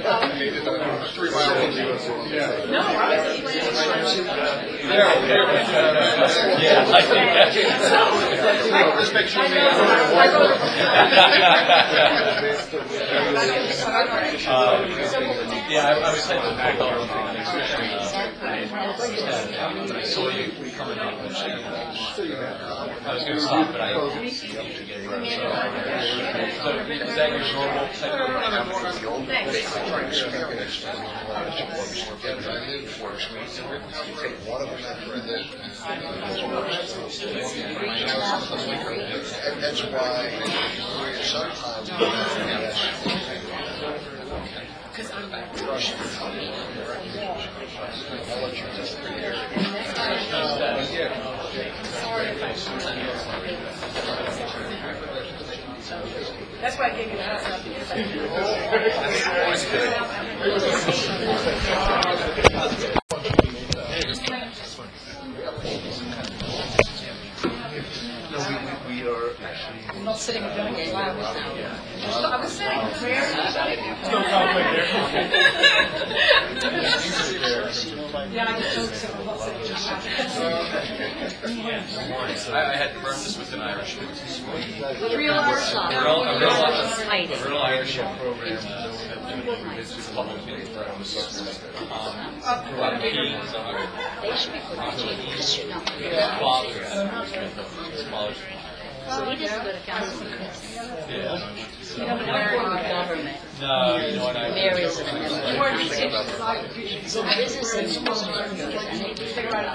No, I was planning. Just make sure I was heading back over I saw you coming up. I was going to stop, but I didn't get ready. So, is that your normal And that's why sometimes because I'm rushing. I'll let you just That's why I gave you the house up because we are actually. I'm not sitting and doing it loud now. I was sitting there. Yeah, I just told you I'm not sitting I had to burn this with an Irish real Irish a real Irish program. It's just public meetings where I was They should be put on TV because you're not. So he doesn't go to council meetings. You don't work for the government. No, you know what I Mayor isn't a member. So business administration, and they do their job.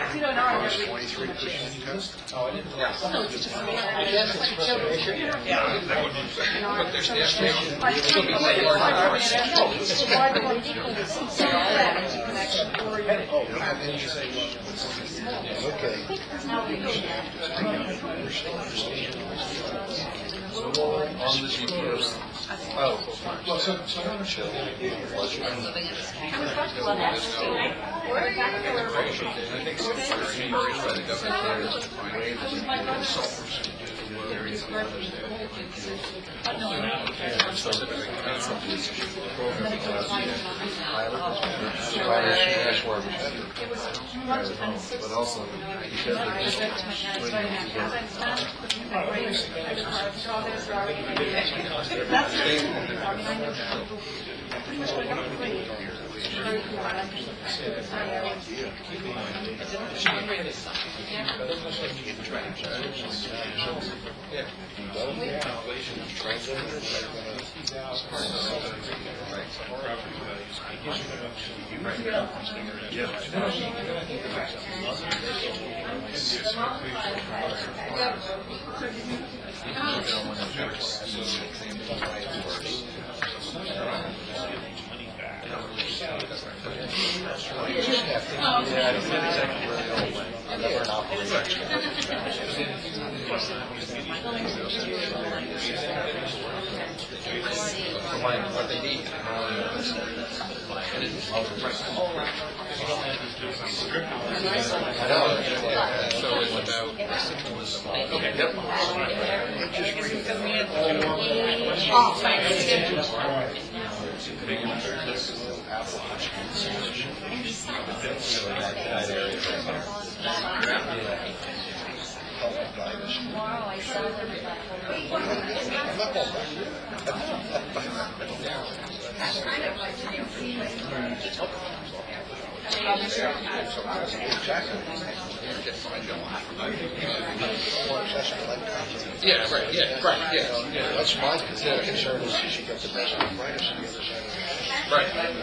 But also, that's my concern is she got the best and brightest on the other side of the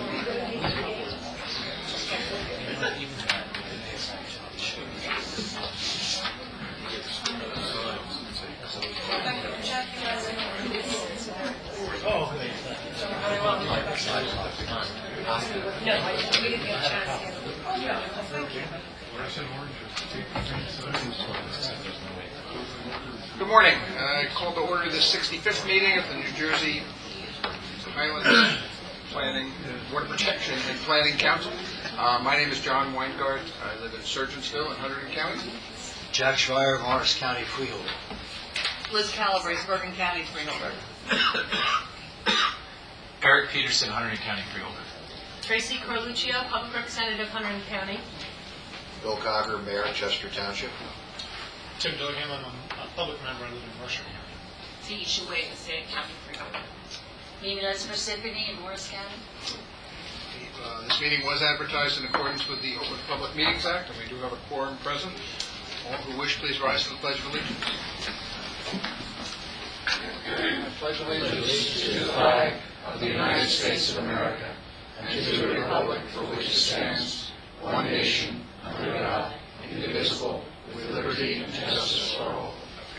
Good morning. I call to order the 65th meeting of the New Jersey Highlands Planning, Water Protection and Planning Council. My name is John Weingart. I live in Surgeonsville in Hunterdon County. Jack Schreier, Morris County, Freeholder. Liz Calabrese, Bergen County, Freeholder. Eric Peterson, Hunterdon County Freeholder. Tracy Carluccio, Public Representative, Hunterdon County. Bill Cogger, Mayor, Chester Township. Tim Duggan, I'm a public member, I live in Mercer. Teisha Wade, State County Freeholder. Mimi Les Parsippany in Morris County. This meeting was advertised in accordance with the Open Public Meetings Act, and we do have a quorum present. All who wish, please rise to the Pledge of Allegiance. I pledge allegiance to the flag of the United States of America and to the republic for which it stands, one nation, under God, indivisible, with liberty and justice for all.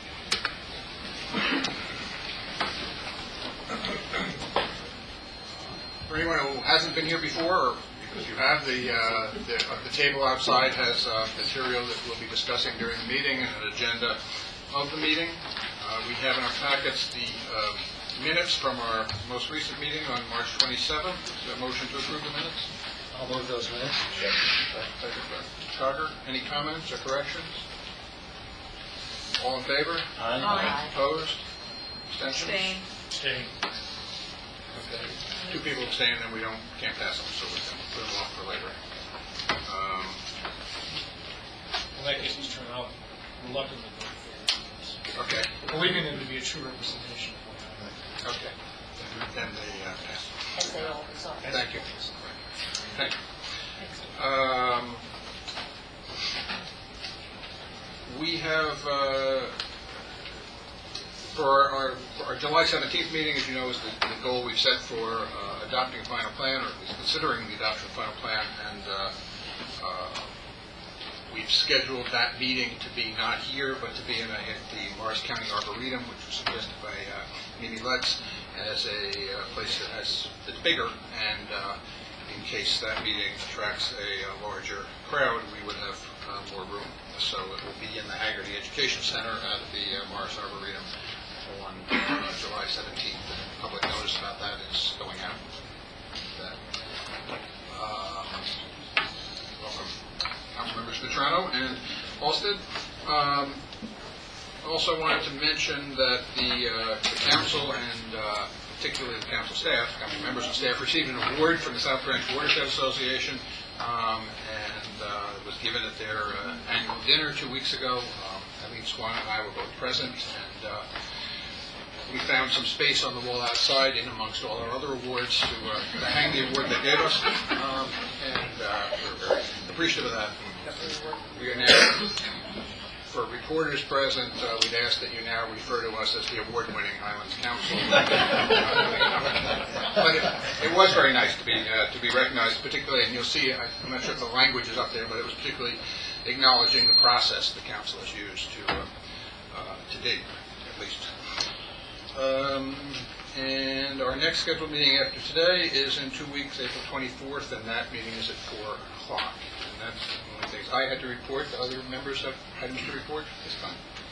For anyone who hasn't been here before, or because you have, the table outside has material that we'll be discussing during the meeting and an agenda of the meeting. We have in our packets the minutes from our most recent meeting on March 27th. Is there a motion to approve the minutes? I'll move those minutes. Cogger, any comments or corrections? All in favor? Aye. Opposed? Abstentions? Staying. Okay. Two people abstain, and we can't pass them, so we can put them off for later. In that case, Mr. Chairman, I'll reluctantly vote for it. Okay. Believing them to be a true representation of what Okay. Then they pass. As they always are. Thank you. Thank you. We have, for our July 17th meeting, as you know, is the goal we've set for adopting a final plan, or at least considering the adoption of a final plan, and we've scheduled that meeting to be not here, but to be at the Morris County Arboretum, which was suggested by Mimi Letts, as a place that's bigger, and in case that meeting attracts a larger crowd, we would have more room. So it will be in the Haggerty Education Center at the Morris Arboretum on July 17th. And public notice about that is going out. Welcome, Councilmembers Petrano and Halsted. Also wanted to mention that the council and particularly the council staff, council members and staff, received an award from the South Branch Watershed Association, and it was given at their annual dinner 2 weeks ago. Eileen Swan and I were both present, and we found some space on the wall outside, in amongst all our other awards, to hang the award they gave us, and we're very appreciative of that. We are now, for reporters present, we'd ask that you now refer to us as the award-winning Highlands Council. But it was very nice to be recognized, particularly, and you'll see, I'm not sure if the language is up there, but it was particularly acknowledging the process the council has used to date, at least. And our next scheduled meeting after today is in 2 weeks, April 24th, and that meeting is at 4 o'clock. And that's one of the things I had to report. The other members have had to report this time.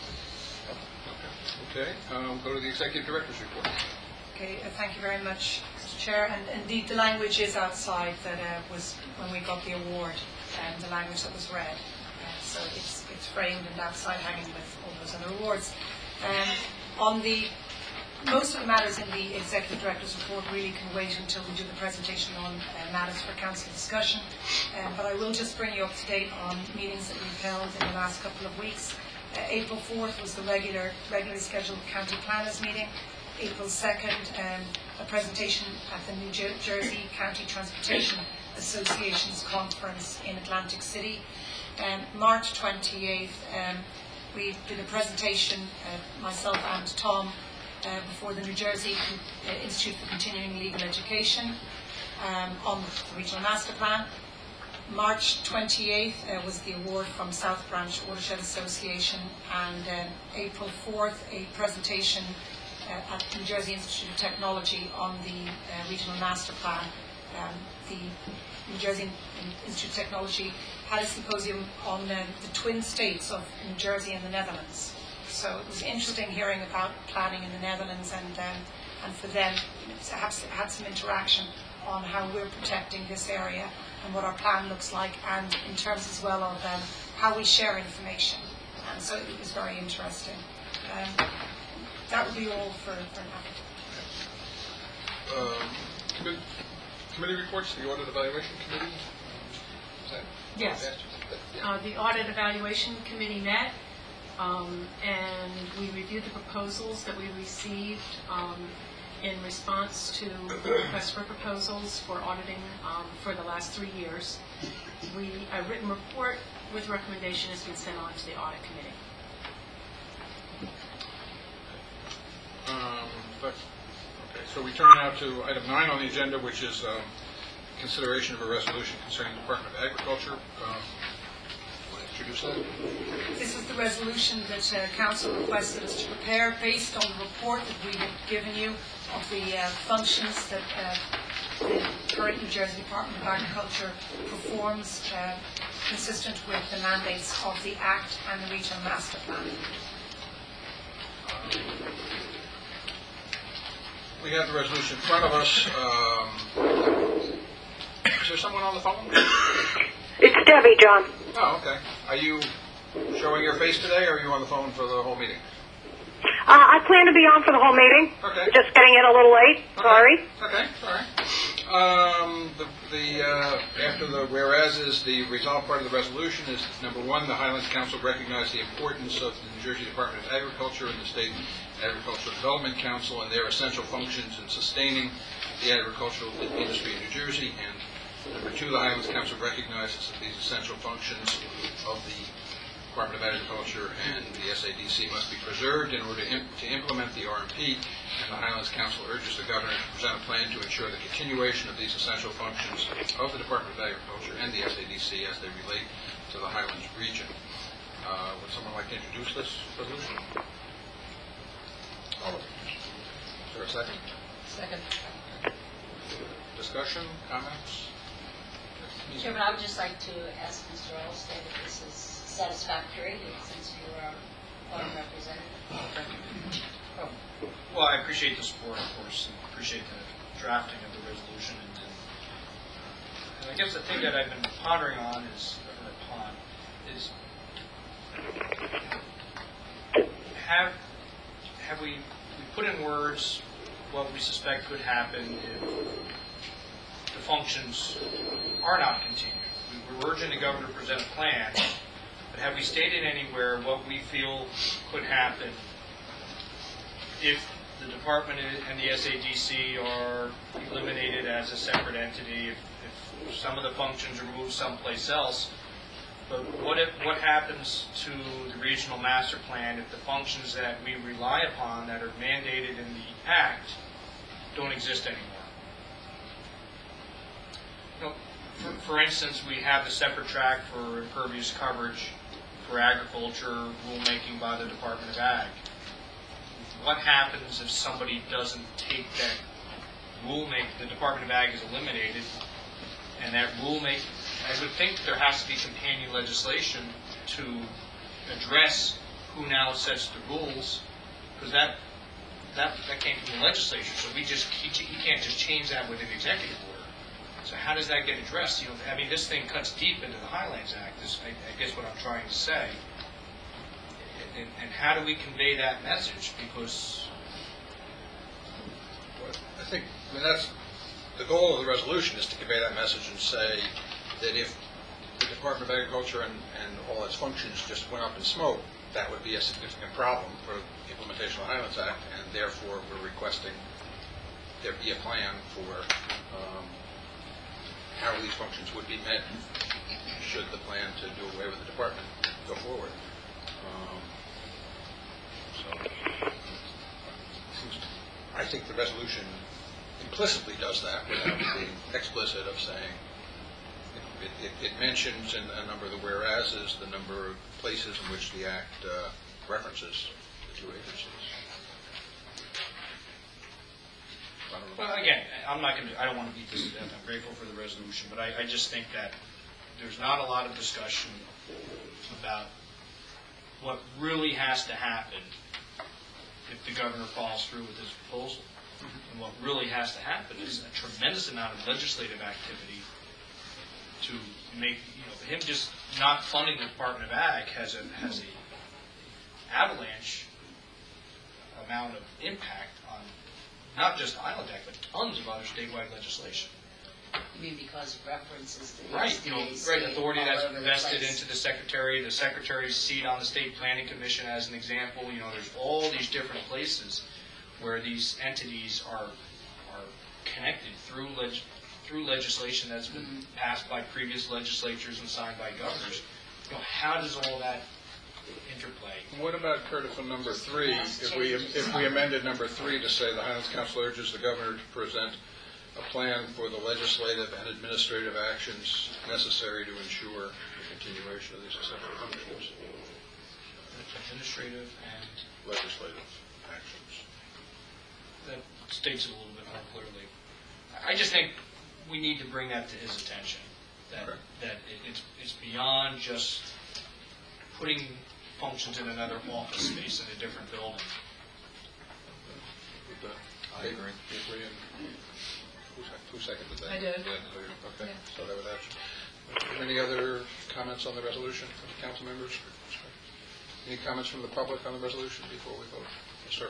Okay. We'll go to the Executive Director's report. Okay, thank you very much, Mr. Chair. And indeed, the language is outside that was when we got the award, and the language that was read. So it's framed and outside, hanging with all those other awards. On the most of the matters in the Executive Director's report really can wait until we do the presentation on matters for council discussion. But I will just bring you up to date on meetings that we've held in the last couple of weeks. April 4th was the regularly scheduled county planners meeting. April 2nd, a presentation at the New Jersey County Transportation Association's conference in Atlantic City. March 28th, we did a presentation, myself and Tom, before the New Jersey Institute for Continuing Legal Education on the Regional Master Plan. March 28th was the award from South Branch Watershed Association, and April 4th, a presentation at the New Jersey Institute of Technology on the Regional Master Plan. The New Jersey Institute of Technology had a symposium on the twin states of New Jersey and the Netherlands. So it was interesting hearing about planning in the Netherlands, and for them to have had some interaction on how we're protecting this area and what our plan looks like, and in terms as well of how we share information. And so it was very interesting. That would be all for now. Committee reports, the Audit Evaluation Committee? Is that- Yes. The Audit Evaluation Committee met, and we reviewed the proposals that we received in response to requests for proposals for auditing for the last 3 years. A written report with recommendation has been sent on to the Audit Committee. Okay, so we turn now to item 9 on the agenda, which is consideration of a resolution concerning the Department of Agriculture. Want to introduce that? This is the resolution that Council requested us to prepare based on the report that we have given you of the functions that the current New Jersey Department of Agriculture performs consistent with the mandates of the Act and the Regional Master Plan. We have the resolution in front of us. Is there someone on the phone? It's Debbie, John. Oh, okay. Are you showing your face today, or are you on the phone for the whole meeting? I plan to be on for the whole meeting. Okay. Just getting in a little late. Okay. Sorry. Okay, sorry. After the whereases, the resolved part of the resolution is, number 1, the Highlands Council recognized the importance of the New Jersey Department of Agriculture and the State Agricultural Development Council and their essential functions in sustaining the agricultural industry in New Jersey. And number 2, the Highlands Council recognizes that these essential functions of the Department of Agriculture and the SADC must be preserved in order to implement the RMP, and the Highlands Council urges the Governor to present a plan to ensure the continuation of these essential functions of the Department of Agriculture and the SADC as they relate to the Highlands region. Would someone like to introduce this resolution? Is there a second? Second. Discussion, comments? Chairman, I would just like to ask Mr. Olstad if this is satisfactory, since you are our representative. Well, I appreciate the support, of course, and appreciate the drafting of the resolution. And I guess the thing that I've been pondering on is have we put in words what we suspect could happen if the functions are not continued? We're urging the Governor to present a plan, but have we stated anywhere what we feel could happen if the department and the SADC are eliminated as a separate entity, if some of the functions are moved someplace else? But what happens to the regional master plan if the functions that we rely upon that are mandated in the Act don't exist anymore? You know, for instance, we have the separate track for impervious coverage for agriculture rulemaking by the Department of Ag. What happens if somebody doesn't take that rulemaking, the Department of Ag is eliminated, and that rulemaking, I would think there has to be companion legislation to address who now sets the rules, because that came from the legislature, so he can't just change that with an executive order. So how does that get addressed? You know, I mean, this thing cuts deep into the Highlands Act, I guess what I'm trying to say. And how do we convey that message? Because I think that's the goal of the resolution, is to convey that message and say that if the Department of Agriculture and all its functions just went up in smoke, that would be a significant problem for the implementation of the Highlands Act, and therefore we're requesting there be a plan for how these functions would be met should the plan to do away with the department go forward. I think the resolution implicitly does that without being explicit of saying, it mentions in a number of the whereases the number of places in which the Act references the two agencies. well, again, I don't want to beat this to death. I'm grateful for the resolution, but I just think that there's not a lot of discussion about what really has to happen if the governor follows through with his proposal. And what really has to happen is a tremendous amount of legislative activity to make, him just not funding the Department of Ag has a avalanche amount of impact on not just Island Act, but tons of other statewide legislation. You mean because of references to the Right, SBA right, authority all that's over the vested place. into the secretary's seat on the state planning commission as an example. There's all these different places where these entities are connected through legislation that's been passed by previous legislatures and signed by governors. How does all that interplay? What about, Curtis, on number 3, if we amended number 3 to say the Highlands Council urges the governor to present a plan for the legislative and administrative actions necessary to ensure the continuation of these separate functions? Administrative and Legislative actions. that states it a little bit more clearly. I just think we need to bring that to his attention, that it's beyond just putting functions in another office space in a different building. I agree. Who seconded that? I did. Okay, so that would have. Any other comments on the resolution from the council members? Any comments from the public on the resolution before we vote? Yes, sir.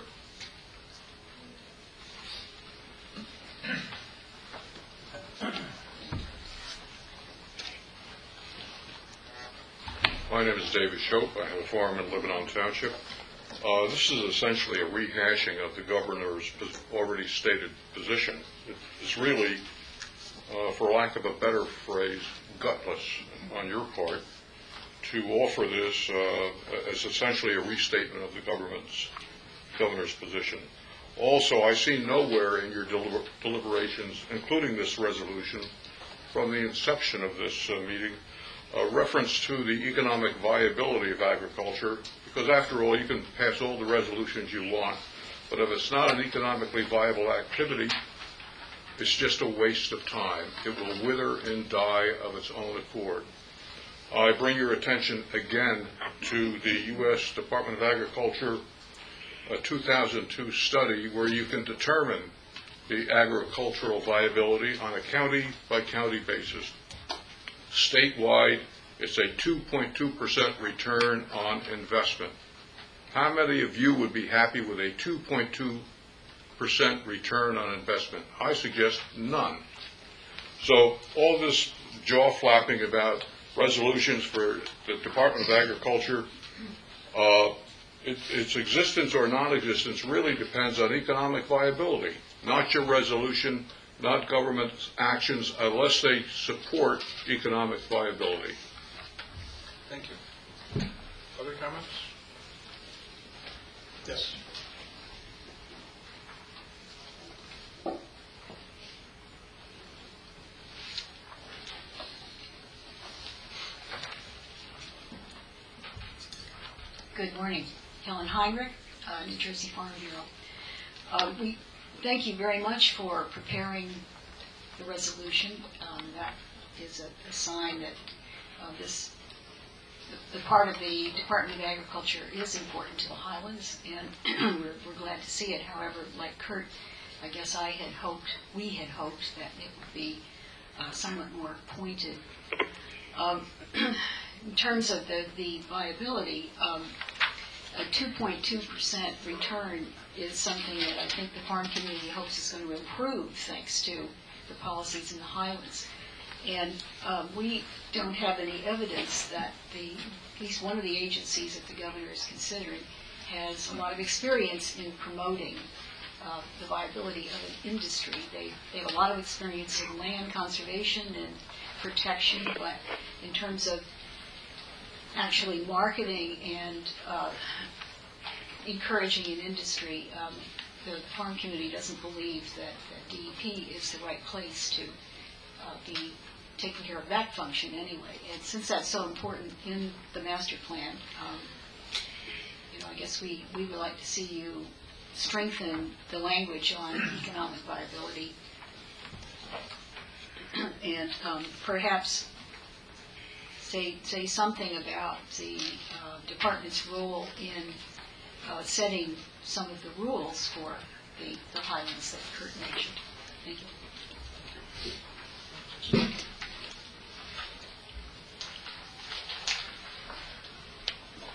My name is David Shope. I have a farm in Lebanon Township. This is essentially a rehashing of the governor's already stated position. It's really, for lack of a better phrase, gutless on your part to offer this as essentially a restatement of the governor's position. Also, I see nowhere in your deliberations, including this resolution, from the inception of this meeting, a reference to the economic viability of agriculture, because after all, you can pass all the resolutions you want, but if it's not an economically viable activity, it's just a waste of time. It will wither and die of its own accord. I bring your attention again to the U.S. Department of Agriculture 2002 study where you can determine the agricultural viability on a county-by-county basis. Statewide, it's a 2.2% return on investment. How many of you would be happy with a 2.2% return on investment? I suggest none. So all this jaw-flapping about resolutions for the Department of Agriculture, its existence or non-existence really depends on economic viability, not your resolution, not government actions, unless they support economic viability. Thank you. Other comments? Yes. Good morning. Helen Heinrich, New Jersey Farm Bureau. We thank you very much for preparing the resolution. That is a sign that the part of the Department of Agriculture is important to the Highlands, and we're glad to see it. However, like Kurt, I guess we had hoped that it would be somewhat more pointed. In terms of the viability, a 2.2% return is something that I think the farm community hopes is going to improve thanks to the policies in the Highlands. And we don't have any evidence that at least one of the agencies that the governor is considering has a lot of experience in promoting the viability of an industry. They have a lot of experience in land conservation and protection, but in terms of actually marketing and encouraging an industry, the farm community doesn't believe that DEP is the right place to be taking care of that function anyway. And since that's so important in the master plan, I guess we would like to see you strengthen the language on economic viability and perhaps say something about the department's role in setting some of the rules for the Highlands that Kurt mentioned. Thank you.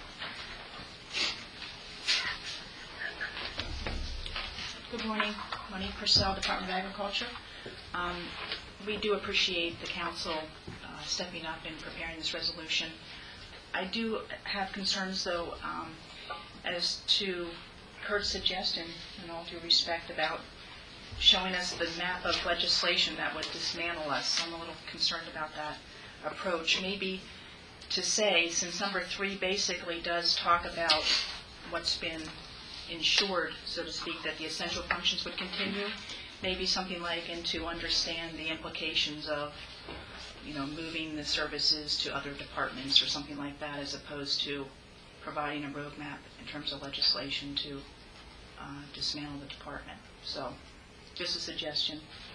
Good morning. Money Purcell, Department of Agriculture. We do appreciate the council stepping up and preparing this resolution. I do have concerns, though, as to Kurt's suggestion, in all due respect, about showing us the map of legislation that would dismantle us. I'm a little concerned about that approach. Maybe to say, since number 3 basically does talk about what's been ensured, so to speak, that the essential functions would continue, maybe something like, and to understand the implications of, moving the services to other departments or something like that, as opposed to providing a roadmap in terms of legislation to dismantle the department. So, just a suggestion.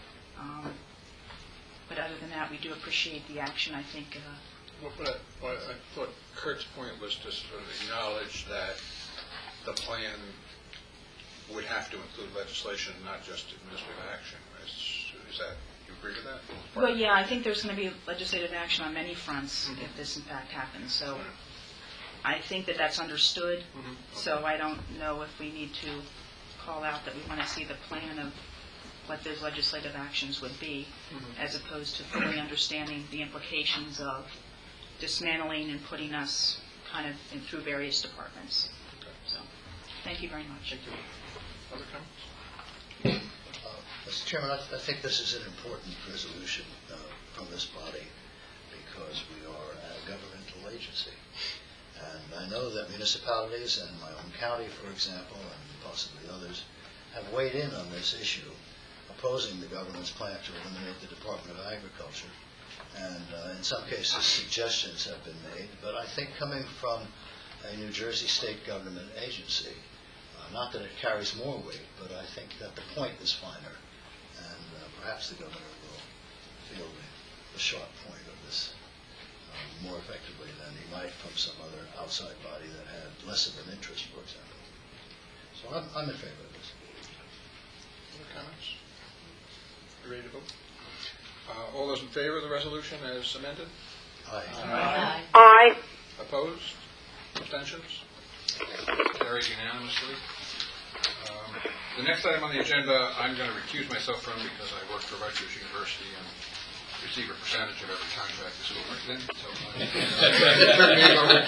But other than that, we do appreciate the action. I think. I thought Kurt's point was to sort of acknowledge that the plan would have to include legislation, not just administrative action. Is that, you agree with that? Well, yeah, I think there's going to be legislative action on many fronts if this in fact happens. So I think that that's understood. So I don't know if we need to call out that we want to see the plan of what those legislative actions would be, as opposed to fully understanding the implications of dismantling and putting us kind of through various departments. So, thank you very much. Thank you. Other comments? Mr. Chairman, I think this is an important resolution from this body because we are a governmental agency. And I know that municipalities and my own county, for example, and possibly others, have weighed in on this issue, opposing the government's plan to eliminate the Department of Agriculture. And in some cases, suggestions have been made. But I think coming from a New Jersey state government agency, not that it carries more weight, but I think that the point is finer. And perhaps the governor will feel the sharp point of this more effectively than he might from some other outside body that had less of an interest, for example. So I'm in favor of this. Other comments? You ready to vote? All those in favor of the resolution as amended? Aye. Aye. Opposed? Abstentions? Carries unanimously. The next item on the agenda I'm going to recuse myself from because I work for Rutgers University and receive a percentage of every contract the school works in. So I turn me over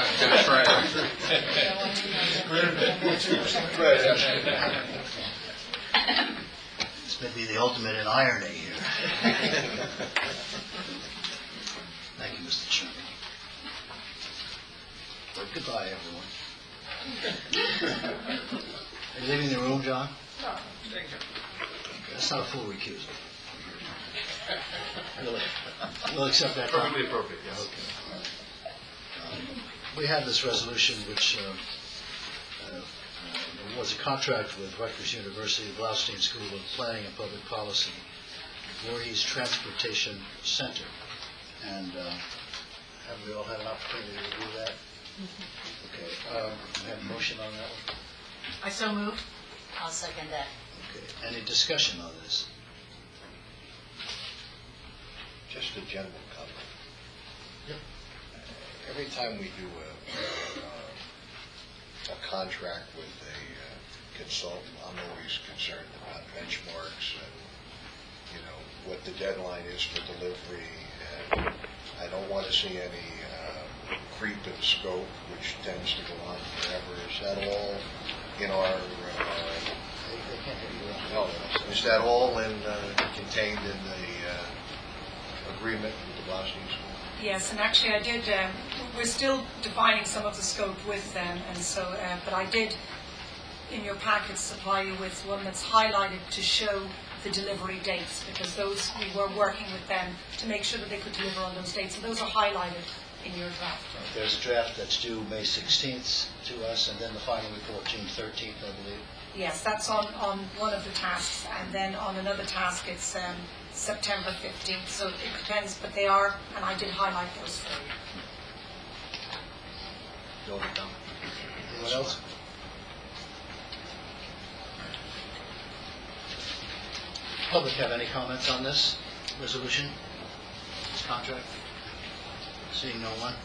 to This may be the ultimate in irony here. Thank you, Mr. Chairman. Well, goodbye, everyone. Are you leaving the room, John? No, thank you. That's not a full recusal. We'll accept that. Perfectly appropriate, yes. Okay. We have this resolution which was a contract with Rutgers University, Blaustein School of Planning and Public Policy, Voorhees Transportation Center. And have we all had an opportunity to do that? Okay. We have a motion on that one? I so move. I'll second that. Okay. Any discussion on this? Just a general comment. Yep. Every time we do a contract with a consultant, I'm always concerned about benchmarks and, what the deadline is for delivery. And I don't want to see any creep in scope, which tends to go on forever. Is that all in our... no, is that all contained in the agreement with the Blaustein School? Yes, and actually I did, we're still defining some of the scope with them, and so, but I did, in your packets, supply you with one that's highlighted to show the delivery dates, because those, we were working with them to make sure that they could deliver on those dates, and those are highlighted in your draft. There's a draft that's due May 16th to us, and then the final report June 13th, I believe. Yes, that's on one of the tasks, and then on another task it's September 15th, so it depends, but they are, and I did highlight those for you. Anyone else? Public have any comments on this resolution, this contract? Seeing no one?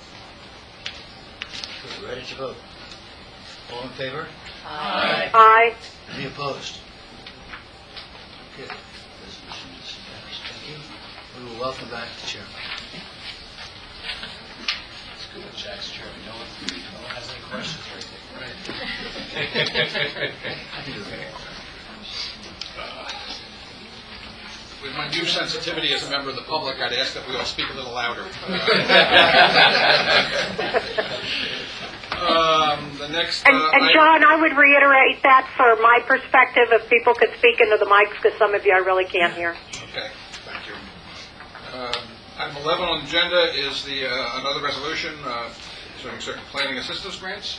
We're ready to vote. All in favor? Aye. Any opposed? Okay. Resolution is passed. Thank you. We will welcome back the chairman. It's good that Jack's chairman. No one has any questions or anything. With my new sensitivity as a member of the public, I'd ask that we all speak a little louder. The next... And John, I would reiterate that for my perspective, if people could speak into the mics, because some of you I really can't hear. Okay, thank you. Item 11 on the agenda is another resolution concerning certain planning assistance grants.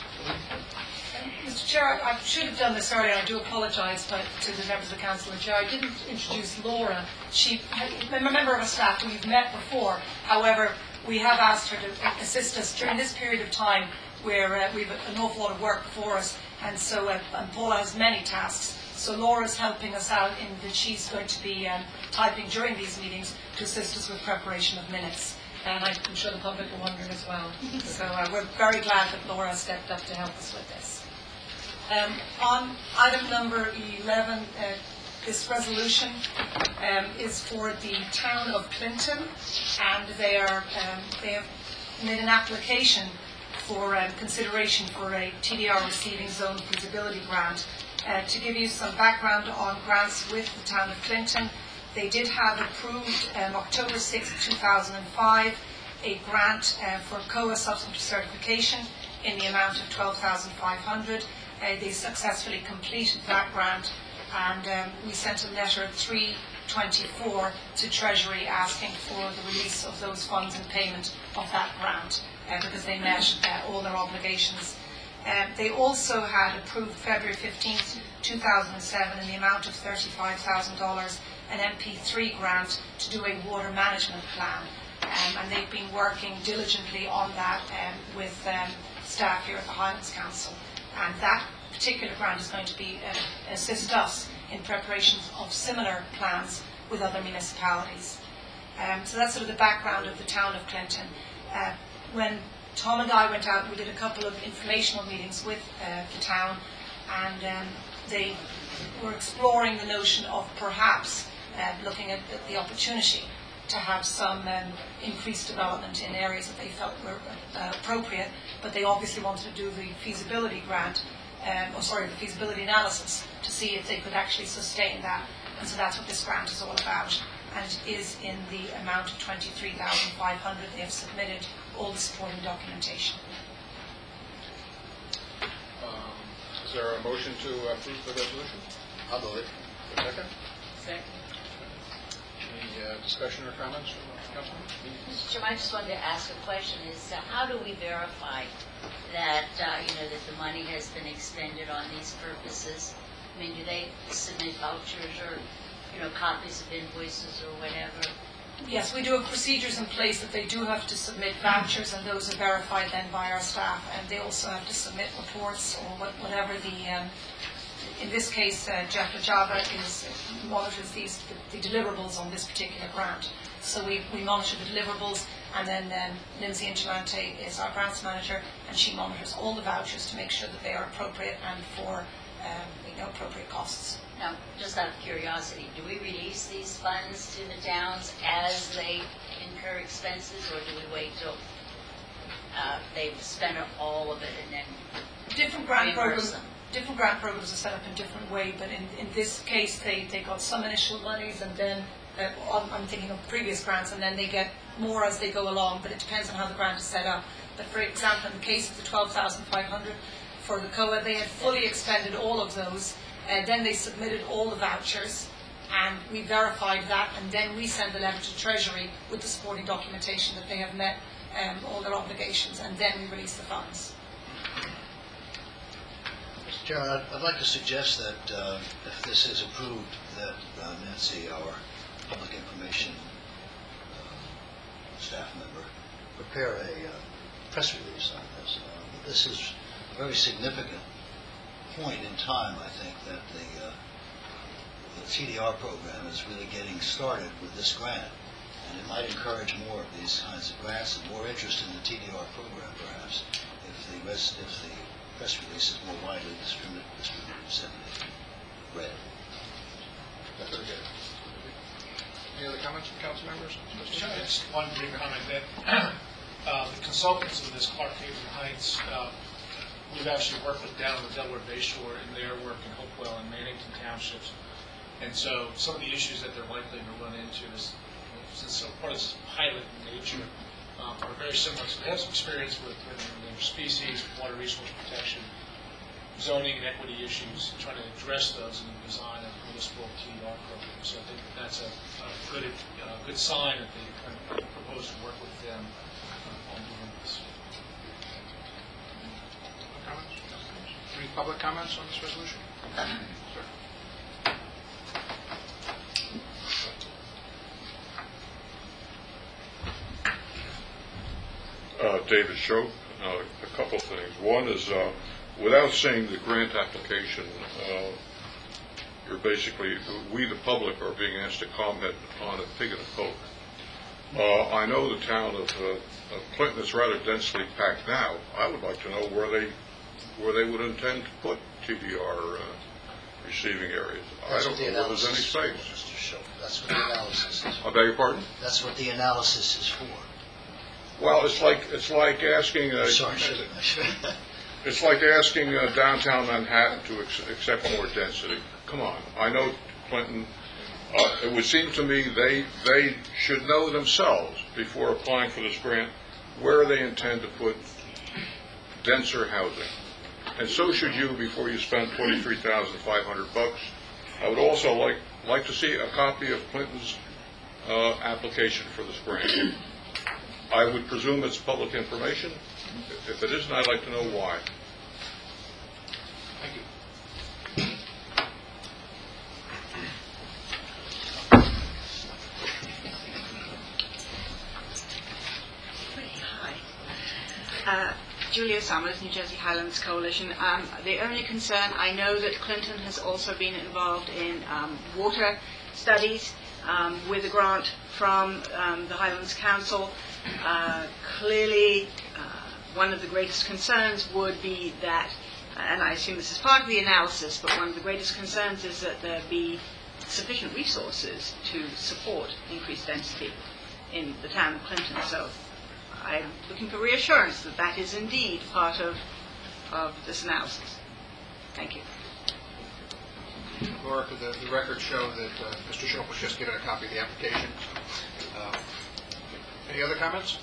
Mr. Chair, I should have done this earlier. I do apologise to the members of the council and chair. I didn't introduce Laura. She's a member of our staff who we've met before. However, we have asked her to assist us during this period of time where we've an awful lot of work before us, and so and Paula has many tasks. So Laura's helping us out in that she's going to be typing during these meetings to assist us with preparation of minutes. And I'm sure the public are wondering as well. So we're very glad that Laura stepped up to help us with this. On item number 11, this resolution is for the town of Clinton, and they have made an application for consideration for a TDR receiving zone feasibility grant. To give you some background on grants with the town of Clinton, they did have approved October 6, 2005, a grant for COA substantive certification in the amount of $12,500. They successfully completed that grant, and we sent a letter at 3/24 to Treasury asking for the release of those funds and payment of that grant because they met all their obligations. They also had approved February 15, 2007 in the amount of $35,000 an MP3 grant to do a water management plan, and they've been working diligently on that with staff here at the Highlands Council. And that particular grant is going to be assist us in preparations of similar plans with other municipalities. So that's sort of the background of the town of Clinton. When Tom and I went out, we did a couple of informational meetings with the town, and they were exploring the notion of perhaps looking at the opportunity to have some increased development in areas that they felt were appropriate, but they obviously wanted to do the feasibility grant, the feasibility analysis to see if they could actually sustain that. And so that's what this grant is all about. And it is in the amount of $23,500. They have submitted all the supporting documentation. Is there a motion to approve the resolution? I'll move it. Second? Second. Any discussion or comments from the councilman? Mr. Chairman, I just wanted to ask a question. How do we verify that that the money has been expended on these purposes? I mean, do they submit vouchers or copies of invoices or whatever? Yes, we do have procedures in place that they do have to submit vouchers, and those are verified then by our staff, and they also have to submit reports or whatever the. In this case, Jeff Ajava monitors the deliverables on this particular grant. So we monitor the deliverables, and then Lindsay Ingelante is our grants manager, and she monitors all the vouchers to make sure that they are appropriate and for appropriate costs. Now, just out of curiosity, do we release these funds to the towns as they incur expenses, or do we wait till they've spent all of it and then different grant programs? Different grant programs are set up in different way, but in this case, they got some initial monies, and then I'm thinking of previous grants, and then they get more as they go along. But it depends on how the grant is set up. But for example, in the case of the $12,500 for the COA, they had fully expended all of those. Then they submitted all the vouchers, and we verified that, and then we send a letter to Treasury with the supporting documentation that they have met all their obligations, and then we release the funds. Mr. Chairman, I'd like to suggest that if this is approved, that Nancy, our public information staff member, prepare a press release on this. This is a very significant point in time, I think, that the TDR program is really getting started with this grant, and it might encourage more of these kinds of grants and more interest in the TDR program, perhaps, if the press release is more widely distributed, disseminated, read. That's very good. comments from council members? Just one brief comment that the consultants in this Clark Haven Heights, we've actually worked with down on the Delaware Bay Shore in their work in Hopewell and Mannington Townships. And so some of the issues that they're likely to run into is, since so part of this pilot in nature, are very similar. So they have some experience with species, water resource protection, zoning and equity issues, trying to address those in the design of municipal TDR programs. So I think that's a good sign that they kind of propose to work with them on doing this. Comments? Any public comments on this resolution? Sir. David Shope. A couple of things. One is, without seeing the grant application, you're basically, we the public are being asked to comment on a pig and a poke. I know the town of Clinton is rather densely packed now. I would like to know where they would intend to put TDR receiving areas. I don't know whether there's any space. Mr. Shope, that's what the analysis is for. I beg your pardon? That's what the analysis is for. Well, it's like asking. Sorry. It's like asking downtown Manhattan to accept more density. Come on, I know Clinton. It would seem to me they should know themselves before applying for this grant where they intend to put denser housing, and so should you before you spend $23,500. I would also like to see a copy of Clinton's application for this grant. I would presume it's public information. If it isn't, I'd like to know why. Thank you. Hi. Julia Summers, New Jersey Highlands Coalition. The only concern, I know that Clinton has also been involved in water studies with a grant from the Highlands Council. Clearly, one of the greatest concerns would be that, and I assume this is part of the analysis, but one of the greatest concerns is that there be sufficient resources to support increased density in the town of Clinton. So I'm looking for reassurance that that is indeed part of this analysis. Thank you. Laura, could the record show that Mr. Shope was just given a copy of the application? Any other comments?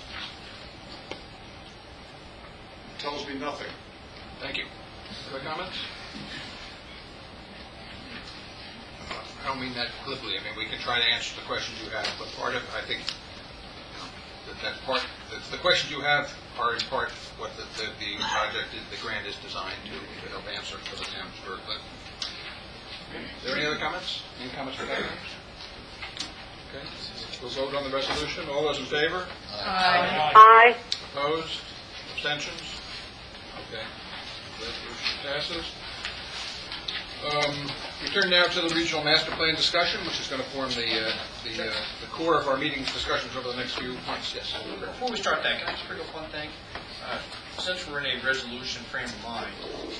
Tells me nothing. Thank you. Other comments? I don't mean that glibly. I mean, we can try to answer the questions you have, but part of, I think, the questions you have are in part what the project is, the grant is designed to help answer for the town of Clinton. Are there any other comments? Any comments for that? Okay. We'll vote on the resolution. All those in favor? Aye. Aye. Opposed? Abstentions? Okay. Resolution passes. We turn now to the regional master plan discussion, which is going to form the core of our meeting discussions over the next few months. Yes. Before we start that, can I just bring up one thing? Since we're in a resolution frame of mind,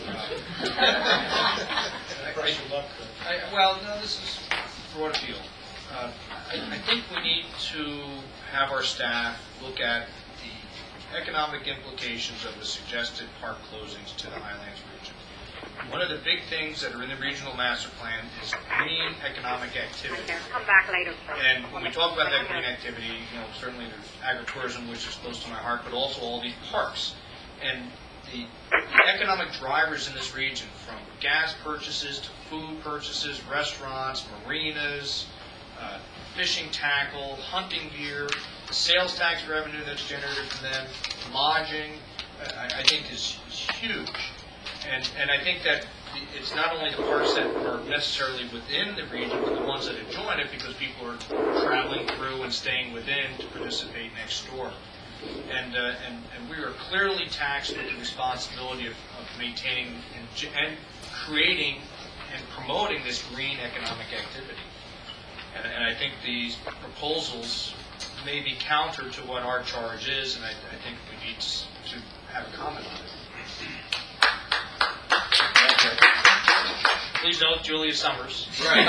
well, no, this is broad appeal. I think we need to have our staff look at the economic implications of the suggested park closings to the Highlands region. One of the big things that are in the regional master plan is green economic activity. Come back later. And when we talk about that green activity, certainly there's agritourism, which is close to my heart, but also all these parks. And the economic drivers in this region, from gas purchases to food purchases, restaurants, marinas, fishing tackle, hunting gear, the sales tax revenue that's generated from them, lodging, I think is huge. And I think that it's not only the parks that are necessarily within the region, but the ones that adjoin it, because people are traveling through and staying within to participate next door. And we are clearly taxed with the responsibility of maintaining and creating and promoting this green economic activity. And I think these proposals may be counter to what our charge is, and I think we need to have a comment on it. Please note Julia Summers. Right.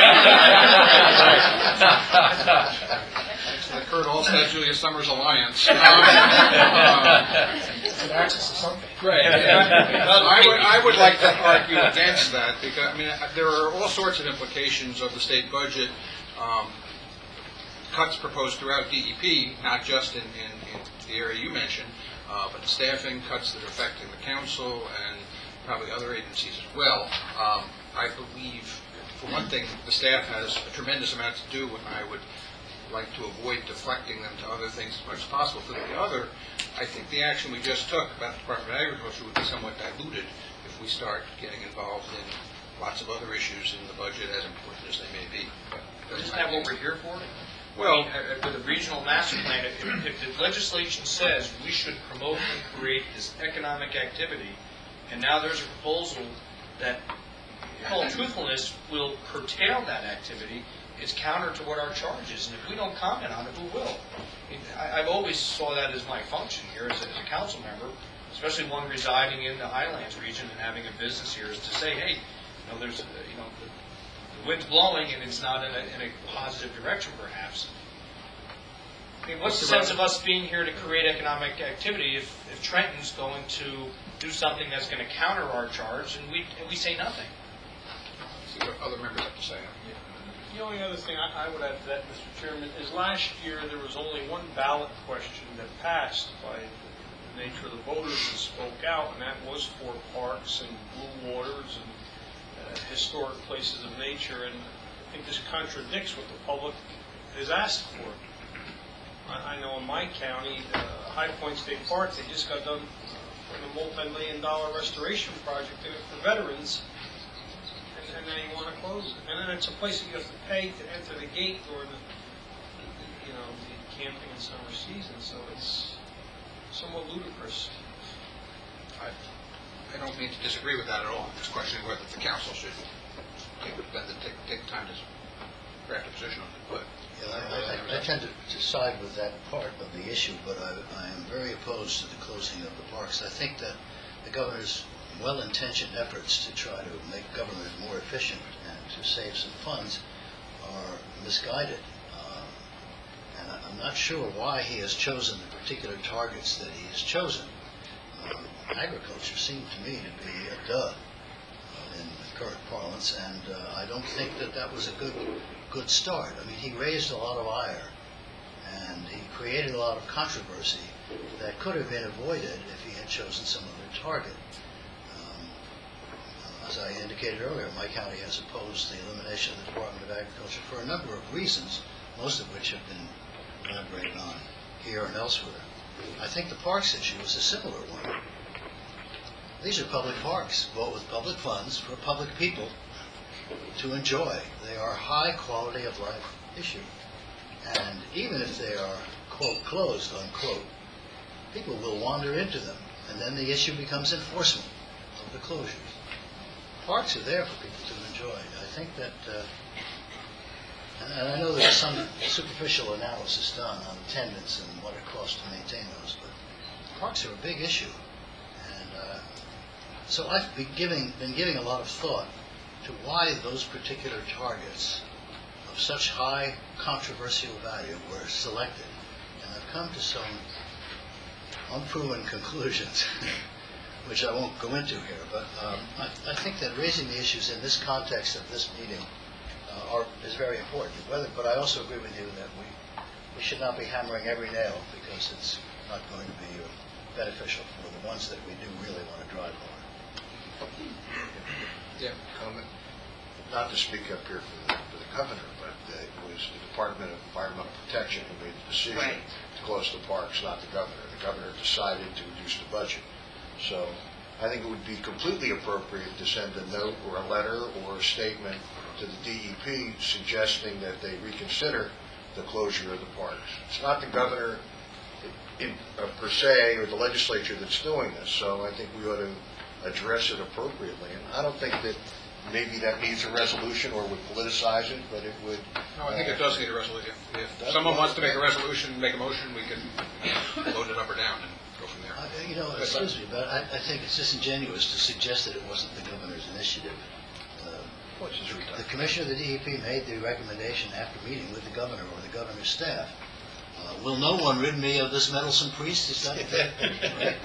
It's the Kurt Allstead Julia Summers Alliance. It's an axis of something. Right. I would like to argue against that because I mean there are all sorts of implications of the state budget. Cuts proposed throughout DEP, not just in the area you mentioned, but the staffing cuts that are affecting the council and probably other agencies as well. I believe, for one thing, the staff has a tremendous amount to do, and I would like to avoid deflecting them to other things as much as possible. For the other, I think the action we just took about the Department of Agriculture would be somewhat diluted if we start getting involved in lots of other issues in the budget, as important as they may be. Isn't that what we're here for? Well, with the regional master plan, if the legislation says we should promote and create this economic activity, and now there's a proposal that, in all truthfulness, will curtail that activity, it's counter to what our charge is. And if we don't comment on it, who will? I've always saw that as my function here as a council member, especially one residing in the Highlands region and having a business here, is to say, hey, there's the wind's blowing and it's not in a positive direction, perhaps. I mean, what's the sense of us being here to create economic activity if Trenton's going to do something that's going to counter our charge and we say nothing? See what other members have to say. The only other thing I would add to that, Mr. Chairman, is last year there was only one ballot question that passed by the nature of the voters that spoke out, and that was for parks and blue waters and historic places of nature, and I think this contradicts what the public has asked for. I know in my county, High Point State Park, they just got done with a multi-million-dollar restoration project in it for veterans, and now you want to close it. And then it's a place that you have to pay to enter the gate during the camping and summer season, so it's somewhat ludicrous. I don't mean to disagree with that at all. I'm just questioning whether the council should take the time to craft a position on it. But I tend to side with that part of the issue, but I am very opposed to the closing of the parks. I think that the governor's well-intentioned efforts to try to make government more efficient and to save some funds are misguided. And I'm not sure why he has chosen the particular targets that he has chosen. Agriculture seemed to me to be a dud in the current parlance, and I don't think that was a good start. I mean, he raised a lot of ire, and he created a lot of controversy that could have been avoided if he had chosen some other target. As I indicated earlier, my county has opposed the elimination of the Department of Agriculture for a number of reasons, most of which have been elaborated on here and elsewhere. I think the parks issue is a similar one. These are public parks, bought with public funds for public people to enjoy. They are a high quality of life issue. And even if they are, quote, closed, unquote, people will wander into them. And then the issue becomes enforcement of the closures. Parks are there for people to enjoy. I think that, and I know there's some superficial analysis done on attendance and what it costs to maintain those, but parks are a big issue. So I've been giving a lot of thought to why those particular targets of such high controversial value were selected. And I've come to some unproven conclusions, which I won't go into here. But I think that raising the issues in this context of this meeting is very important. But I also agree with you that we should not be hammering every nail, because it's not going to be beneficial for the ones that we do really want to drive on. Yeah, comment. Not to speak up here for the governor, but it was the Department of Environmental Protection who made the decision to close the parks, not the governor. The governor decided to reduce the budget. So I think it would be completely appropriate to send a note or a letter or a statement to the DEP suggesting that they reconsider the closure of the parks. It's not the governor per se or the legislature that's doing this, so I think we ought to address it appropriately. And I don't think that maybe that needs a resolution or would politicize it, but it would... No, I think it does need a resolution. If someone wants to make a resolution, make a motion, we can load it up or down and go from there. Excuse me, but I think it's disingenuous to suggest that it wasn't the governor's initiative. the commissioner of the DEP made the recommendation after meeting with the governor or the governor's staff. Will no one rid me of this meddlesome priest? Is that right?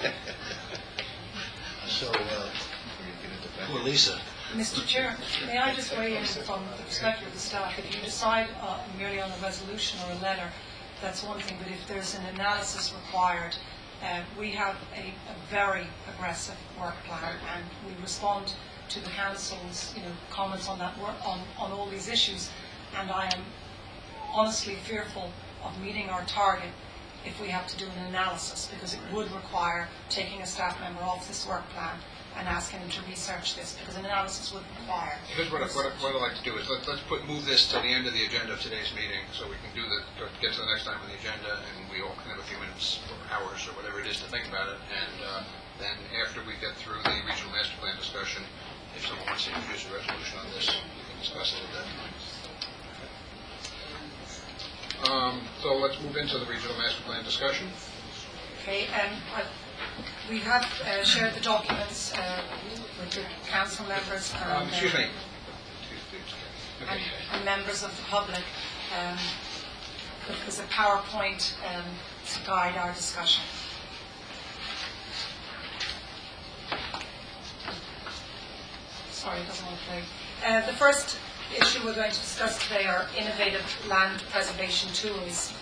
So, poor Lisa. Mr. Chair, may I just weigh in from the perspective of the staff? If you decide merely on a resolution or a letter, that's one thing, but if there's an analysis required, we have a very aggressive work plan, and we respond to the council's comments on that work, on all these issues, and I am honestly fearful of meeting our target if we have to do an analysis, because it would require taking a staff member off this work plan and asking them to research this, because an analysis would require. Here's what I'd like to do is let's move this to the end of the agenda of today's meeting, so we can get to the next time on the agenda, and we all can have a few minutes or hours or whatever it is to think about it. And then after we get through the regional master plan discussion, if someone wants to introduce a resolution on this, we can discuss it at that time. So let's move into the regional master plan discussion. Okay, we have shared the documents with the council members Excuse me. and members of the public. There's a PowerPoint to guide our discussion. Sorry, it doesn't want to play. The first issue we're going to discuss today are innovative land preservation tools.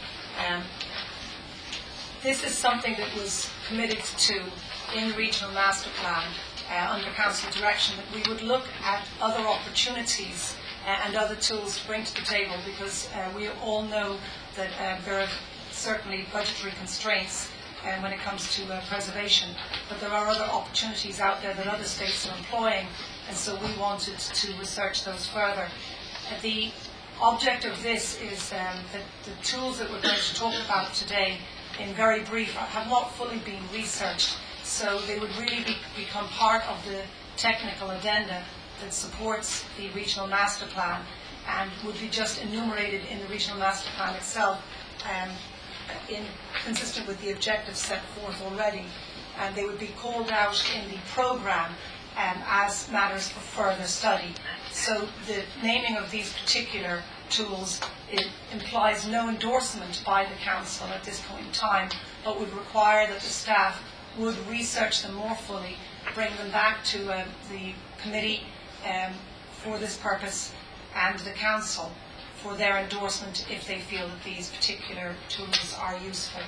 This is something that was committed to in the regional master plan under council direction, that we would look at other opportunities and other tools to bring to the table, because we all know that there are certainly budgetary constraints when it comes to preservation, but there are other opportunities out there that other states are employing, and so we wanted to research those further. The object of this is that the tools that we're going to talk about today, in very brief, have not fully been researched, so they would really become part of the technical addenda that supports the regional master plan, and would be just enumerated in the regional master plan itself, consistent with the objectives set forth already, and they would be called out in the programme as matters for further study. So the naming of these particular tools, it implies no endorsement by the council at this point in time, but would require that the staff would research them more fully, bring them back to the committee for this purpose, and the council for their endorsement if they feel that these particular tools are useful.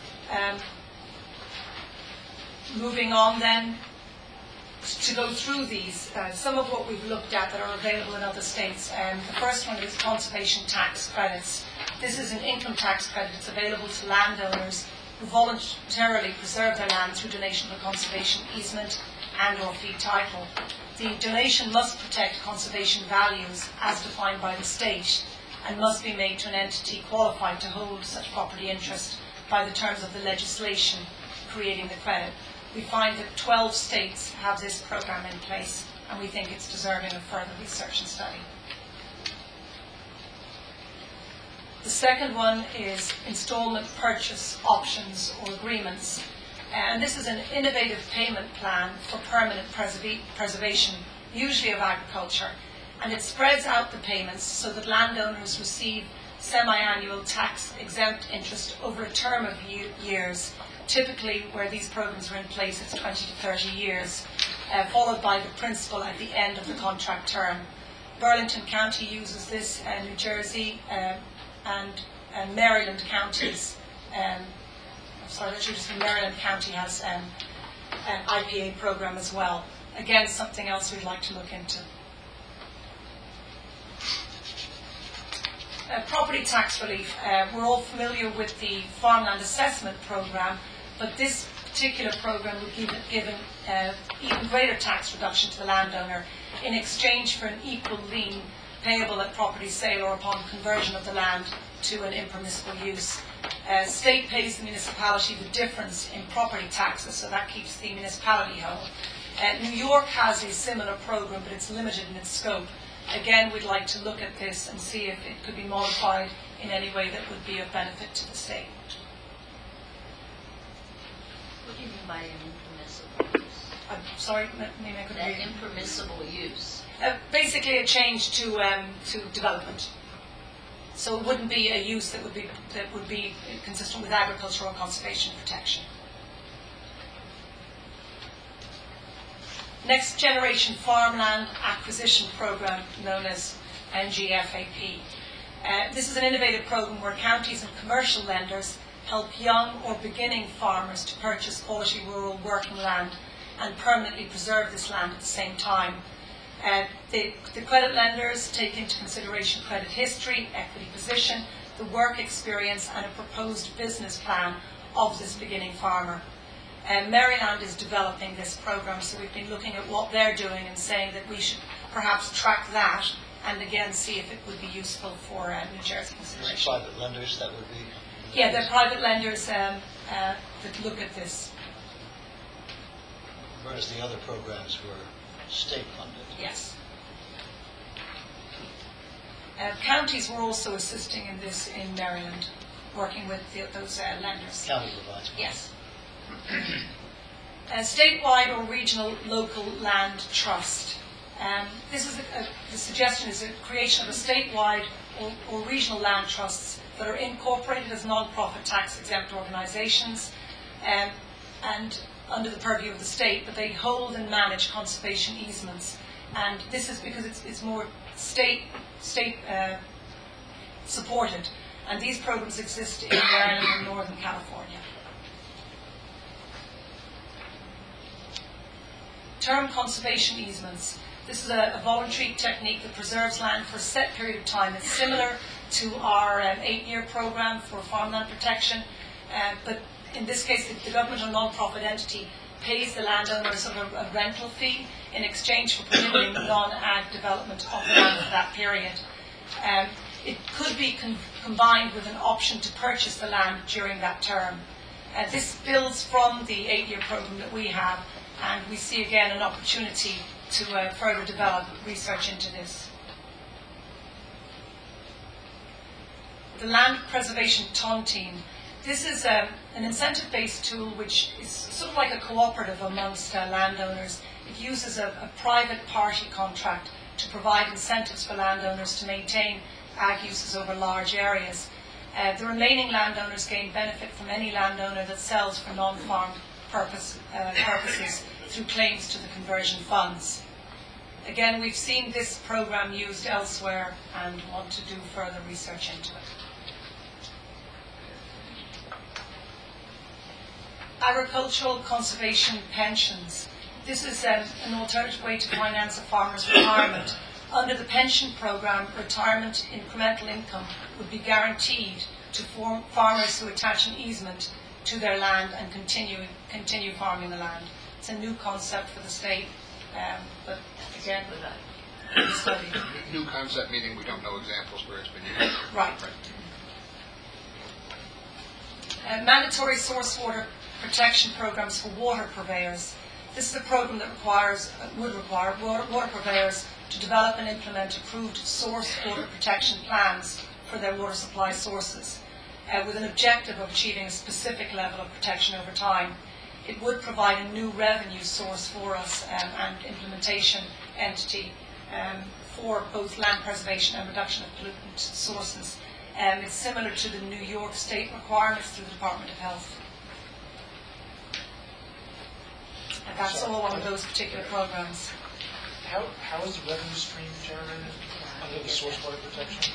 Moving on then, to go through these, some of what we've looked at that are available in other states. The first one is conservation tax credits. This is an income tax credit. It's available to landowners who voluntarily preserve their land through donation of a conservation easement and or fee title. The donation must protect conservation values as defined by the state, and must be made to an entity qualified to hold such property interest by the terms of the legislation creating the credit. We find that 12 states have this program in place, and we think it's deserving of further research and study. The second one is installment purchase options or agreements. And this is an innovative payment plan for permanent preservation, usually of agriculture. And it spreads out the payments so that landowners receive semi-annual tax-exempt interest over a term of years. Typically, where these programs are in place, it's 20 to 30 years, followed by the principal at the end of the contract term. Burlington County uses this, New Jersey and Maryland counties. Maryland County has an IPA program as well. Again, something else we'd like to look into. Property tax relief. We're all familiar with the farmland assessment program, but this particular program would give an even greater tax reduction to the landowner in exchange for an equal lien payable at property sale or upon conversion of the land to an impermissible use. State pays the municipality the difference in property taxes, so that keeps the municipality whole. New York has a similar program, but it's limited in its scope. Again, we'd like to look at this and see if it could be modified in any way that would be of benefit to the state. What do you mean by an impermissible use? I'm sorry, maybe I could That read. impermissible use. Basically a change to development. So it wouldn't be a use that would be consistent with agricultural conservation protection. Next Generation Farmland Acquisition Programme, known as NGFAP. This is an innovative programme where counties and commercial lenders help young or beginning farmers to purchase quality rural working land and permanently preserve this land at the same time. The credit lenders take into consideration credit history, equity position, the work experience and a proposed business plan of this beginning farmer. Maryland is developing this program, so we've been looking at what they're doing and saying that we should perhaps track that and again see if it would be useful for New Jersey consideration. Private lenders that would be? Yeah, they're private lenders that look at this. Whereas the other programs were state funded. Yes. Counties were also assisting in this in Maryland, working with those lenders. County provides money. Yes. Statewide or regional local land trust. This is the suggestion is the creation of a statewide or regional land trusts that are incorporated as non-profit tax-exempt organisations and under the purview of the state, but they hold and manage conservation easements. And this is because it's more state supported. And these programs exist in Maryland and Northern California. Term conservation easements. This is a voluntary technique that preserves land for a set period of time. It's similar to our 8-year program for farmland protection, but in this case the government or non-profit entity pays the landowner sort of a rental fee in exchange for permitting non-ag development of the land for that period. It could be combined with an option to purchase the land during that term. This builds from the 8-year program that we have, and we see again an opportunity to further develop research into this. The Land Preservation Tontine. This is an incentive-based tool which is sort of like a cooperative amongst landowners. It uses a private party contract to provide incentives for landowners to maintain ag uses over large areas. The remaining landowners gain benefit from any landowner that sells for non-farm purposes through claims to the conversion funds. Again, we've seen this program used elsewhere and want to do further research into it. Agricultural conservation pensions. This is an alternative way to finance a farmer's retirement. Under the pension program, retirement incremental income would be guaranteed to farmers who attach an easement to their land and continue farming the land. It's a new concept for the state, but again, with a study. New concept meaning we don't know examples where it's been used. Right. Mandatory source water protection programs for water purveyors. This is a program that would require water purveyors to develop and implement approved source water protection plans for their water supply sources, with an objective of achieving a specific level of protection over time. It would provide a new revenue source for us and implementation entity for both land preservation and reduction of pollutant sources. It's similar to the New York State requirements through the Department of Health. And that's all one of those particular programs. How is the revenue stream generated under the source water protection?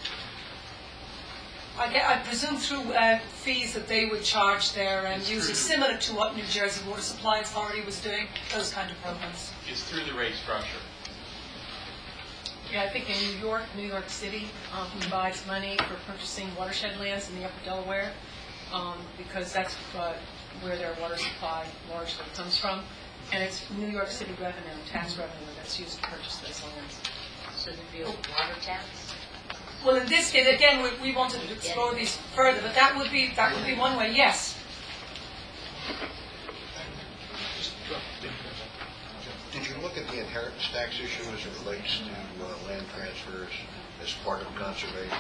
I presume through fees that they would charge their users, similar to what New Jersey Water Supply Authority was doing, those kind of programs. It's through the rate structure. Yeah, I think in New York City provides money for purchasing watershed lands in the Upper Delaware because that's where their water supply largely comes from. And it's New York City revenue, tax revenue, that's used to purchase those lands. So there'd be a water tax? Well, in this case, again, we wanted to explore these further, but that would be one way, yes. Did you look at the inheritance tax issue as it relates to land transfers as part of conservation?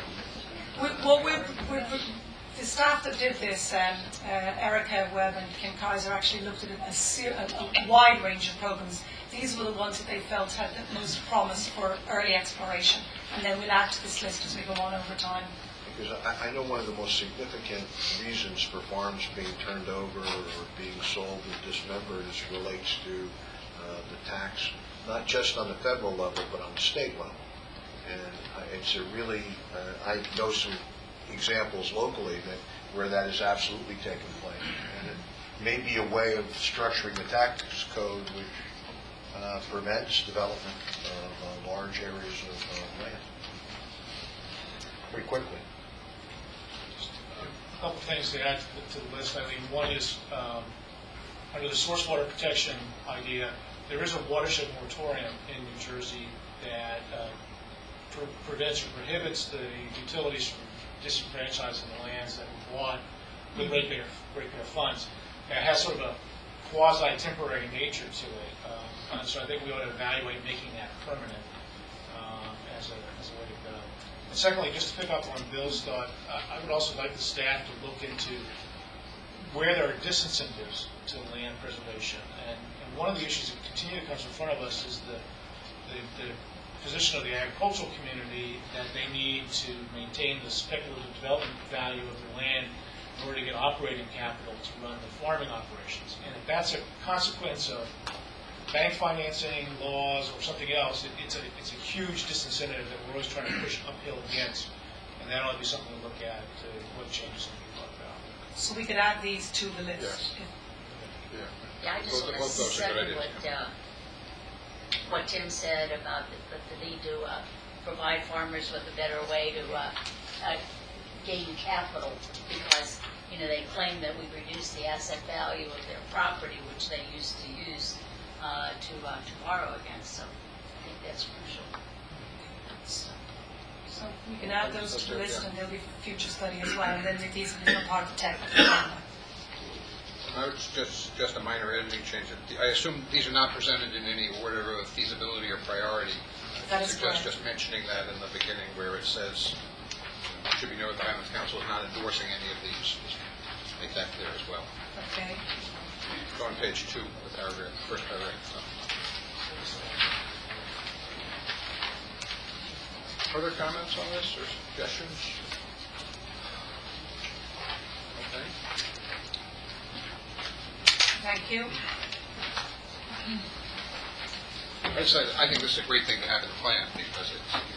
The staff that did this, Erica Webb and Kim Kaiser, actually looked at a wide range of programs. The these were the ones that they felt had the most promise for early exploration. And then we'll add to this list as we go on over time. Because I know one of the most significant reasons for farms being turned over or being sold and dismembered relates to the tax, not just on the federal level, but on the state level. And it's a really, I know some examples locally where that is absolutely taking place. And it may be a way of structuring the tax code which prevents development of large areas of land very quickly. A couple things to add to the list. I mean, one is under the source water protection idea, there is a watershed moratorium in New Jersey that prevents or prohibits the utilities from disenfranchising the lands that we bought with ratepayer funds. It has sort of a quasi-temporary nature to it, and so I think we ought to evaluate making that permanent as a way to go. And secondly, just to pick up on Bill's thought, I would also like the staff to look into where there are disincentives to land preservation. And one of the issues that continue to come in front of us is the position of the agricultural community that they need to maintain the speculative development value of their land in order to get operating capital to run the farming operations. And if that's a consequence of bank financing laws or something else, it's a huge disincentive that we're always trying to push uphill against. And that ought to be something to look at, what changes can be brought about. So we could add these to the list. Yes. Yeah, I just want to second what Tim said about the need to provide farmers with a better way to gain capital, because they claim that we reduce the asset value of their property, which they used to use to borrow against. So I think that's crucial. So we can add those to the list, and there'll be future study as well, and then these will become part of the technical plan. Just a minor editing change. I assume these are not presented in any order of feasibility or priority. That is correct. Just mentioning that in the beginning where it says, it should be noted the Highlands Council is not endorsing any of these. Make that clear as well. Okay. Go on page 2, the paragraph, first paragraph. Further comments on this or suggestions? Okay. Thank you. I think this is a great thing to have in the plan because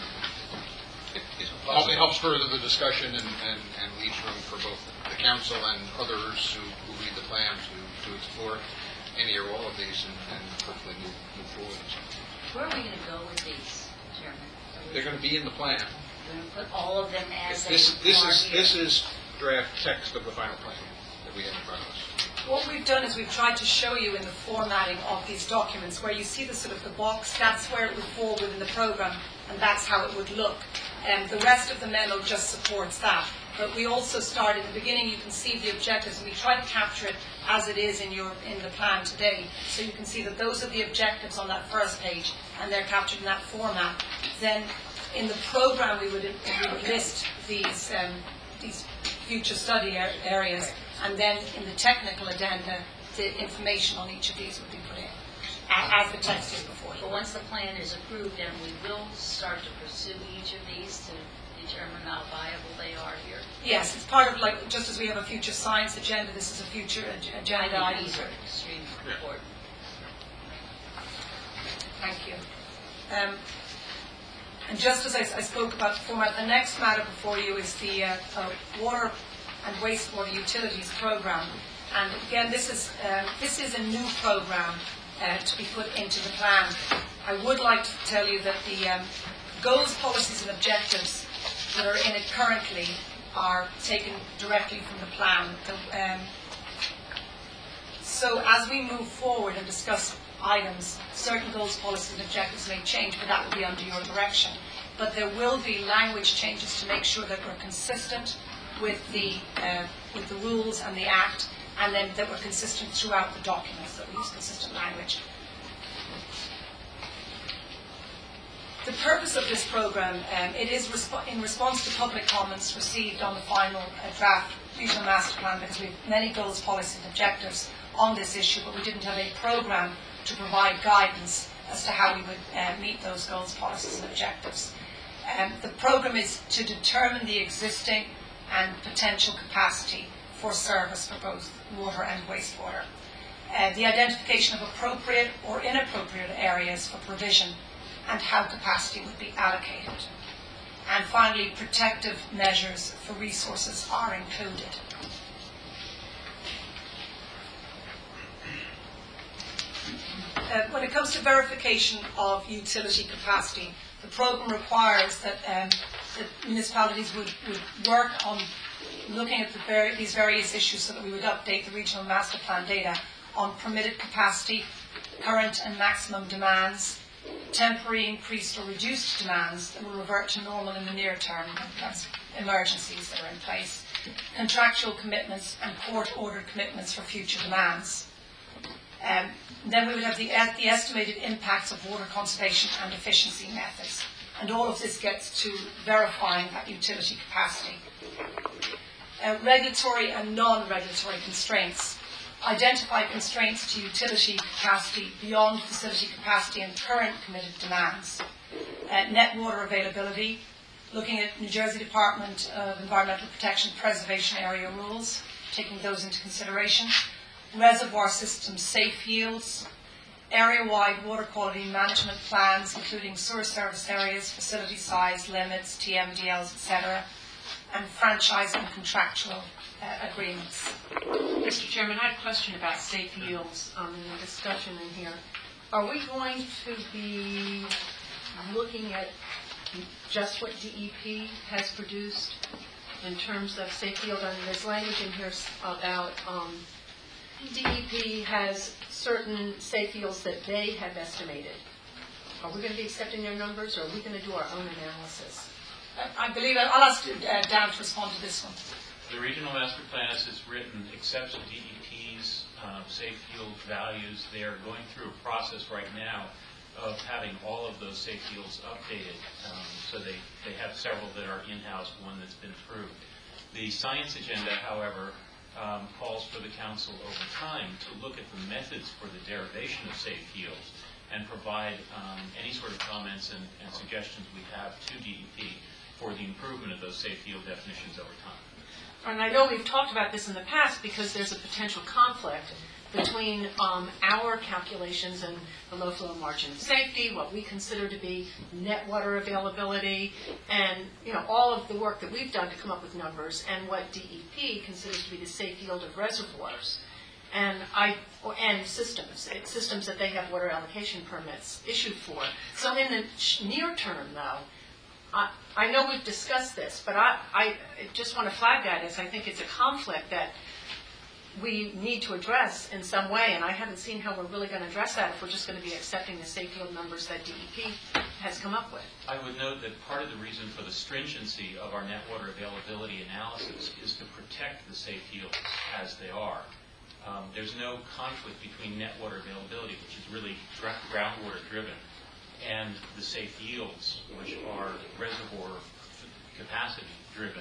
it helps further the discussion and leaves room for both the council and others who read the plan to explore any or all of these and hopefully move forward. Where are we going to go with these, Chairman? They're going to be in the plan. We're going to put all of them as This is draft text of the final plan that we have in front of us. What we've done is we've tried to show you in the formatting of these documents where you see the sort of the box, that's where it would fall within the program, and that's how it would look. And the rest of the memo just supports that. But we also start in the beginning, you can see the objectives, and we try to capture it as it is in the plan today. So you can see that those are the objectives on that first page, and they're captured in that format. Then in the program we would list these future study areas, and then in the technical addenda, the information on each of these would be put in, as the text is before you. But once the plan is approved, then we will start to pursue each of these to determine how viable they are here. Yes, it's part of, just as we have a future science agenda, this is a future agenda item. These are extremely important. Thank you. And just as I spoke about the format, the next matter before you is the water and wastewater utilities program. And again, this is a new program to be put into the plan. I would like to tell you that the goals, policies and objectives that are in it currently are taken directly from the plan. So as we move forward and discuss items, certain goals, policies and objectives may change, but that will be under your direction. But there will be language changes to make sure that we're consistent with the rules and the Act, and then that we're consistent throughout the documents, that we use consistent language. The purpose of this program, it is in response to public comments received on the final draft regional master plan, because we have many goals, policies and objectives on this issue, but we didn't have a program to provide guidance. as to how we would meet those goals, policies and objectives. The programme is to determine the existing and potential capacity for service for both water and wastewater. The identification of appropriate or inappropriate areas for provision and how capacity would be allocated. And finally, protective measures for resources are included. When it comes to verification of utility capacity, the programme requires that municipalities would work on looking at these various issues so that we would update the regional master plan data on permitted capacity, current and maximum demands, temporary increased or reduced demands that will revert to normal in the near term, that's emergencies that are in place, contractual commitments and court-ordered commitments for future demands. Then we would have the estimated impacts of water conservation and efficiency methods. And all of this gets to verifying that utility capacity. Regulatory and non-regulatory constraints. Identify constraints to utility capacity beyond facility capacity and current committed demands. Net water availability, looking at New Jersey Department of Environmental Protection Preservation Area rules, taking those into consideration. Reservoir system safe yields, area-wide water quality management plans, including sewer service areas, facility size, limits, TMDLs, etc., and franchise and contractual agreements. Mr. Chairman, I have a question about safe yields in the discussion in here. Are we going to be looking at just what DEP has produced in terms of safe yield? I mean, there's language in here about DEP has certain safe yields that they have estimated. Are we going to be accepting their numbers, or are we going to do our own analysis? I believe I'll ask Dan to respond to this one. The regional master plan, as it's written, accepts DEP's safe yield values. They are going through a process right now of having all of those safe yields updated. So they have several that are in-house, one that's been approved. The science agenda, however, calls for the council over time to look at the methods for the derivation of safe yields and provide any sort of comments and suggestions we have to DEP for the improvement of those safe yield definitions over time. And I know we've talked about this in the past because there's a potential conflict between our calculations and the low flow margin of safety, what we consider to be net water availability, and all of the work that we've done to come up with numbers, and what DEP considers to be the safe yield of reservoirs and systems that they have water allocation permits issued for. So in the near term, though, I know we've discussed this, but I just want to flag that as I think it's a conflict that we need to address in some way, and I haven't seen how we're really going to address that if we're just going to be accepting the safe yield numbers that DEP has come up with. I would note that part of the reason for the stringency of our net water availability analysis is to protect the safe yields as they are. There's no conflict between net water availability, which is really groundwater driven, and the safe yields, which are reservoir capacity driven.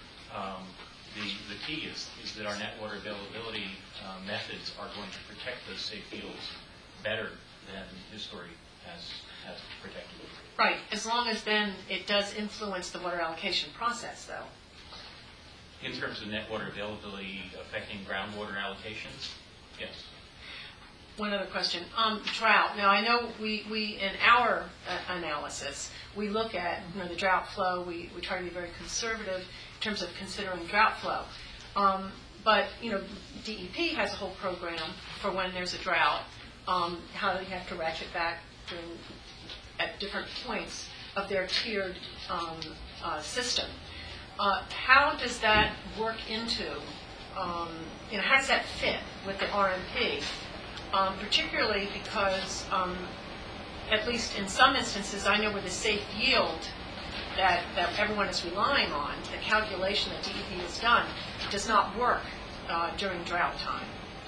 The key is that our net water availability methods are going to protect those safe yields better than history has protected them. Right, as long as then it does influence the water allocation process, though. In terms of net water availability affecting groundwater allocations, yes. One other question. Drought. Now, I know we in our analysis, we look at the drought flow. We try to be very conservative in terms of considering drought flow. But, DEP has a whole program for when there's a drought, how they have to ratchet back at different points of their tiered system. How does that work into, how does that fit with the RMP? Particularly because, at least in some instances, I know where the safe yield that everyone is relying on, the calculation that DEP has done, does not work during drought time.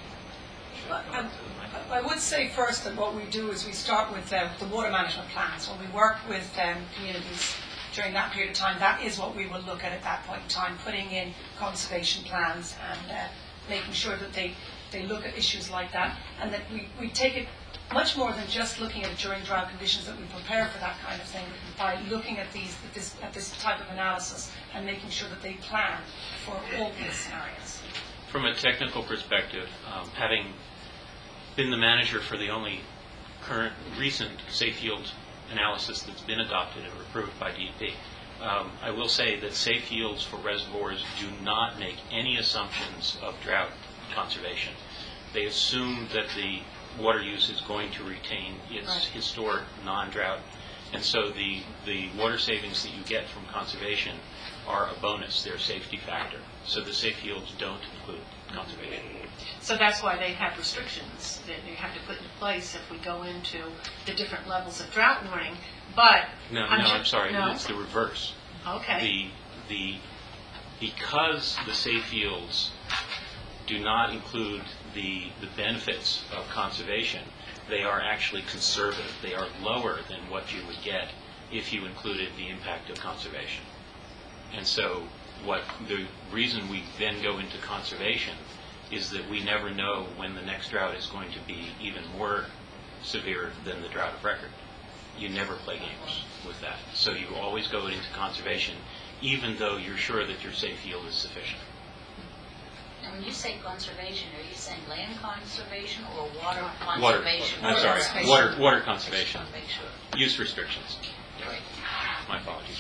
I would say first that what we do is we start with the water management plans. When we work with communities during that period of time, that is what we will look at that point in time, putting in conservation plans and making sure that they look at issues like that, and that we take it much more than just looking at it during drought conditions, that we prepare for that kind of thing, by looking at this type of analysis and making sure that they plan for all these scenarios. From a technical perspective, having been the manager for the only current recent safe yield analysis that's been adopted or approved by DEP, I will say that safe yields for reservoirs do not make any assumptions of drought conservation. They assume that the water use is going to retain its historic non-drought, and so the water savings that you get from conservation are a bonus. They're a safety factor. So the safe yields don't include conservation. So that's why they have restrictions that you have to put in place if we go into the different levels of drought warning. But I'm sorry. No? It's the reverse. Okay. Because the safe yields do not include the benefits of conservation, they are actually conservative. They are lower than what you would get if you included the impact of conservation. And so the reason we then go into conservation is that we never know when the next drought is going to be even more severe than the drought of record. You never play games with that. So you always go into conservation, even though you're sure that your safe yield is sufficient. Now, when you say conservation, are you saying land conservation or water conservation? Water conservation. Use restrictions. Right. My apologies.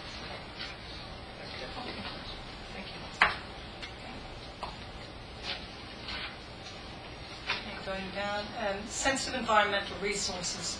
Going down, sensitive environmental resources.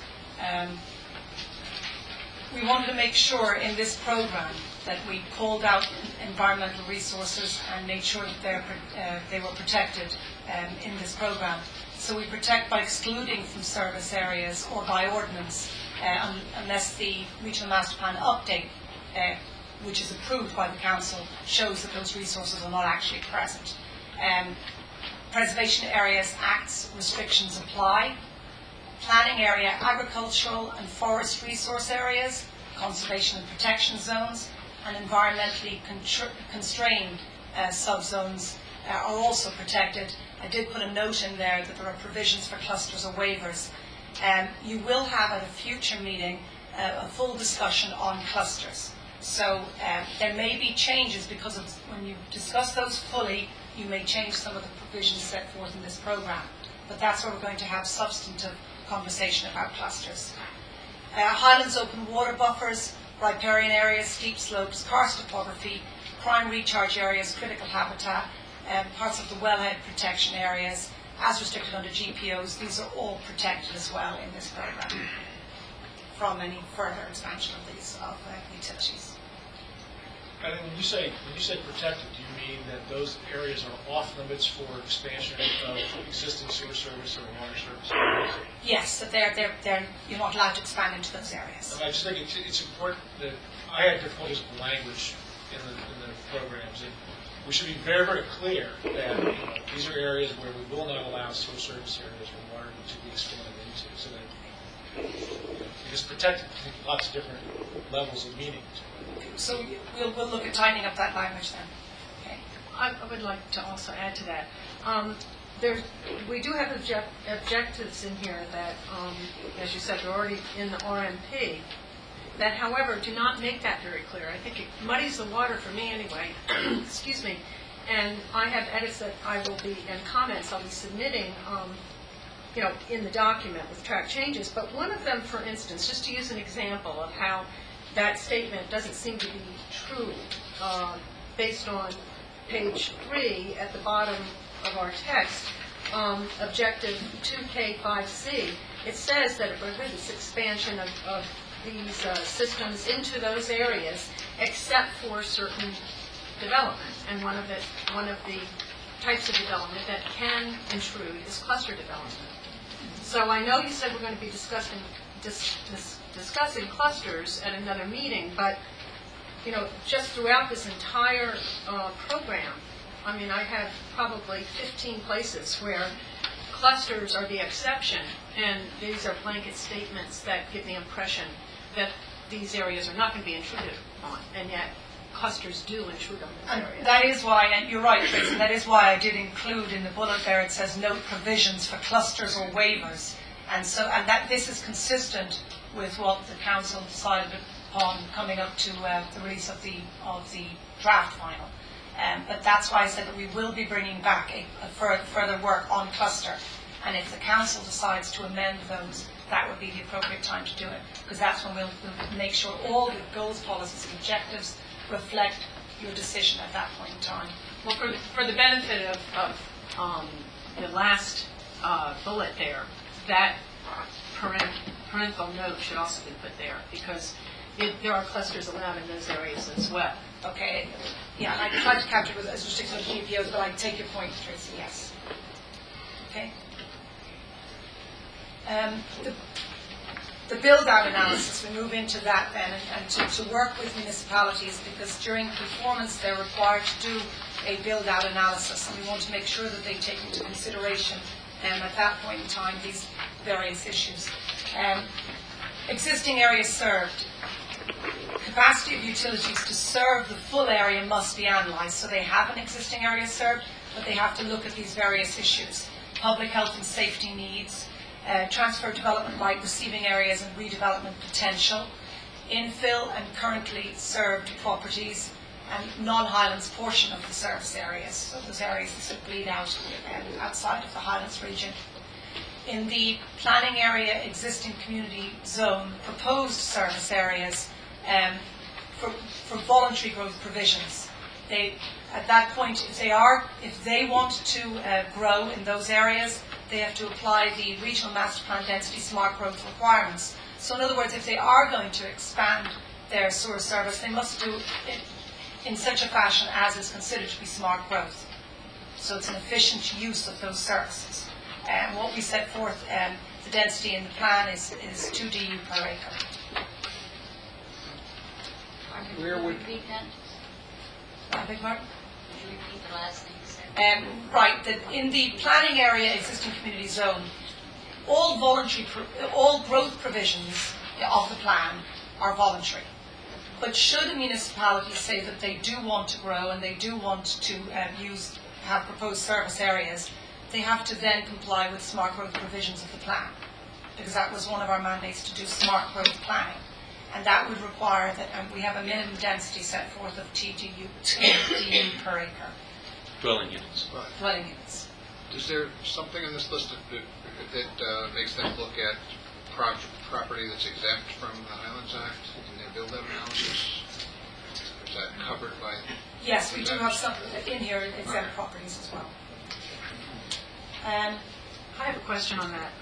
We wanted to make sure in this program that we called out environmental resources and made sure that they were protected in this program. So we protect by excluding from service areas or by ordinance unless the Regional Master Plan update, which is approved by the Council, shows that those resources are not actually present. Preservation Areas Act's restrictions apply. Planning area, agricultural and forest resource areas, conservation and protection zones, and environmentally constrained subzones are also protected. I did put a note in there that there are provisions for clusters or waivers. You will have at a future meeting a full discussion on clusters. So there may be changes because of when you discuss those fully, you may change some of the provisions set forth in this program. But that's where we're going to have substantive conversation about clusters. Highlands open water buffers, riparian areas, steep slopes, karst topography, prime recharge areas, critical habitat, parts of the wellhead protection areas, as restricted under GPOs, these are all protected as well in this program from any further expansion of these utilities. And then when you say protected, do you mean that those areas are off limits for expansion of existing sewer service or water service areas? Yes, that you're not allowed to expand into those areas. And I just think it's important that I had difficulties with the language in the programs. And we should be very, very clear that these are areas where we will not allow sewer service areas or water to be expanded into. So that because protected can have lots of different levels of meaning to it. So we'll look at tightening up that language then. Okay. I would like to also add to that. We do have objectives in here that, as you said, are already in the RMP, that, however, do not make that very clear. I think it muddies the water for me anyway. Excuse me. And I have edits that I will be, and comments I'll be submitting, in the document with track changes. But one of them, for instance, just to use an example of how that statement doesn't seem to be true, based on page 3 at the bottom of our text, objective 2K5C, it says that it prohibits expansion of these systems into those areas except for certain development. And one of the types of development that can intrude is cluster development. So I know you said we're going to be discussing clusters at another meeting, but just throughout this entire program, I mean, I have probably 15 places where clusters are the exception, and these are blanket statements that give the impression that these areas are not going to be intruded on, and yet clusters do intrude on those areas. That is why, and you're right, Tracy, that is why I did include in the bullet there, it says note provisions for clusters or waivers. And that this is consistent with what the council decided upon coming up to the release of the draft final. But that's why I said that we will be bringing back further work on cluster. And if the council decides to amend those, that would be the appropriate time to do it, because that's when we'll make sure all the goals, policies, and objectives reflect your decision at that point in time. Well, for the benefit of the last bullet there, that parental note should also be put there, because there are clusters allowed in those areas as well. Okay. Yeah, and I tried to capture it as restricted on GPOs, but I take your point, Tracy, yes. Okay. The build-out analysis, we move into that then, and to work with municipalities, because during performance they're required to do a build-out analysis, and we want to make sure that they take into consideration at that point in time these various issues. Existing areas served. Capacity of utilities to serve the full area must be analysed. So they have an existing area served, but they have to look at these various issues. Public health and safety needs, transfer development by receiving areas and redevelopment potential, infill and currently served properties, and non-Highlands portion of the service areas, so those areas that sort of bleed out outside of the Highlands region. In the planning area existing community zone, proposed service areas for voluntary growth provisions. At that point, if they want to grow in those areas, they have to apply the regional master plan density smart growth requirements. So in other words, if they are going to expand their sewer service, they must do it in such a fashion as is considered to be smart growth. So it's an efficient use of those services. And what we set forth, the density in the plan is 2 DU per acre. Where would you repeat that? I beg pardon? Would you repeat the last thing you said? Right, that in the planning area existing community zone, all growth provisions of the plan are voluntary. But should a municipality say that they do want to grow and they do want to have proposed service areas, they have to then comply with smart growth provisions of the plan, because that was one of our mandates, to do smart growth planning. And that would require that we have a minimum density set forth of 2 DU per acre. Dwelling units. Right. Dwelling units. Is there something on this list that makes them look at property that's exempt from the Highlands Act in their build-out analysis? Is that covered by? Yes, we do have something in here, exempt properties as well. I have a question on that.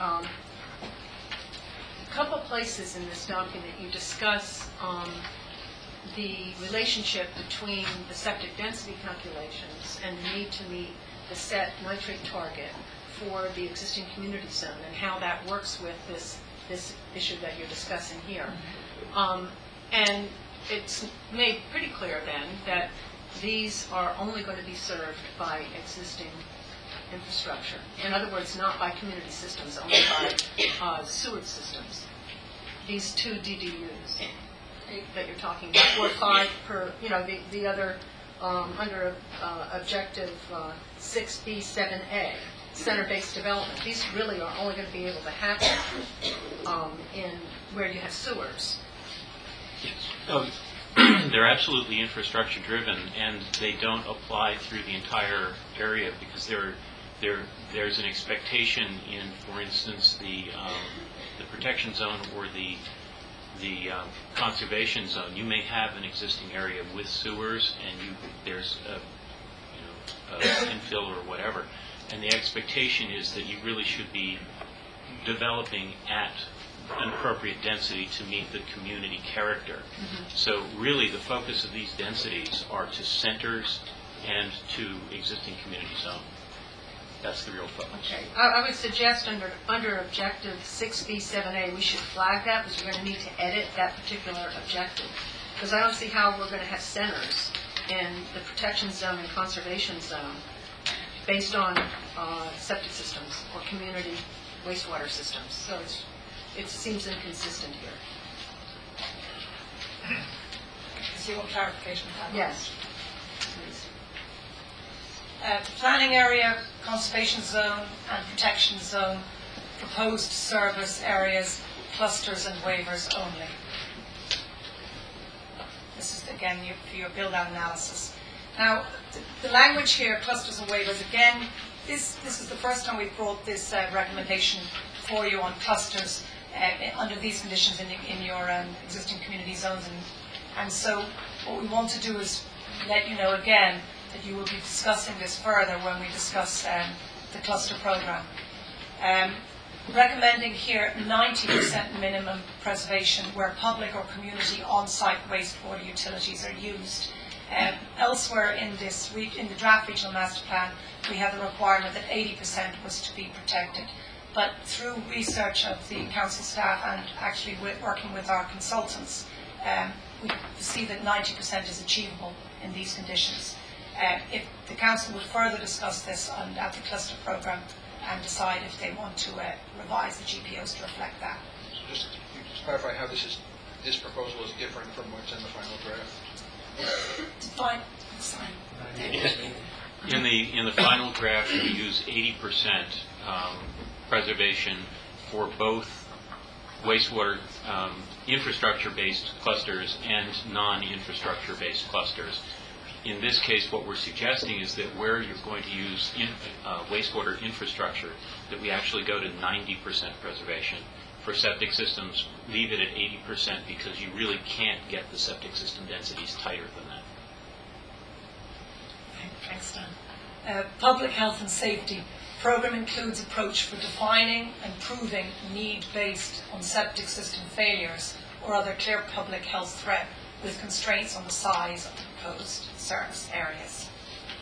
A couple places in this document you discuss the relationship between the septic density calculations and the need to meet the set nitrate target for the existing community zone, and how that works with this issue that you're discussing here. And it's made pretty clear then that these are only going to be served by existing infrastructure. In other words, not by community systems, only by sewage systems. These 2 DDUs that you're talking about, 4 or 5 per, the other under objective 6B, 7A, center-based development. These really are only going to be able to happen in where you have sewers. They're absolutely infrastructure driven, and they don't apply through the entire area, because there's an expectation in, for instance, the protection zone or the conservation zone. You may have an existing area with sewers, and there's a infill or whatever, and the expectation is that you really should be developing at an appropriate density to meet the community character. Mm-hmm. So really the focus of these densities are to centers and to existing community zone. That's the real focus. Okay. I would suggest under objective 6B, 7A, we should flag that, because we're going to need to edit that particular objective. Because I don't see how we're going to have centers in the protection zone and conservation zone based on septic systems or community wastewater systems. So it seems inconsistent here. So you want clarification of that? Yes. Please. Planning area, conservation zone and protection zone, proposed service areas, clusters and waivers only. This is, again, for your build-out analysis. Now, the language here, clusters and waivers, again, this is the first time we've brought this recommendation for you on clusters under these conditions in your existing community zones. And so what we want to do is let you know again that you will be discussing this further when we discuss the cluster program. Recommending here 90% minimum preservation where public or community on-site wastewater utilities are used. Elsewhere in the draft regional master plan, we have the requirement that 80% was to be protected. But through research of the council staff and actually working with our consultants, we see that 90% is achievable in these conditions. If the council would further discuss this at the cluster programme and decide if they want to revise the GPOs to reflect that. So just to clarify how this proposal is different from what's in the final draft. In the final draft, we use 80% preservation for both wastewater infrastructure-based clusters and non-infrastructure-based clusters. In this case, what we're suggesting is that where you're going to use wastewater infrastructure, that we actually go to 90% preservation. For septic systems, leave it at 80% because you really can't get the septic system densities tighter than that. Thanks, Dan. Public health and safety. Program includes approach for defining and proving need based on septic system failures or other clear public health threat with constraints on the size of the proposed service areas.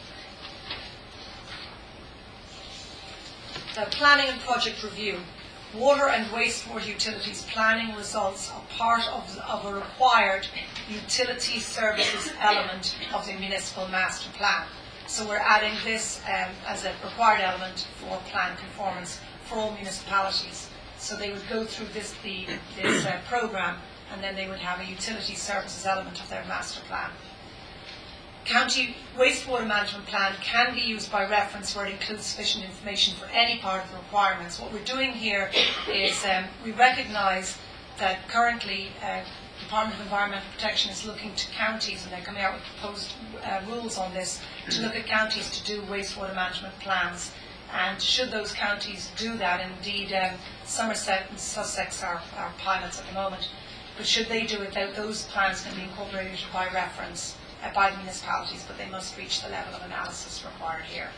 Planning and project review. Water and wastewater utilities planning results are part of a required utility services element of the municipal master plan. So we're adding this as a required element for plan conformance for all municipalities. So they would go through this program, and then they would have a utility services element of their master plan. County wastewater management plan can be used by reference where it includes sufficient information for any part of the requirements. What we're doing here is we recognise that currently Department of Environmental Protection is looking to counties, and they're coming out with proposed rules on this, to look at counties to do wastewater management plans. And should those counties do that, indeed Somerset and Sussex are pilots at the moment, but should they do it, those plans can be incorporated by reference by the municipalities, but they must reach the level of analysis required here.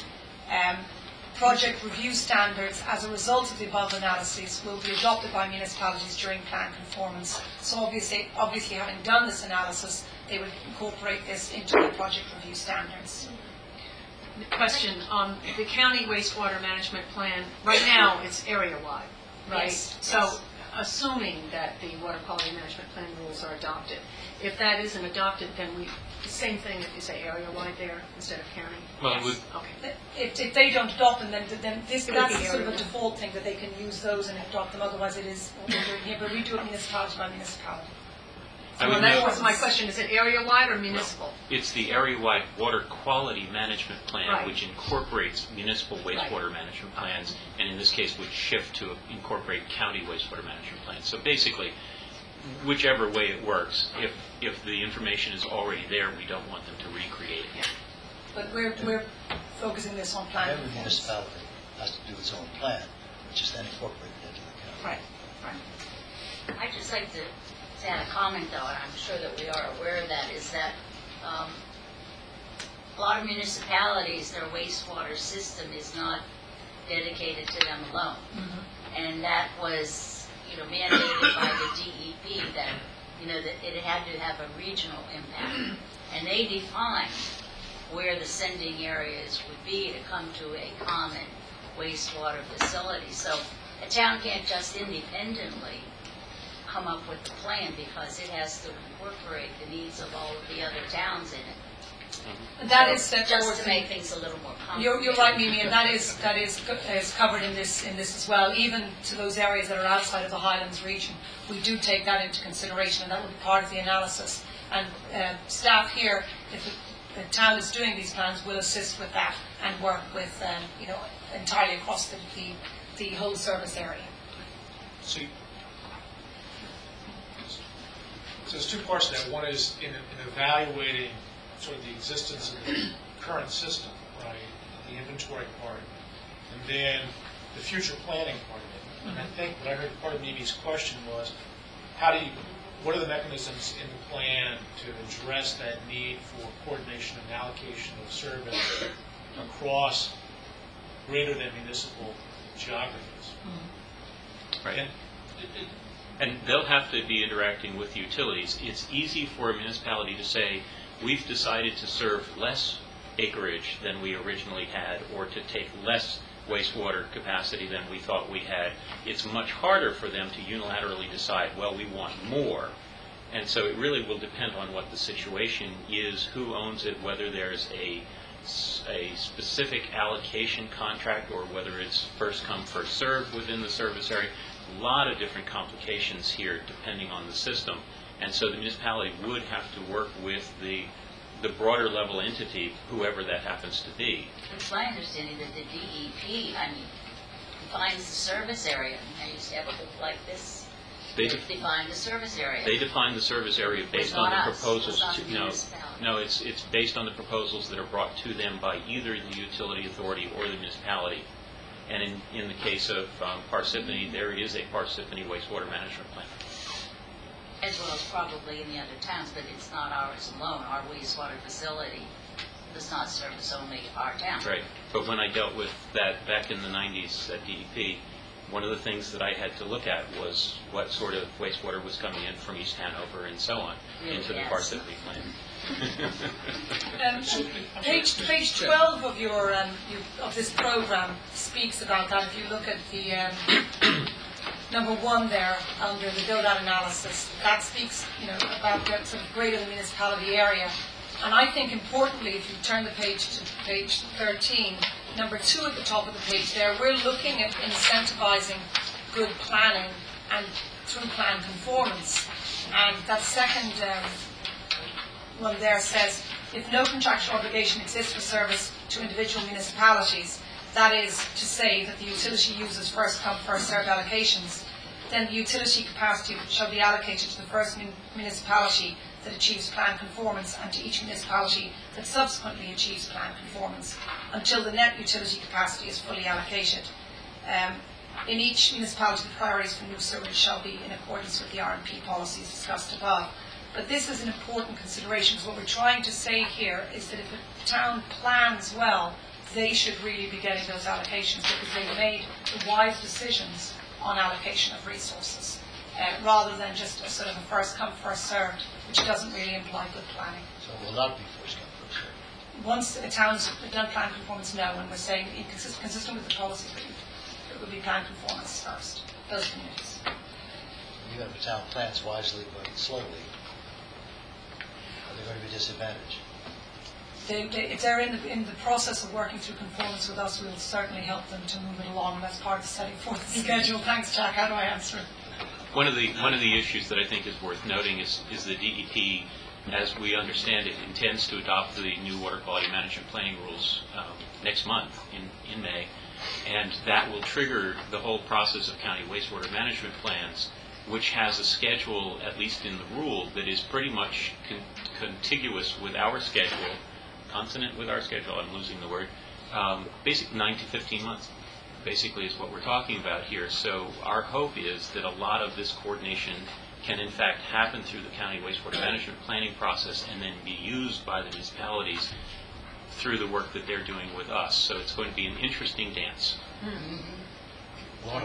Project review standards as a result of the above analyses will be adopted by municipalities during plan conformance. So obviously having done this analysis, they would incorporate this into the project review standards. Question on the county wastewater management plan. Right now, it's area-wide, right? Yes. So assuming that the water quality management plan rules are adopted, if that isn't adopted, then the same thing if you say area-wide there instead of county? Well, it would, Okay. If they don't adopt them, then that's be sort of a area-wide. default thing that they can use those and adopt them. Otherwise, it is what we're doing here. But we do it municipality by municipality. I would That note- was my question. Is it area-wide or municipal? It's the area-wide water quality management plan, Right. which incorporates municipal wastewater management plans, and in this case would shift to incorporate county wastewater management plans. So basically, whichever way it works, if the information is already there, we don't want them to recreate it. But we're focusing this on plan Every conformance. municipality has to do its own plan, which is then incorporated into the county. Right. I'd just like to add a comment, though, and I'm sure that we are aware of that, is that a lot of municipalities, their wastewater system is not dedicated to them alone. And that was, mandated by the DEP that, that it had to have a regional impact. And they defined where the sending areas would be to come to a common wastewater facility. So a town can't just independently come up with the plan because it has to incorporate the needs of all of the other towns in it. And that is set just forth to make things a little more You're complicated. right, Mimi, and that is covered in this as well. Even to those areas that are outside of the Highlands region, we do take that into consideration, and that will be part of the analysis. And staff here, if the town is doing these plans, will assist with that and work with entirely across the the whole service area. See, so there's two parts to that. One is in evaluating sort of the existence of the current system, right, the inventory part, and then the future planning part of it. And I think what I heard part of Mimi's question was, what are the mechanisms in the plan to address that need for coordination and allocation of service across greater than municipal geographies? Right. And they'll have to be interacting with utilities. It's easy for a municipality to say, we've decided to serve less acreage than we originally had, or to take less wastewater capacity than we thought we had. It's much harder for them to unilaterally decide, well, we want more. And so it really will depend on what the situation is, who owns it, whether there's a specific allocation contract or whether it's first come, first served within the service area. A lot of different complications here depending on the system. And so the municipality would have to work with the broader level entity, whoever that happens to be. It's my understanding that the DEP, defines the service area. I used to have a book like this. They define the service area. They define the service area based on the proposals. No, it's based on the proposals that are brought to them by either the utility authority or the municipality. And in the case of Parsippany, there is a Parsippany wastewater management plan. As well as probably in the other towns, but it's not ours alone. Our wastewater facility does not service only our town. Right. But when I dealt with that back in the 90s at DEP, one of the things that I had to look at was what sort of wastewater was coming in from East Hanover and so on into the Parsippany plan. Page 12 of this program speaks about that. If you look at the number 1 there under the build-out analysis, that speaks, about the sort of greater than municipality area. And I think importantly, if you turn the page to page 13, number 2 at the top of the page there, we're looking at incentivizing good planning and through plan conformance. And that second one there says, if no contractual obligation exists for service to individual municipalities, that is to say that the utility uses first come, first served allocations, then the utility capacity shall be allocated to the first municipality that achieves plan conformance and to each municipality that subsequently achieves plan conformance until the net utility capacity is fully allocated. In each municipality, the priorities for new sewage shall be in accordance with the RMP policies discussed above. But this is an important consideration, because what we're trying to say here is that if a town plans well, they should really be getting those allocations because they've made the wise decisions on allocation of resources, rather than just a sort of a first come, first served, which doesn't really imply good planning. So it will not be first come, first served. Once a town's done plan conformance, no, and we're saying consistent with the policies, it would be plan conformance first, those communities. Even if a town plans wisely but slowly, are they going to be disadvantaged? If they're in the process of working through conformance with us, we'll certainly help them to move it along, and that's part of setting forth the schedule. Thanks, Jack. How do I answer it? One of the issues that I think is worth noting is the DEP, as we understand it, intends to adopt the new water quality management planning rules next month in May, and that will trigger the whole process of county wastewater management plans, which has a schedule, at least in the rule, that is pretty much contiguous with our schedule, consonant with our schedule, I'm losing the word, basically 9 to 15 months, basically is what we're talking about here. So our hope is that a lot of this coordination can in fact happen through the county wastewater management planning process and then be used by the municipalities through the work that they're doing with us. So it's going to be an interesting dance. A lot of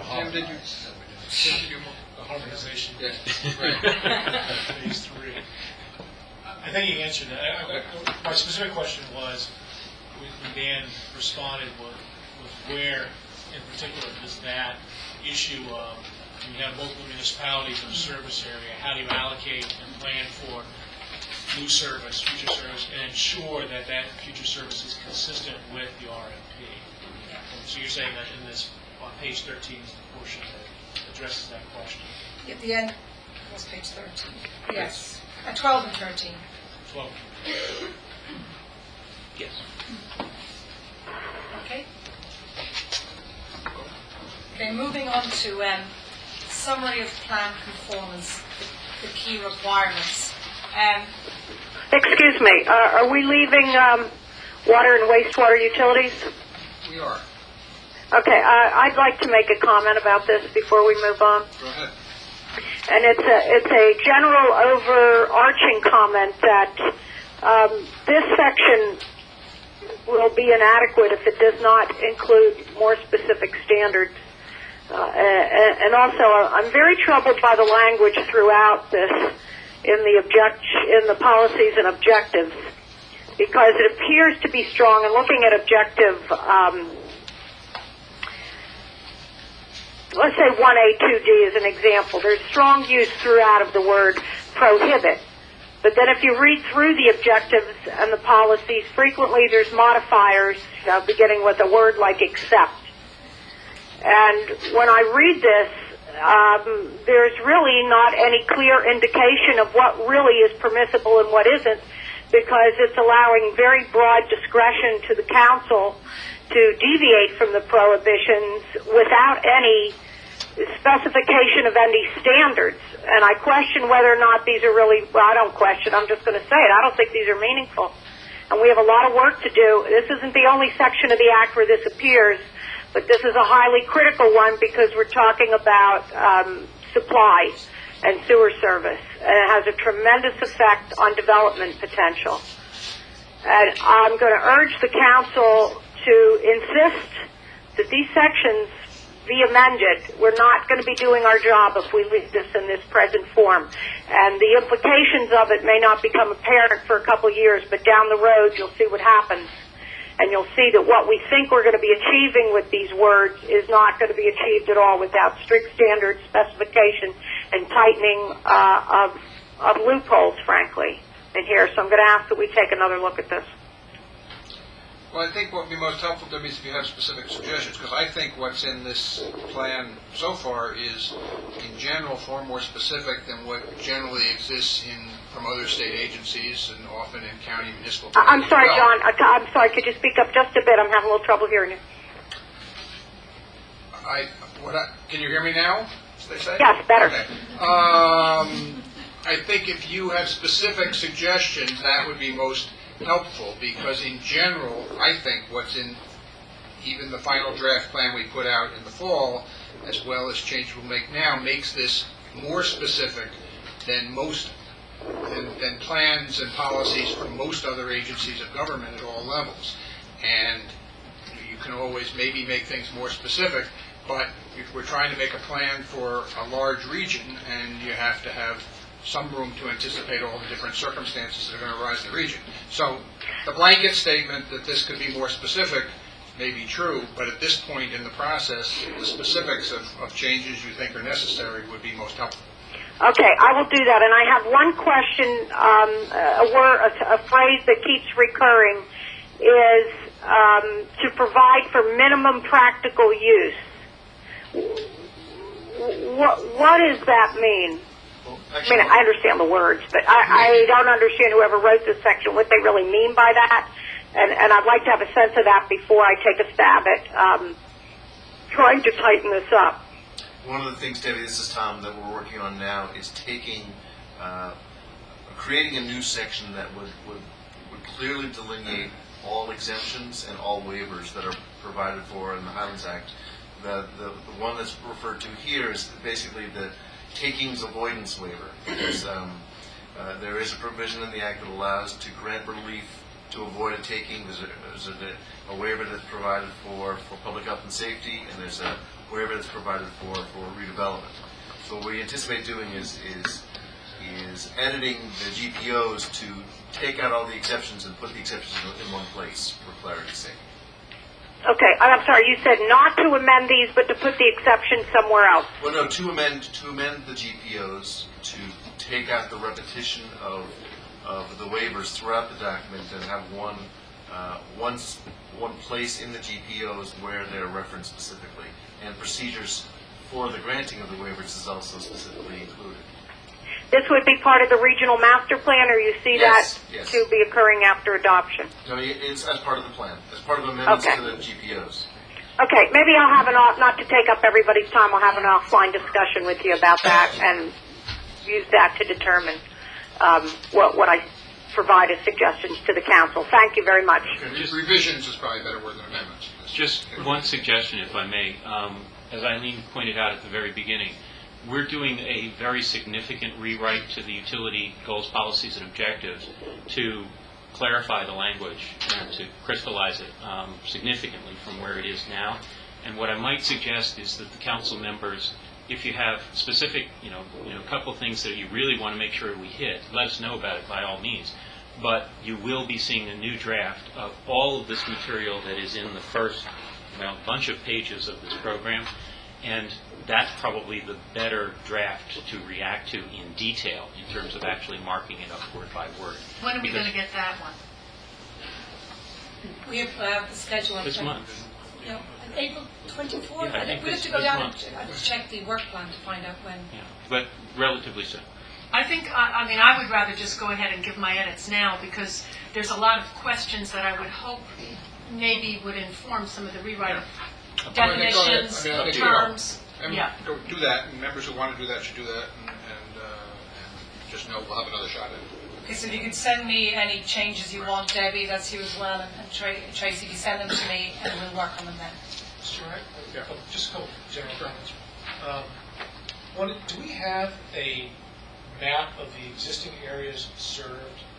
the harmonization. Right. Phase 3. I think you answered that. My specific question was, when Dan responded, was where in particular does that issue of, you have multiple municipalities in a service area, how do you allocate and plan for new service, future service, and ensure that that future service is consistent with the RMP? So you're saying that in this, on page 13 is the portion that addresses that question. At the end, was page 13. Yes. 12 and 13. 12. Yes. Okay. Okay, moving on to summary of plan conformance, the key requirements. Excuse me, are we leaving water and wastewater utilities? We are. Okay, I'd like to make a comment about this before we move on. Go ahead. And it's a general overarching comment that this section will be inadequate if it does not include more specific standards. And also, I'm very troubled by the language throughout this in the policies and objectives, because it appears to be strong. And looking at objective, let's say 1A, 2D as an example, there's strong use throughout of the word prohibit. But then if you read through the objectives and the policies, frequently there's modifiers beginning with a word like except. And when I read this, there's really not any clear indication of what really is permissible and what isn't, because it's allowing very broad discretion to the council to deviate from the prohibitions without any specification of any standards. And I question whether or not these are really, well, I don't question, I'm just going to say it, I don't think these are meaningful. And we have a lot of work to do. This isn't the only section of the Act where this appears, but this is a highly critical one because we're talking about supply and sewer service, and it has a tremendous effect on development potential. And I'm going to urge the council to insist that these sections be amended. We're not going to be doing our job if we leave this in this present form. And the implications of it may not become apparent for a couple of years, but down the road you'll see what happens. And you'll see that what we think we're going to be achieving with these words is not going to be achieved at all without strict standards, specification, and tightening of loopholes, frankly, in here. So I'm going to ask that we take another look at this. Well, I think what would be most helpful to me is if you have specific suggestions, because I think what's in this plan so far is, in general, far more specific than what generally exists from other state agencies and often in county municipal. I'm sorry, John. I'm sorry. Could you speak up just a bit? I'm having a little trouble hearing you. Can you hear me now? They say? Yes, better. Okay. I think if you have specific suggestions, that would be most helpful, because in general, I think what's in even the final draft plan we put out in the fall, as well as change we'll make now, makes this more specific than than plans and policies from most other agencies of government at all levels. And you can always maybe make things more specific, but if we're trying to make a plan for a large region, and you have to have some room to anticipate all the different circumstances that are going to arise in the region. So the blanket statement that this could be more specific may be true, but at this point in the process, the specifics of changes you think are necessary would be most helpful. Okay, I will do that. And I have one question, a phrase that keeps recurring is to provide for minimum practical use. What does that mean? I mean, I understand the words, but I don't understand whoever wrote this section, what they really mean by that. And I'd like to have a sense of that before I take a stab at trying to tighten this up. One of the things, Debbie, this is Tom, that we're working on now is creating a new section that would clearly delineate all exemptions and all waivers that are provided for in the Highlands Act. The one that's referred to here is basically the takings avoidance waiver. There is a provision in the Act that allows to grant relief to avoid a taking. There's a waiver that's provided for public health and safety, and there's a waiver that's provided for redevelopment. So what we anticipate doing is editing the GPOs to take out all the exceptions and put the exceptions in one place for clarity's sake. Okay, I'm sorry, you said not to amend these, but to put the exception somewhere else. Well, no, to amend the GPOs to take out the repetition of the waivers throughout the document and have one place in the GPOs where they're referenced specifically, and procedures for the granting of the waivers is also specifically included. This would be part of the regional master plan, or you see that to be occurring after adoption? No, it's as part of the plan, as part of amendments to the GPOs. Okay, maybe I'll have not to take up everybody's time, I'll have an offline discussion with you about that and use that to determine what I provide as suggestions to the council. Thank you very much. Just revisions is probably a better word than amendments. Just one suggestion, if I may. As Eileen pointed out at the very beginning, we're doing a very significant rewrite to the utility goals, policies, and objectives to clarify the language and to crystallize it significantly from where it is now. And what I might suggest is that the council members, if you have specific, a couple of things that you really want to make sure we hit, let us know about it by all means. But you will be seeing a new draft of all of this material that is in the first bunch of pages of this program, and that's probably the better draft to react to in detail in terms of actually marking it up word by word. When are we going to get that one? We have the schedule this month. April 24th. Yeah, I think we have to go down and check the work plan to find out when. Yeah, but relatively soon. I think, I would rather just go ahead and give my edits now because there's a lot of questions that I would hope maybe would inform some of the rewrite definitions, terms. Yeah. Do that, and members who want to do that should do that, and just know we'll have another shot at it. Okay, so if you could send me any changes you want, Debbie, that's you as well, and Tracy, if you send them to me, and we'll work on them then. Mr. Wright? Yeah. Just a couple general comments. Do we have a map of the existing areas served?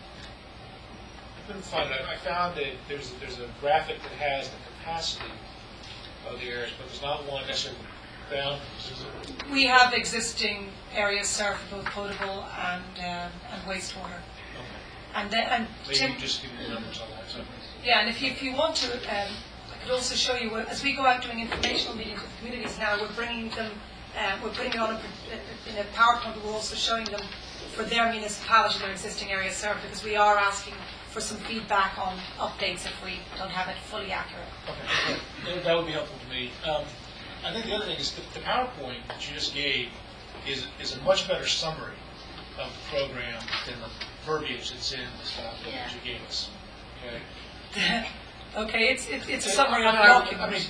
I couldn't find it. I found that there's a graphic that has the capacity of the areas, but there's not one necessarily boundaries. We have existing areas served for both potable and wastewater. Okay. And maybe Tim, you just give me the numbers on that. So. Yeah, and if you want to, I could also show you as we go out doing informational meetings with communities now, we're bringing them. We're putting it on in a PowerPoint. We're also showing them for their municipality, their existing areas served, because we are asking for some feedback on updates if we don't have it fully accurate. Okay, that would be helpful to me. I think the other thing is the PowerPoint that you just gave is a much better summary of the program than the verbiage that's in the document that you gave us. Okay. Okay, it's a summary of the document.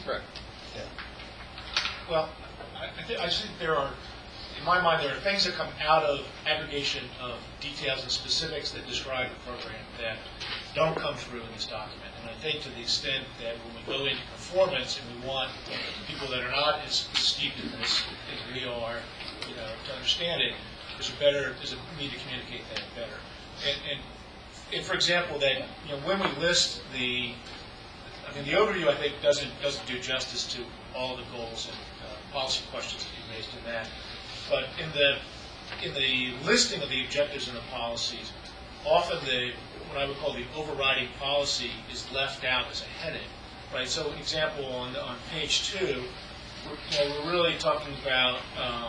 Well, I just think there are, in my mind, there are things that come out of aggregation of details and specifics that describe the program that don't come through in this document. And I think to the extent that when we go into performance and we want people that are not as steeped in this as we are, to understand it, there's a need to communicate that better. And for example, that when we list the overview, I think doesn't do justice to all the goals and policy questions that you raised in that. But in the listing of the objectives and the policies, often what I would call the overriding policy is left out as a heading, right? So, an example on page 2, we're really talking about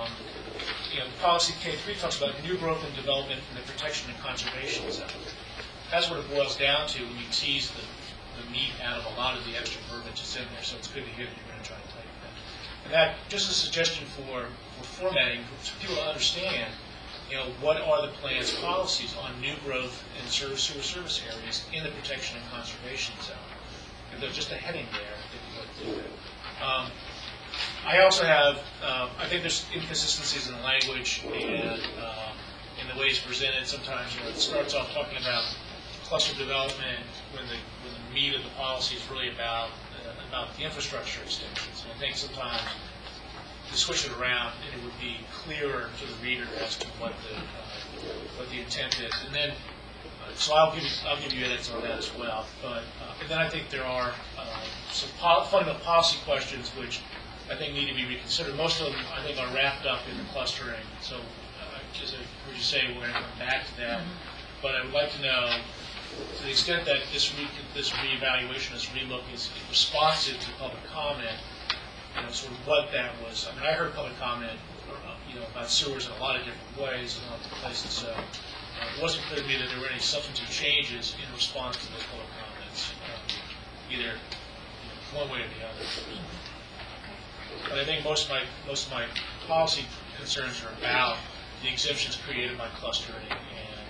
policy K3 talks about new growth and development in the protection and conservation zone. That's what it boils down to when you tease the meat out of a lot of the extra verbiage that's in there. So it's good to hear that you're going to try to type that. And that just a suggestion for formatting for people to understand. What are the plan's policies on new growth in sewer service areas in the protection and conservation zone? And there's just a heading there that you would do that. I also have, I think there's inconsistencies in the language and in the way it's presented. Sometimes it starts off talking about cluster development when the meat of the policy is really about the infrastructure extensions. And I think sometimes to switch it around, it would be clearer to the reader as to what the intent is. And then, so I'll give you edits on that as well. But and then I think there are some fundamental policy questions which I think need to be reconsidered. Most of them I think are wrapped up in the clustering. So as I heard you say, we're going to come back to that. But I would like to know, to the extent that this reevaluation, this relook is responsive to public comment, sort of what that was. I heard public comment, about sewers in a lot of different ways in a lot of places. So it wasn't clear to me that there were any substantive changes in response to those public comments, either one way or the other. But I think most of my policy concerns are about the exemptions created by clustering and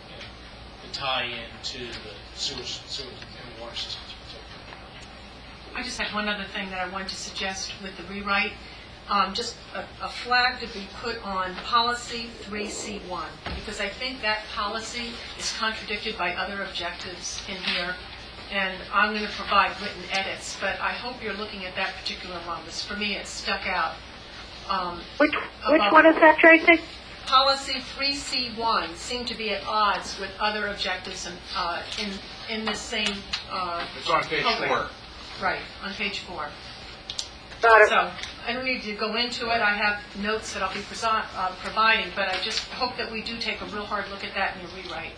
the tie-in to the sewage and water systems. I just had one other thing that I wanted to suggest with the rewrite. Just a flag to be put on policy 3C1, because I think that policy is contradicted by other objectives in here, and I'm going to provide written edits, but I hope you're looking at that particular one, because for me it stuck out. Which one is that, Tracy? Policy 3C1 seemed to be at odds with other objectives in this same It's on page program. 4. Right, on page 4. Got it. So I don't need to go into it. I have notes that I'll be providing, but I just hope that we do take a real hard look at that in the rewrite.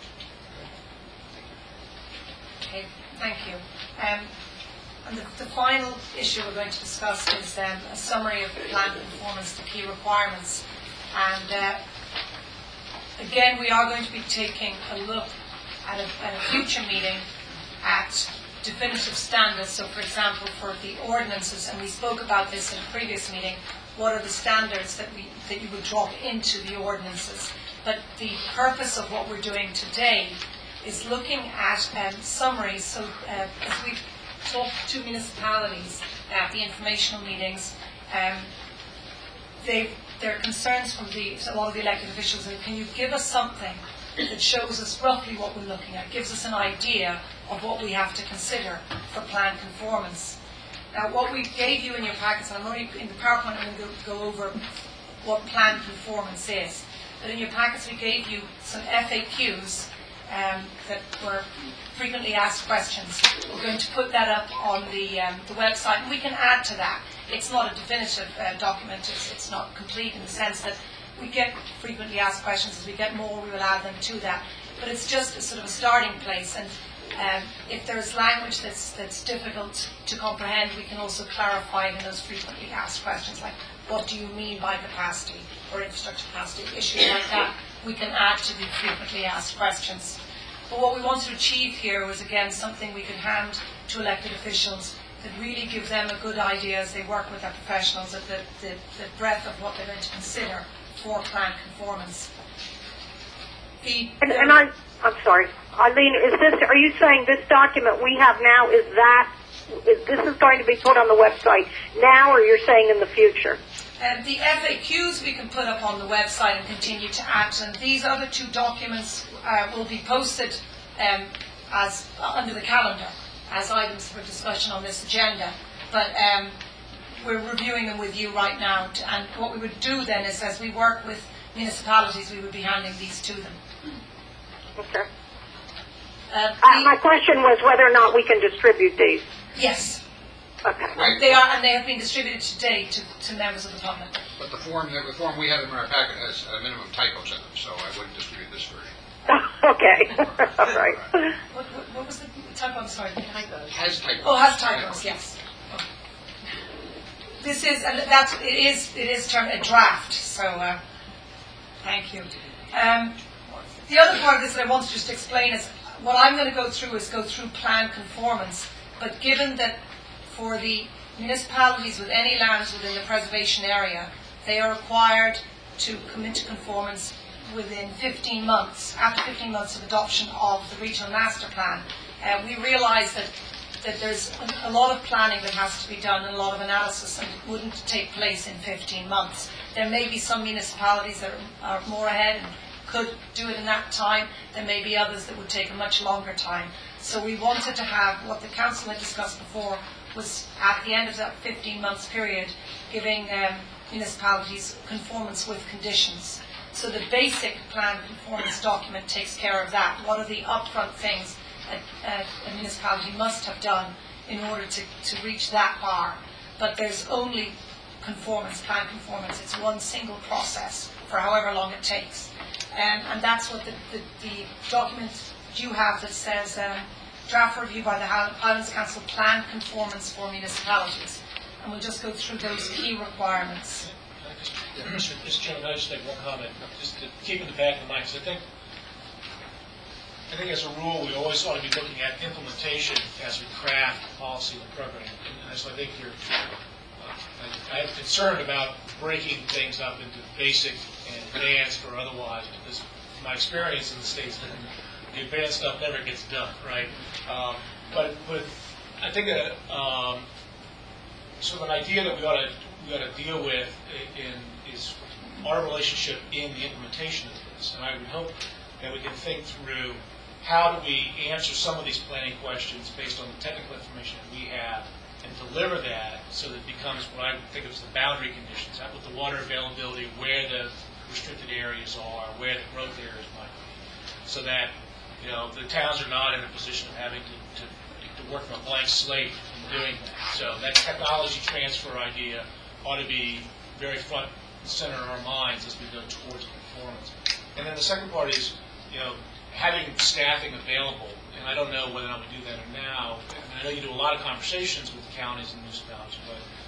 Okay, thank you. And the final issue we're going to discuss is a summary of plan conformance to key requirements. And again, we are going to be taking a look at a future meeting at definitive standards. So, for example, for the ordinances, and we spoke about this in a previous meeting, what are the standards that you would drop into the ordinances? But the purpose of what we're doing today is looking at summaries. So, as we've talked to municipalities at the informational meetings, there are concerns from a lot of the elected officials, and can you give us something that shows us roughly what we're looking at, gives us an idea of what we have to consider for plan conformance. Now, what we gave you in your packets, and I'm only in the PowerPoint, I'm going to go over what plan conformance is. But in your packets, we gave you some FAQs that were frequently asked questions. We're going to put that up on the website, and we can add to that. It's not a definitive document. It's not complete in the sense that we get frequently asked questions. As we get more, we will add them to that. But it's just a sort of a starting place. And if there's language that's difficult to comprehend, we can also clarify it in those frequently asked questions, like what do you mean by capacity or infrastructure capacity, issues like that. We can add to the frequently asked questions. But what we want to achieve here was, again, something we could hand to elected officials that really give them a good idea as they work with their professionals of the breadth of what they're going to consider for plan conformance. I'm sorry, Eileen, are you saying this document we have now is this going to be put on the website now, or you're saying in the future? The FAQs we can put up on the website and continue to add, and these other two documents will be posted as under the calendar as items for discussion on this agenda. But we're reviewing them with you right now, and what we would do then is, as we work with municipalities, we would be handing these to them. Okay. My question was whether or not we can distribute these. Yes. Okay. They are, and they have been distributed today to members of the public. But the form we have in our packet has a minimum typos in them, so I wouldn't distribute this version. Okay. All right. What was the typo? I'm sorry. Has typos. Oh, has typos. Yes. Okay. This is, and it is termed a draft. So, thank you. The other part of this that I want to just explain is what I'm going to go through plan conformance. But given that for the municipalities with any lands within the preservation area, they are required to come into conformance within 15 months, after 15 months of adoption of the regional master plan. We realise that there's a lot of planning that has to be done and a lot of analysis, and it wouldn't take place in 15 months. There may be some municipalities that are more ahead and could do it in that time. There may be others that would take a much longer time. So we wanted to have what the council had discussed before was at the end of that 15 months period giving municipalities conformance with conditions. So the basic plan conformance document takes care of that. What are the upfront things a municipality must have done in order to reach that bar? But there's only conformance, plan conformance. It's one single process for however long it takes. And that's what the document you have that says draft review by the Highlands Council plan conformance for municipalities. And we'll just go through those key requirements. Mr. Chairman, I'll just make one comment, just to keep in the back of the mind, because I think as a rule, we always ought to be looking at implementation as we craft policy and program. And so I think I'm concerned about breaking things up into basic and advanced or otherwise, because my experience in the States, the advanced stuff never gets done, right? But I think So an idea that we ought to deal with is our relationship in the implementation of this. And I would hope that we can think through how do we answer some of these planning questions based on the technical information that we have and deliver that so that it becomes what I think of as the boundary conditions, with the water availability, where the restricted areas are, where the growth areas might be, so that the towns are not in a position of having to work from a blank slate in doing that. So that technology transfer idea ought to be very front and center in our minds as we go towards conformance. And then the second part is, having staffing available. And I don't know whether or not we do that now. And I know you do a lot of conversations with the counties and municipalities,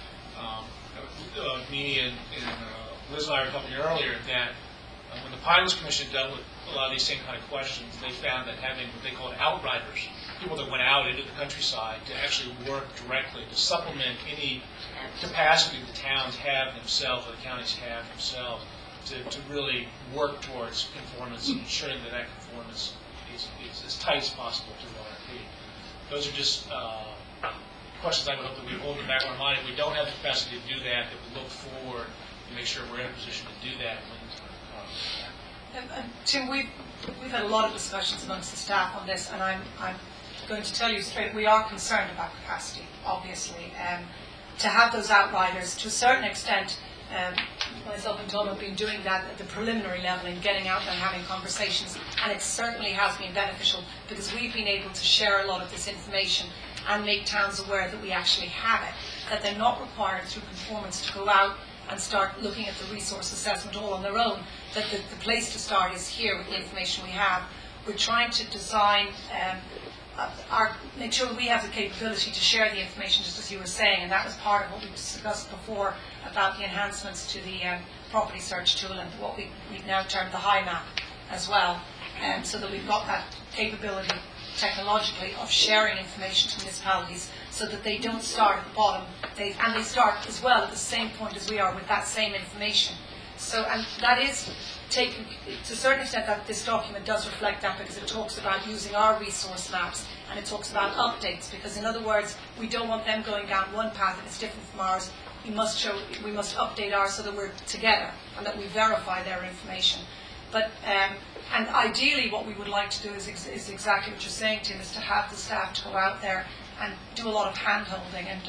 but me and Liz and I were talking earlier that when the Pilots Commission dealt with a lot of these same kind of questions, they found that having what they called outriders, people that went out into the countryside to actually work directly to supplement any capacity the towns have themselves or the counties have themselves to really work towards conformance and ensuring that conformance is as tight as possible to the RFP. Those are just questions I would hope that we hold in the back of our mind. If we don't have the capacity to do that, that we look forward and make sure we're in a position to do that when the time comes. Tim, we've had a lot of discussions amongst the staff on this, and I'm going to tell you straight, we are concerned about capacity, obviously. To have those outriders, to a certain extent, myself and Tom have been doing that at the preliminary level and getting out there and having conversations, and it certainly has been beneficial because we've been able to share a lot of this information and make towns aware that we actually have it, that they're not required through conformance to go out and start looking at the resource assessment all on their own, that the place to start is here with the information we have. We're trying to design make sure that we have the capability to share the information, just as you were saying, and that was part of what we discussed before about the enhancements to the property search tool and what we've now termed the HiMap as well, so that we've got that capability technologically of sharing information to municipalities so that they don't start at the bottom, and they start as well at the same point as we are with that same information. So, and that is taken, to a certain extent, that this document does reflect that because it talks about using our resource maps and it talks about updates, because in other words, we don't want them going down one path and it's different from ours. We must update ours so that we're together and that we verify their information. But and ideally what we would like to do is exactly what you're saying, Tim, is to have the staff to go out there and do a lot of hand-holding, and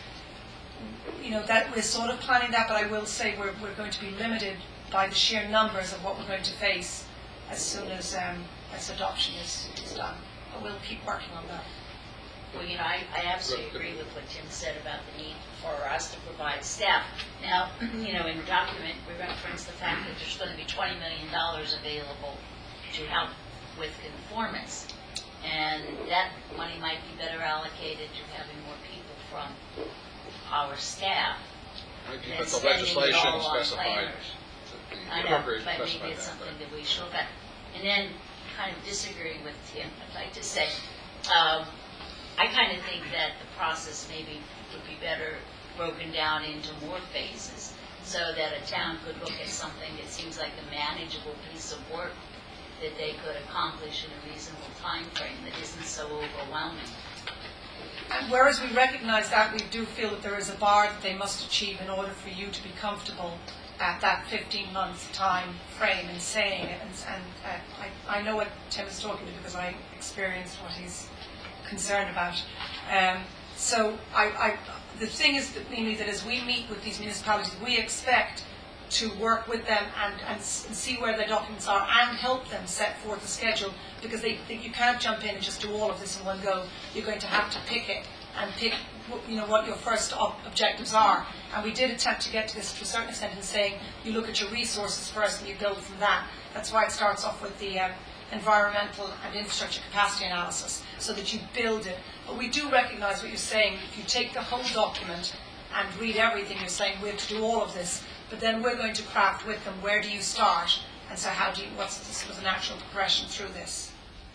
that we're sort of planning that, but I will say we're going to be limited by the sheer numbers of what we're going to face as soon as adoption is done. But we'll keep working on that. Well, I absolutely agree with what Tim said about the need for us to provide staff. Now, in the document, we reference the fact that there's going to be $20 million available to help with conformance. And that money might be better allocated to having more people from our staff. But the legislation specified. I know, but maybe it's something that we should look at. And then, kind of disagreeing with Tim, I'd like to say, I kind of think that the process maybe would be better broken down into more phases so that a town could look at something that seems like a manageable piece of work that they could accomplish in a reasonable time frame that isn't so overwhelming. And whereas we recognize that, we do feel that there is a bar that they must achieve in order for you to be comfortable at that 15-month time frame and saying it. And I know what Tim is talking to because I experienced what he's concerned about. So the thing is that, mainly, that as we meet with these municipalities, we expect to work with them and see where their documents are and help them set forth a schedule, because you can't jump in and just do all of this in one go. You're going to have to pick it and pick what your first objectives are. And we did attempt to get to this to a certain extent in saying you look at your resources first and you build from that. That's why it starts off with the environmental and infrastructure capacity analysis, so that you build it. But we do recognize what you're saying. If you take the whole document and read everything, you're saying we have to do all of this, but then we're going to craft with them, where do you start, and so what's the natural progression through this.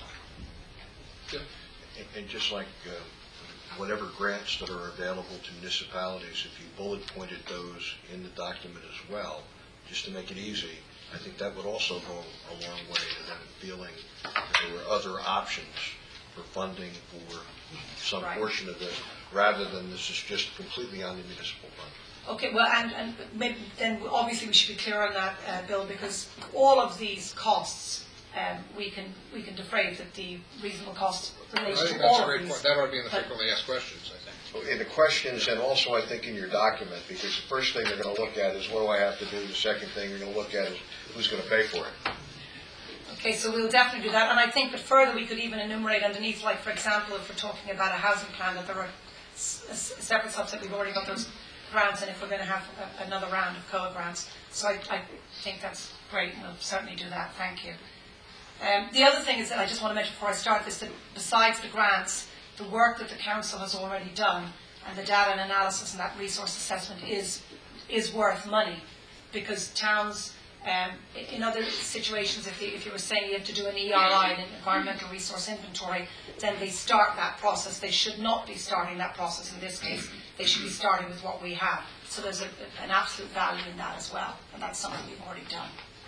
And just like whatever grants that are available to municipalities, if you bullet pointed those in the document as well, just to make it easy, I think that would also go a long way to them feeling that there were other options for funding for some Right. portion of this, rather than this is just completely on the municipal fund. Okay, well, and maybe then obviously we should be clear on that, Bill, because all of these costs we can defray that the reasonable costs I relate think to that's all a of great these. point. That ought to be in the But- frequently asked questions, I think. In the questions, and also I think in your document, because the first thing they're going to look at is what do I have to do? The second thing they're going to look at is who's going to pay for it. Okay, so we'll definitely do that, and I think that further we could even enumerate underneath, like for example, if we're talking about a housing plan, that there are a separate subset, we've already got those grants, and if we're going to have another round of COA grants. So I think that's great, and we'll certainly do that. Thank you. The other thing is that I just want to mention before I start this, that besides the grants, the work that the council has already done, and the data and analysis and that resource assessment is worth money, because towns, in other situations, if you were saying you have to do an ERI, an environmental resource inventory, then they start that process. They should not be starting that process in this case. They should be starting with what we have. So there's an absolute value in that as well, and that's something we've already done.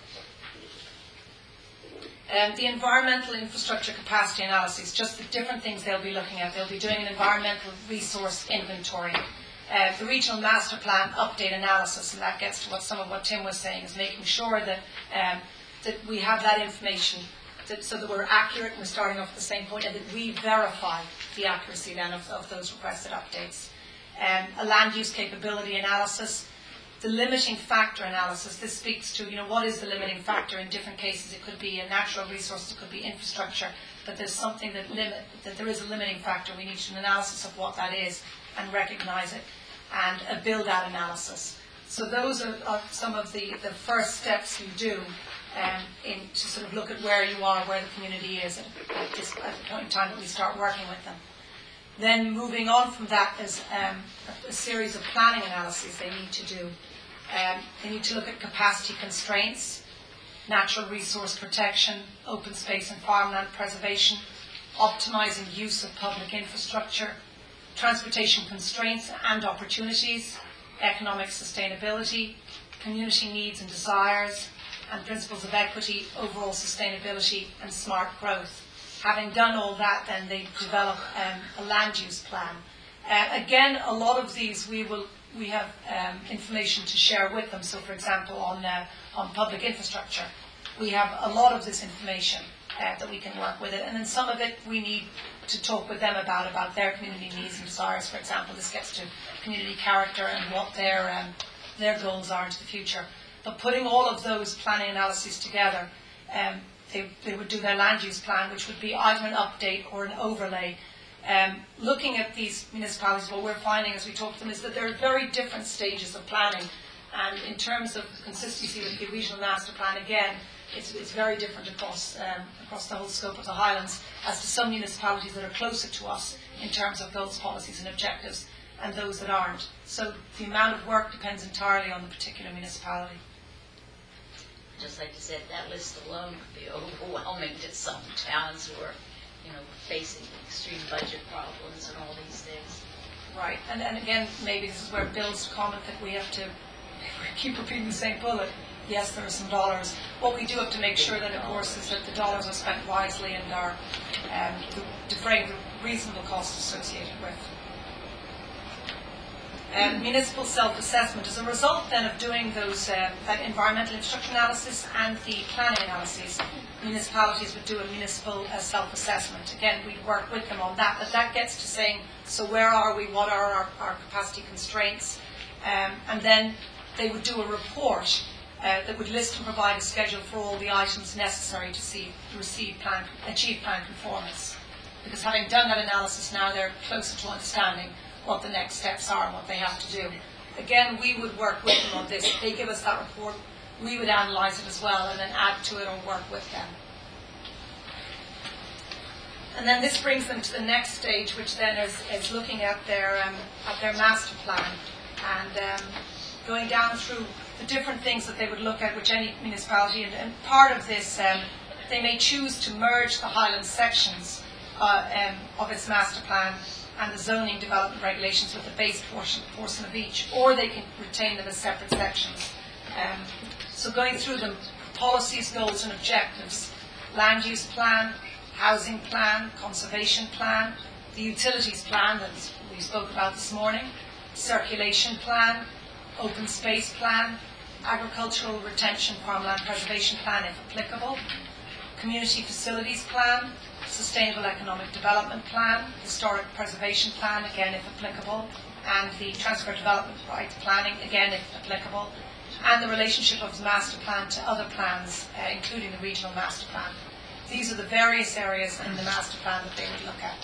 The environmental infrastructure capacity analysis, just the different things they'll be looking at. They'll be doing an environmental resource inventory. The regional master plan update analysis, and that gets to some of what Tim was saying, is making sure that that we have that information so that we're accurate and we're starting off at the same point, and that we verify the accuracy then of those requested updates. A land use capability analysis. The limiting factor analysis, this speaks to, what is the limiting factor in different cases. It could be a natural resource, it could be infrastructure, but there's something that there is a limiting factor. We need an analysis of what that is and recognize it, and a build-out analysis. So those are some of the first steps you do to sort of look at where you are, where the community is at the point in time that we start working with them. Then moving on from that is a series of planning analyses they need to do. They need to look at capacity constraints, natural resource protection, open space and farmland preservation, optimizing use of public infrastructure, transportation constraints and opportunities, economic sustainability, community needs and desires, and principles of equity, overall sustainability and smart growth. Having done all that, then they develop a land use plan. Again, a lot of these we have information to share with them. So, for example, on public infrastructure, we have a lot of this information that we can work with it, and then some of it we need to talk with them about their community needs and desires. For example, this gets to community character and what their goals are into the future. But putting all of those planning analyses together, they would do their land use plan, which would be either an update or an overlay. Looking at these municipalities, what we're finding as we talk to them is that there are very different stages of planning. And in terms of consistency with the regional master plan, again, it's very different across the whole scope of the Highlands, as to some municipalities that are closer to us in terms of those policies and objectives, and those that aren't. So the amount of work depends entirely on the particular municipality. Just like you said, that list alone could be overwhelming to some towns who are, facing extreme budget problems and all these things. Right, and again, maybe this is where Bill's comment that we have to keep repeating the same bullet. Yes, there are some dollars. What we do have to make sure that, of course, is that the dollars are spent wisely and are defraying the reasonable costs associated with. Municipal self-assessment. As a result then of doing those that environmental infrastructure analysis and the planning analyses, municipalities would do a municipal self-assessment. Again, we'd work with them on that, but that gets to saying, so where are we, what are our capacity constraints, and then they would do a report that would list and provide a schedule for all the items necessary to achieve plan conformance. Because having done that analysis now, they're closer to understanding what the next steps are and what they have to do. Again, we would work with them on this. If they give us that report, we would analyse it as well and then add to it or work with them. And then this brings them to the next stage, which then is looking at their master plan and going down through the different things that they would look at, which any municipality, and part of this, they may choose to merge the Highlands sections of its master plan and the zoning development regulations with the base portion of each, or they can retain them as separate sections. So going through them, policies, goals and objectives, land use plan, housing plan, conservation plan, the utilities plan that we spoke about this morning, circulation plan, open space plan, agricultural retention farmland preservation plan if applicable, community facilities plan, sustainable economic development plan, historic preservation plan again if applicable, and the transfer development rights planning again if applicable, and the relationship of the master plan to other plans, including the regional master plan. These are the various areas in the master plan that they would look at.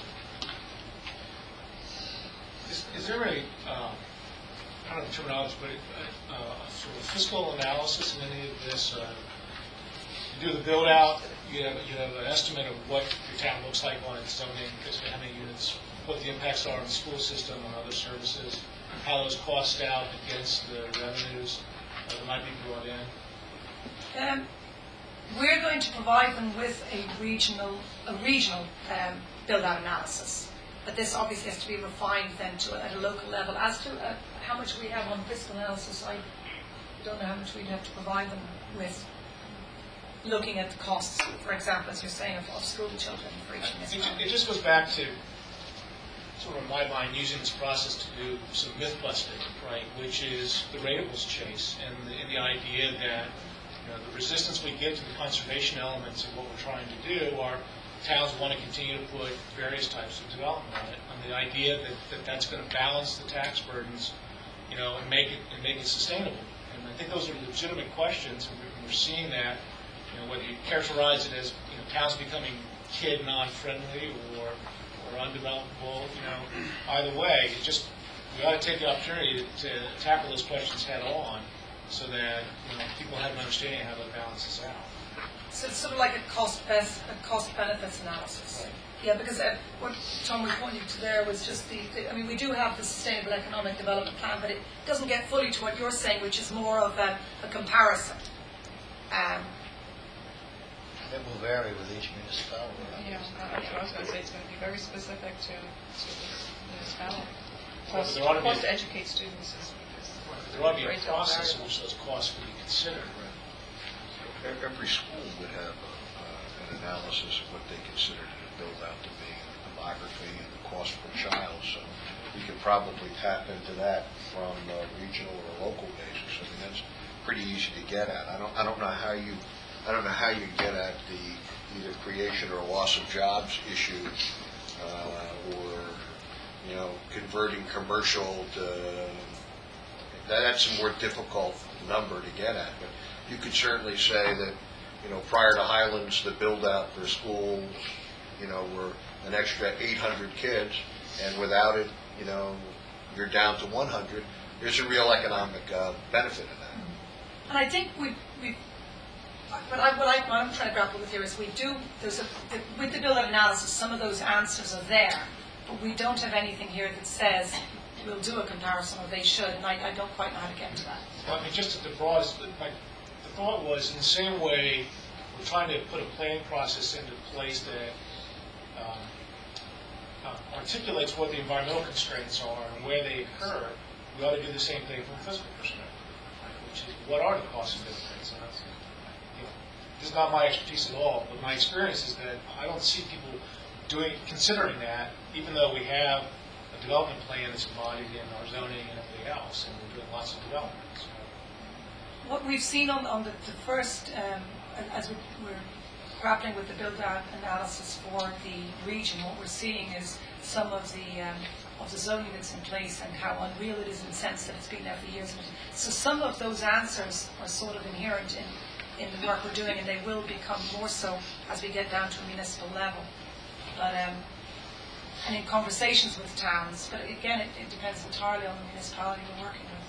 Is there a, I don't know the terminology, but sort of fiscal analysis in any of this? You do the build out, you have an estimate of what your town looks like on its zoning, how many units, what the impacts are on the school system, on other services, how those cost out against the revenues that might be brought in? We're going to provide them with a regional build-out analysis. But this obviously has to be refined then at a local level. As to how much we have on fiscal analysis, I don't know how much we'd have to provide them with looking at the costs, for example, as you're saying, of school children for each municipality. It just goes back to, sort of in my mind, using this process to do some myth busting, right, which is the ratables chase and the idea that the resistance we give to the conservation elements of what we're trying to do are towns want to continue to put various types of development on it, and the idea that that's going to balance the tax burdens, and make it sustainable. And I think those are legitimate questions, and we're seeing that. Whether you characterize it as towns becoming kid non-friendly or undevelopable, either way, we ought to take the opportunity to tackle those questions head on, so that people have an understanding of how that balances out. So it's sort of like a cost-benefits analysis. Right. Yeah, because what Tom was pointing to there was just we do have the Sustainable Economic Development Plan, but it doesn't get fully to what you're saying, which is more of a comparison. It will vary with each municipality. Yeah, I was going to say it's going to be very specific to the municipality. Well, Cost to educate students is there ought to be a process in which those costs would be considered. Every school would have an analysis of what they consider to build out to be, demography and the cost per child. So we could probably tap into that from a regional or local basis. I mean, that's pretty easy to get at. I don't know how you get at the either creation or loss of jobs issue, or converting commercial to. That's a more difficult number to get at, but you could certainly say that prior to Highlands, the build out for schools were an extra 800 kids, and without it you're down to 100. There's a real economic benefit in that. And I think what I'm trying to grapple with here is with the build-out analysis, some of those answers are there, but we don't have anything here that says we'll do a comparison or they should, and I don't quite know how to get to that. Well, just the thought was in the same way we're trying to put a planning process into place that articulates what the environmental constraints are and where they occur. We ought to do the same thing from a fiscal perspective, which is what are the costs and benefits. This is not my expertise at all, but my experience is that I don't see people considering that, even though we have a development plan that's embodied in our zoning and everything else, and we're doing lots of development. So. What we've seen on the first, as we're grappling with the build-out analysis for the region, what we're seeing is some of the zoning that's in place and how unreal it is in the sense that it's been there for years. So some of those answers are sort of inherent in the work we're doing, and they will become more so as we get down to a municipal level. But and in conversations with towns, but again, it depends entirely on the municipality we're working with.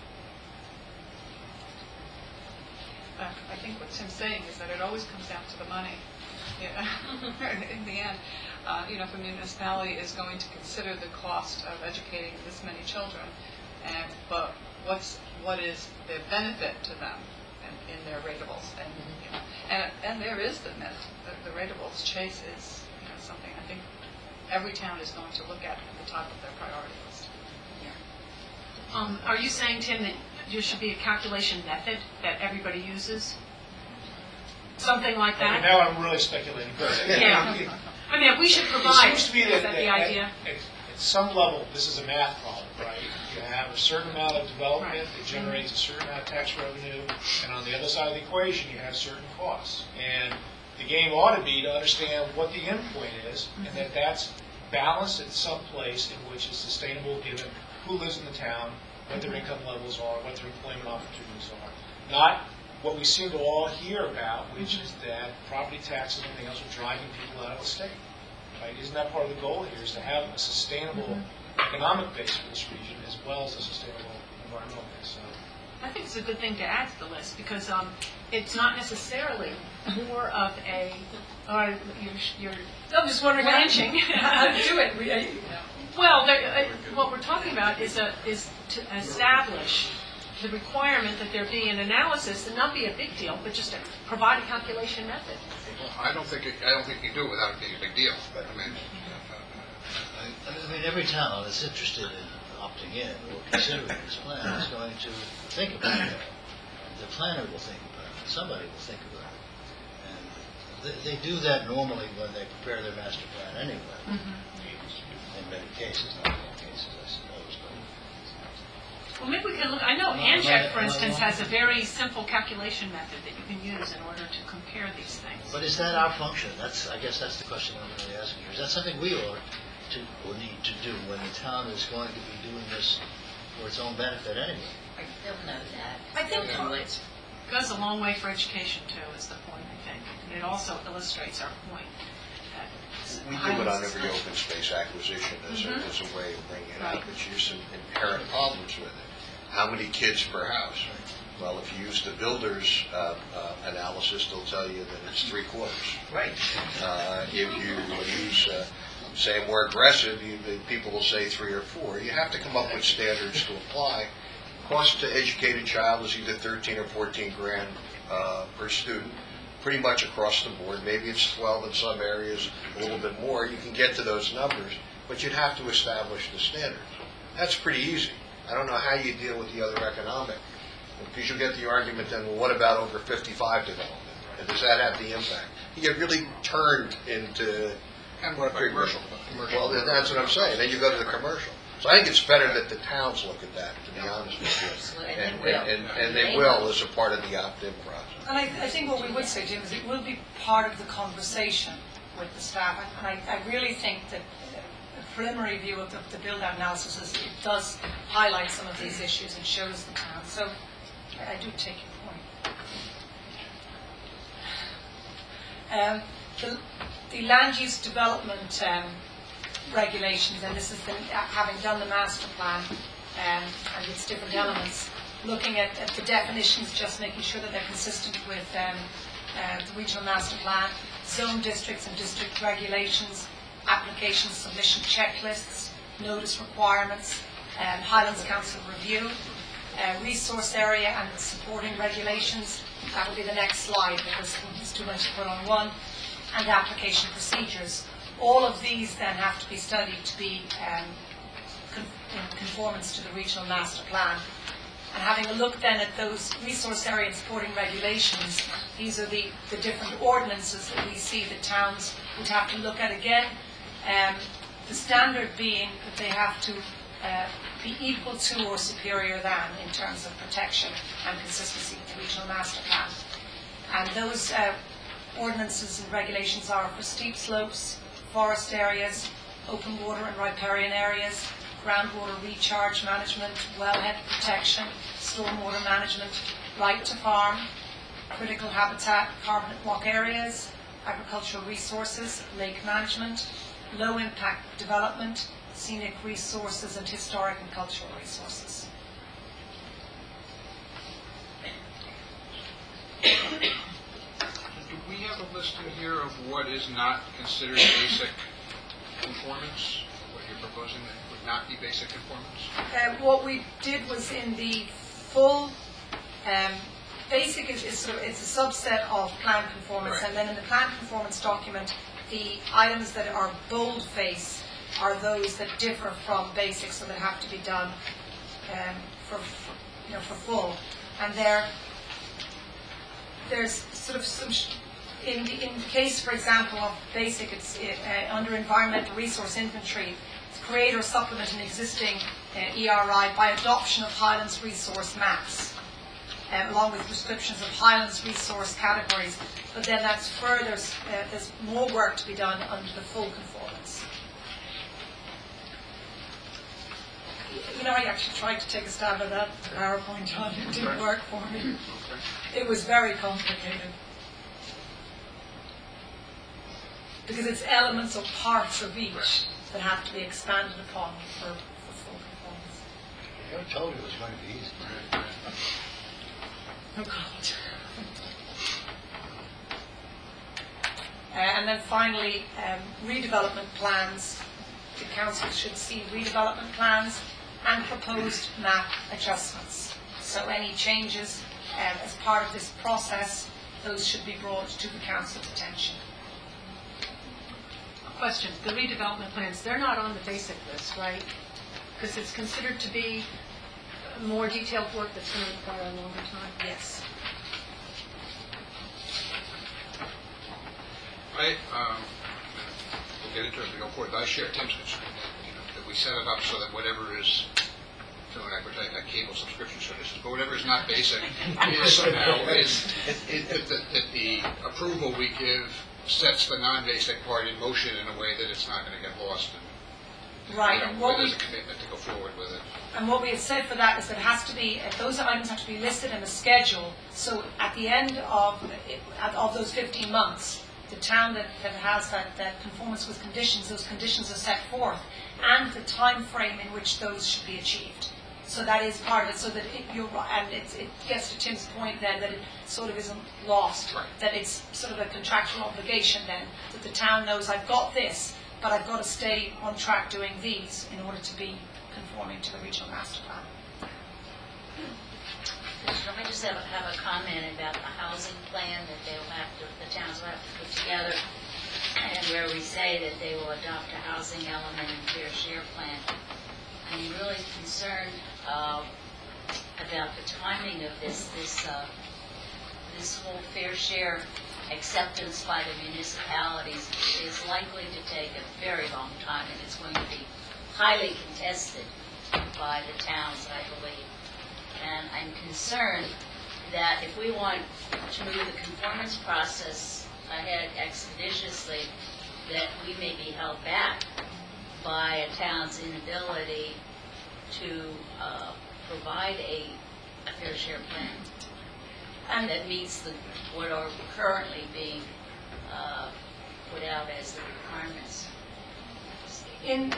I think what Tim's saying is that it always comes down to the money. In the end, if a municipality is going to consider the cost of educating this many children, but what is the benefit to them in their ratables? And there is the myth. The ratables chase is something I think every town is going to look at the top of their priority list. Are you saying, Tim, that there should be a calculation method that everybody uses? something like Okay, that. now I'm really speculating. Yeah. I mean, we should provide, It seems to me is that that the idea? at some level, this is a math problem, right? You have a certain amount of development, it generates a certain amount of tax revenue, and on the other side of the equation, you have certain costs. And the game ought to be to understand what the endpoint is, and that that's balanced at some place in which is sustainable given who lives in the town, what their income levels are, what their employment opportunities are. Not what we seem to all hear about, which is that property taxes and everything else are driving people out of the state. Right? Isn't that part of the goal here, is to have a sustainable economic base for this region as well as a sustainable environmental base? So, I think it's a good thing to add to the list because it's not necessarily more of a, you're I'm just wondering ranching. How to do it. Well, what we're talking about is to establish the requirement that there be an analysis and not be a big deal, but just to provide a calculation method. Well, I don't think you do it without it being a big deal. But I mean, every town that's interested in opting in or considering this plan is going to think about it. The planner will think about it. Somebody will think about it. And they do that normally when they prepare their master plan anyway. In many cases, not in all cases, I suppose. Well, maybe we can look. I know Anjek, for instance, has a very simple calculation method that you can use in order to compare these things. But is that our function? I guess that's the question I'm really asking you. Is that something we ought to or need to do when the town is going to be doing this for its own benefit anyway? I don't know that. I think it goes a long way for education too. Is the point I think, and it also illustrates our point. We do it on every open space acquisition as a way of bringing it up. But there's some inherent problems with it. How many kids per house? Well, if you use the builder's analysis, they'll tell you that it's 3/4. Right. If you use, say, more aggressive, people will say 3 or 4. You have to come up with standards to apply. Cost to educate a child is either 13 or 14 grand per student, pretty much across the board. Maybe it's 12 in some areas, a little bit more. You can get to those numbers, but you'd have to establish the standards. That's pretty easy. I don't know how you deal with the other economic, because you'll get the argument then, well, what about over 55 development? And does that have the impact? You get really turned into commercial. Well, that's what I'm saying. Then you go to the commercial. So I think it's better that the towns look at that, to be honest with you. And they will as a part of the opt-in process. And I think what we would say, Jim, is it will be part of the conversation with the staff. And I really think that a preliminary view of the build-out analysis is it does highlight some of these issues and shows the town. So I do take your point. The land use development regulations, and this is having done the master plan and its different elements, looking at the definitions, just making sure that they're consistent with the regional master plan, zone districts and district regulations, application submission checklists, notice requirements, Highlands Council review, resource area and supporting regulations. That will be the next slide because it's too much to put on one, and application procedures. All of these then have to be studied to be in conformance to the regional master plan. And having a look then at those resource area and supporting regulations, these are the different ordinances that we see the towns would have to look at again. The standard being that they have to be equal to or superior than in terms of protection and consistency with the regional master plan. And those ordinances and regulations are for steep slopes, forest areas, open water and riparian areas, groundwater recharge management, wellhead protection, stormwater management, right to farm, critical habitat, carbon walk areas, agricultural resources, lake management, low impact development, scenic resources, and historic and cultural resources. Do we have a list in here of what is not considered basic conformance? What you're proposing that would not be basic conformance? What we did was in the full basic is sort of, it's a subset of plan conformance, right. And then in the plan conformance document, the items that are boldface are those that differ from basic, so that have to be done for full. And there's sort of some in the case, for example, of basic, it's under environmental resource inventory, to create or supplement an existing ERI by adoption of Highlands resource maps, along with descriptions of Highlands resource categories. But then that's further, there's more work to be done under the full conformance. You know, I actually tried to take a stab at that PowerPoint on it. It didn't work for me. It was very complicated. Because it's elements or parts of each that have to be expanded upon for full conformance. I told you it was going to be easy. Oh, God. And then finally, redevelopment plans. The council should see redevelopment plans and proposed map adjustments. So any changes as part of this process, those should be brought to the council's attention. Question, the redevelopment plans, they're not on the basic list, right? Because it's considered to be more detailed work that's going to require a longer time. Yes. We'll get into it as we go forward, but I share Tim's concern that we set it up so that whatever is, feeling like we're taking a cable subscription service, but whatever is not basic is somehow, that the approval we give sets the non-basic part in motion in a way that it's not going to get lost. Right. And there's a commitment to go forward with it. And what we have said for that is that it has to be, those items have to be listed in a schedule. So at the end of those 15 months, the town that has that conformance with conditions, those conditions are set forth, and the time frame in which those should be achieved. So that is part of it, so that it gets to Tim's point then, that it sort of isn't lost, right. That it's sort of a contractual obligation then, that the town knows I've got this, but I've got to stay on track doing these in order to be conforming to the regional master plan. I just have a comment about the housing plan that the towns will have to put together, and where we say that they will adopt a housing element and fair share plan. I'm really concerned about the timing of this whole fair share acceptance by the municipalities is likely to take a very long time, and it's going to be highly contested by the towns, I believe. And I'm concerned that if we want to move the conformance process ahead expeditiously, that we may be held back by a town's inability to provide a fair share plan and that meets what are currently being put out as the requirements. In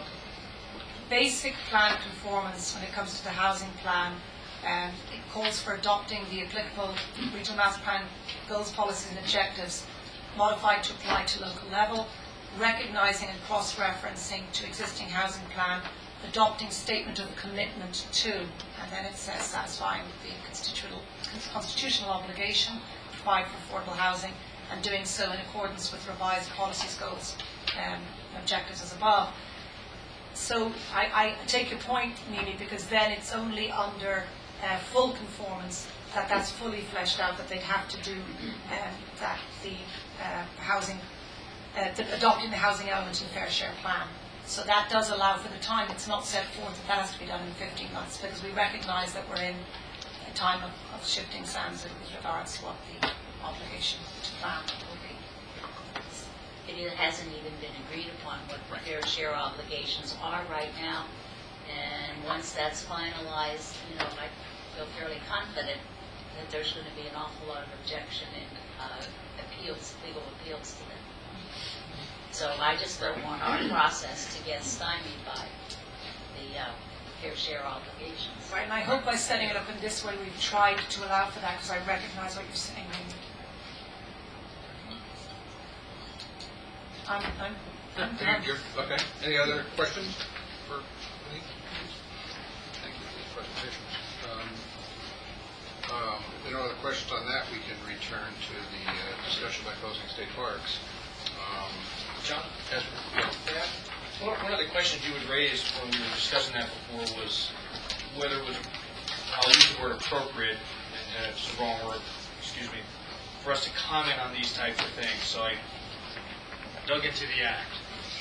basic plan conformance, when it comes to the housing plan, it calls for adopting the applicable regional master plan goals, policies and objectives modified to apply to local level, recognising and cross-referencing to existing housing plan, adopting statement of commitment to, and then it says satisfying the constitutional obligation to provide for affordable housing, and doing so in accordance with revised policies, goals, and objectives as above. So I take your point, Mimi, because then it's only under full conformance that's fully fleshed out, that they'd have to do that the housing, adopting the housing element in the fair share plan. So that does allow for the time. It's not set forth that has to be done in 15 months, because we recognise that we're in a time of shifting sands with regards to what the obligation to plan will be. It hasn't even been agreed upon what fair share obligations are right now. And once that's finalized, I feel fairly confident that there's going to be an awful lot of objection and legal appeals to them. So I just don't want our process to get stymied by the fair share obligations. Right, and I hope by setting it up in this way we've tried to allow for that, because I recognise what you're saying. Okay. Any other questions for me? Thank you for the presentation. If there are no other questions on that, we can return to the discussion by closing state parks. John? Yes. One of the questions you had raised when we were discussing that before was whether it was, I'll use the word appropriate, and it's the wrong word, excuse me, for us to comment on these types of things. So I dug into the Act.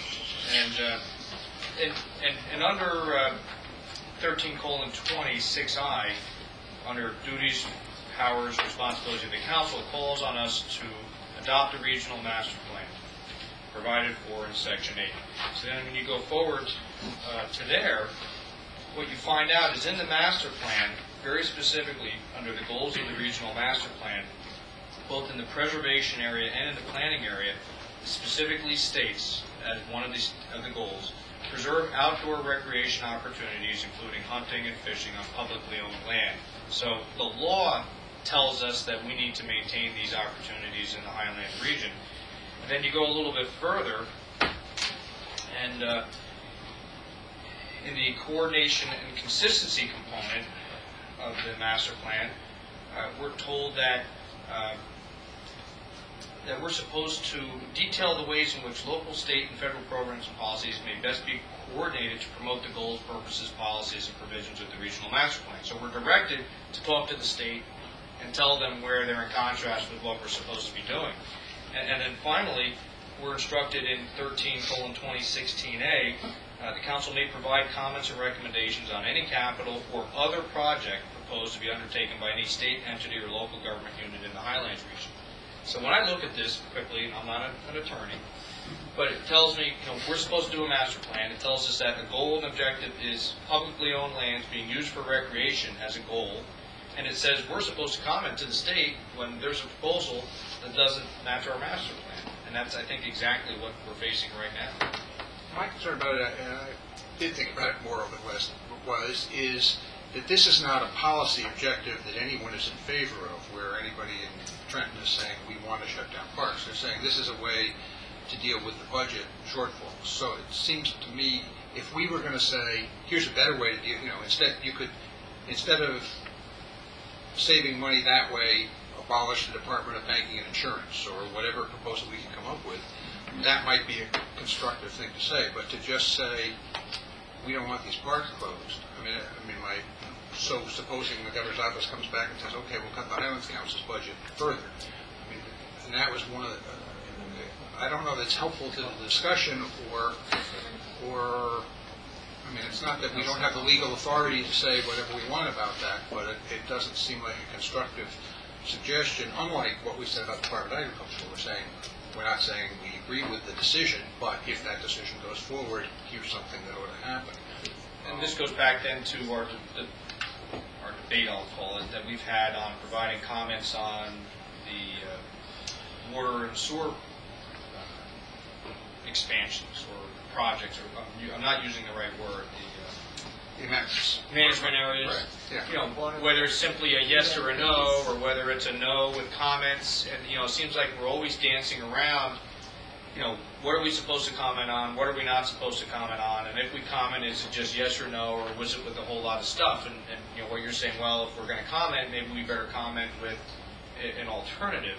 And under 13:20, 6I, under duties, powers, responsibilities of the council, it calls on us to adopt a regional master plan provided for in Section 8. So then when you go forward to there, what you find out is in the master plan, very specifically under the goals of the regional master plan, both in the preservation area and in the planning area, it specifically states as one of the goals, preserve outdoor recreation opportunities, including hunting and fishing on publicly owned land. So the law tells us that we need to maintain these opportunities in the Highlands region. And then you go a little bit further, and in the coordination and consistency component of the master plan, we're told that we're supposed to detail the ways in which local, state, and federal programs and policies may best be coordinated to promote the goals, purposes, policies, and provisions of the regional master plan. So we're directed to talk to the state and tell them where they're in contrast with what we're supposed to be doing. And then finally, we're instructed in 13:2016A, the council may provide comments or recommendations on any capital or other project proposed to be undertaken by any state entity or local government unit in the Highlands region. So when I look at this quickly, and I'm not an attorney, but it tells me, we're supposed to do a master plan. It tells us that the goal and objective is publicly owned lands being used for recreation as a goal. And it says we're supposed to comment to the state when there's a proposal that doesn't match our master plan. And that's, I think, exactly what we're facing right now. My concern about it, and I did think about it more over the last, is that this is not a policy objective that anyone is in favor of, where anybody in Trenton is saying we want to shut down parks. They're saying this is a way to deal with the budget shortfalls. So it seems to me, if we were going to say, here's a better way to deal, instead of saving money that way, abolish the Department of Banking and Insurance, or whatever proposal we can come up with, that might be a constructive thing to say. But to just say, we don't want these parks closed, so supposing the governor's office comes back and says, okay, we'll cut the Highlands Council's budget further. And that was one of the, I don't know if it's helpful to the discussion, or it's not that we don't have the legal authority to say whatever we want about that, but it doesn't seem like a constructive suggestion, unlike what we said about the Department of Agriculture. We're not saying we agree with the decision, but if that decision goes forward, here's something that ought to happen. And this goes back then to our debate, I'll call it, that we've had on providing comments on the water and sewer expansions or projects, or I'm not using the right word, the management areas. Right. Whether it's simply a yes or a no, or whether it's a no with comments, and it seems like we're always dancing around. What are we supposed to comment on? What are we not supposed to comment on? And if we comment, is it just yes or no, or was it with a whole lot of stuff? And what you're saying, well, if we're going to comment, maybe we better comment with an alternative.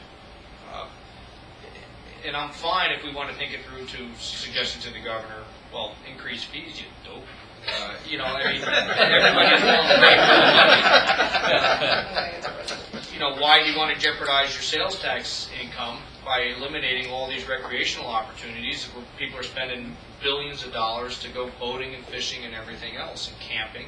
And I'm fine if we want to think it through to suggesting to the governor, well, increase fees, you dope. Everybody has why do you want to jeopardize your sales tax income by eliminating all these recreational opportunities where people are spending billions of dollars to go boating and fishing and everything else and camping?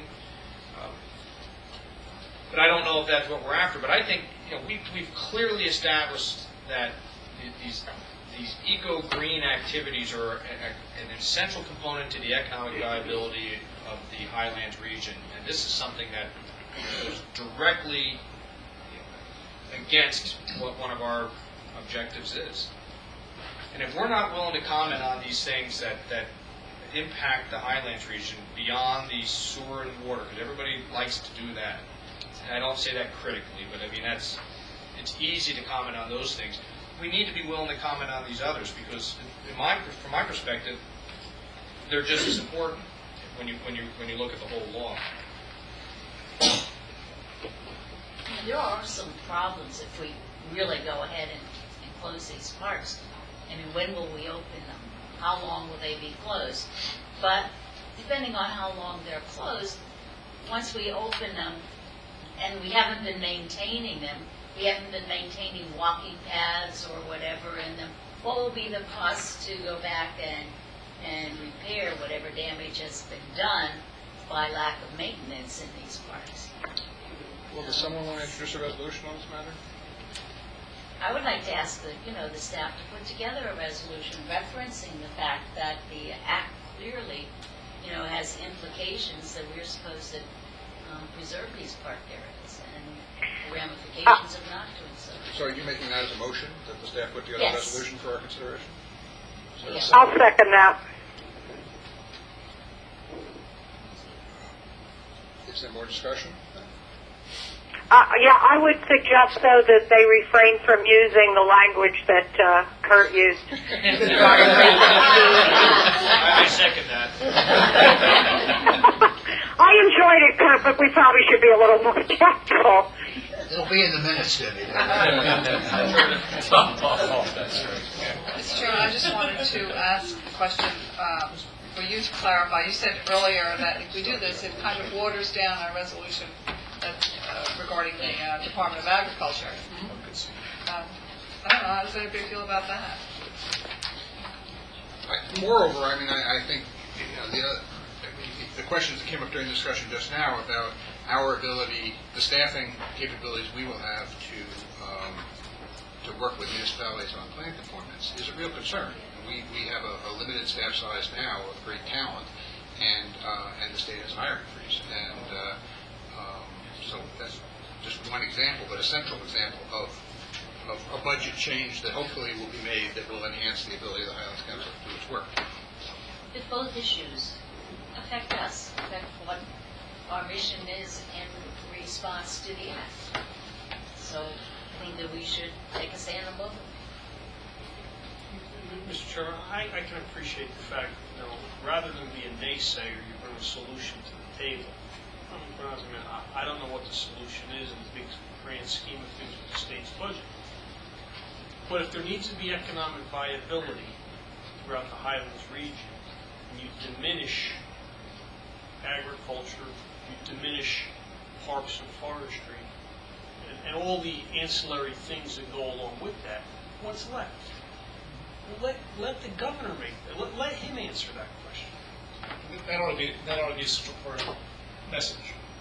But I don't know if that's what we're after. But I think we've clearly established that these eco-green activities are an essential component to the economic viability of the Highlands region, and this is something that goes directly against what one of our objectives is. And if we're not willing to comment on these things that impact the Highlands region beyond the sewer and water, because everybody likes to do that, and I don't say that critically, but it's easy to comment on those things. We need to be willing to comment on these others, because from my perspective, they're just as important when you look at the whole law. There are some problems if we really go ahead and close these parks. When will we open them? How long will they be closed? But depending on how long they're closed, once we open them and we haven't been maintaining them, we haven't been maintaining walking paths or whatever, and then what will be the cost to go back and repair whatever damage has been done by lack of maintenance in these parks? Well, does someone want to introduce a resolution on this matter? I would like to ask the staff to put together a resolution referencing the fact that the act clearly, has implications that we're supposed to preserve these park areas and the ramifications of not doing so. So are you making that as a motion, that the staff put together a resolution for our consideration? Yes. I'll second that. Is there more discussion? Yeah, I would suggest, though, that they refrain from using the language that Kurt used. I second that. I enjoyed it, Kurt, but we probably should be a little more tactful. It'll be in the minutes, Debbie. Mr. Chairman, I just wanted to ask a question for you to clarify. You said earlier that if we do this, it kind of waters down our resolution regarding the Department of Agriculture. I don't know, how does anybody feel about that? Moreover, I think the questions that came up during the discussion just now about our ability, the staffing capabilities we will have to work with municipalities on plan conformance is a real concern. We have a limited staff size now of great talent, and the state has a hiring freeze. And so that's just one example, but a central example of a budget change that hopefully will be made that will enhance the ability of the Highlands Council to do its work. If both issues affect us, affect what our mission is in response to the act. So I think that we should take a stand on both of them. Mr. Chairman, I can appreciate the fact that, rather than be a naysayer, you bring a solution to the table. I don't know what the solution is in the big grand scheme of things with the state's budget. But if there needs to be economic viability throughout the Highlands region, and you diminish agriculture, you diminish parks and forestry, and all the ancillary things that go along with that, what's left? Let the governor make that. Let him answer that question. That ought to be a central part of the message.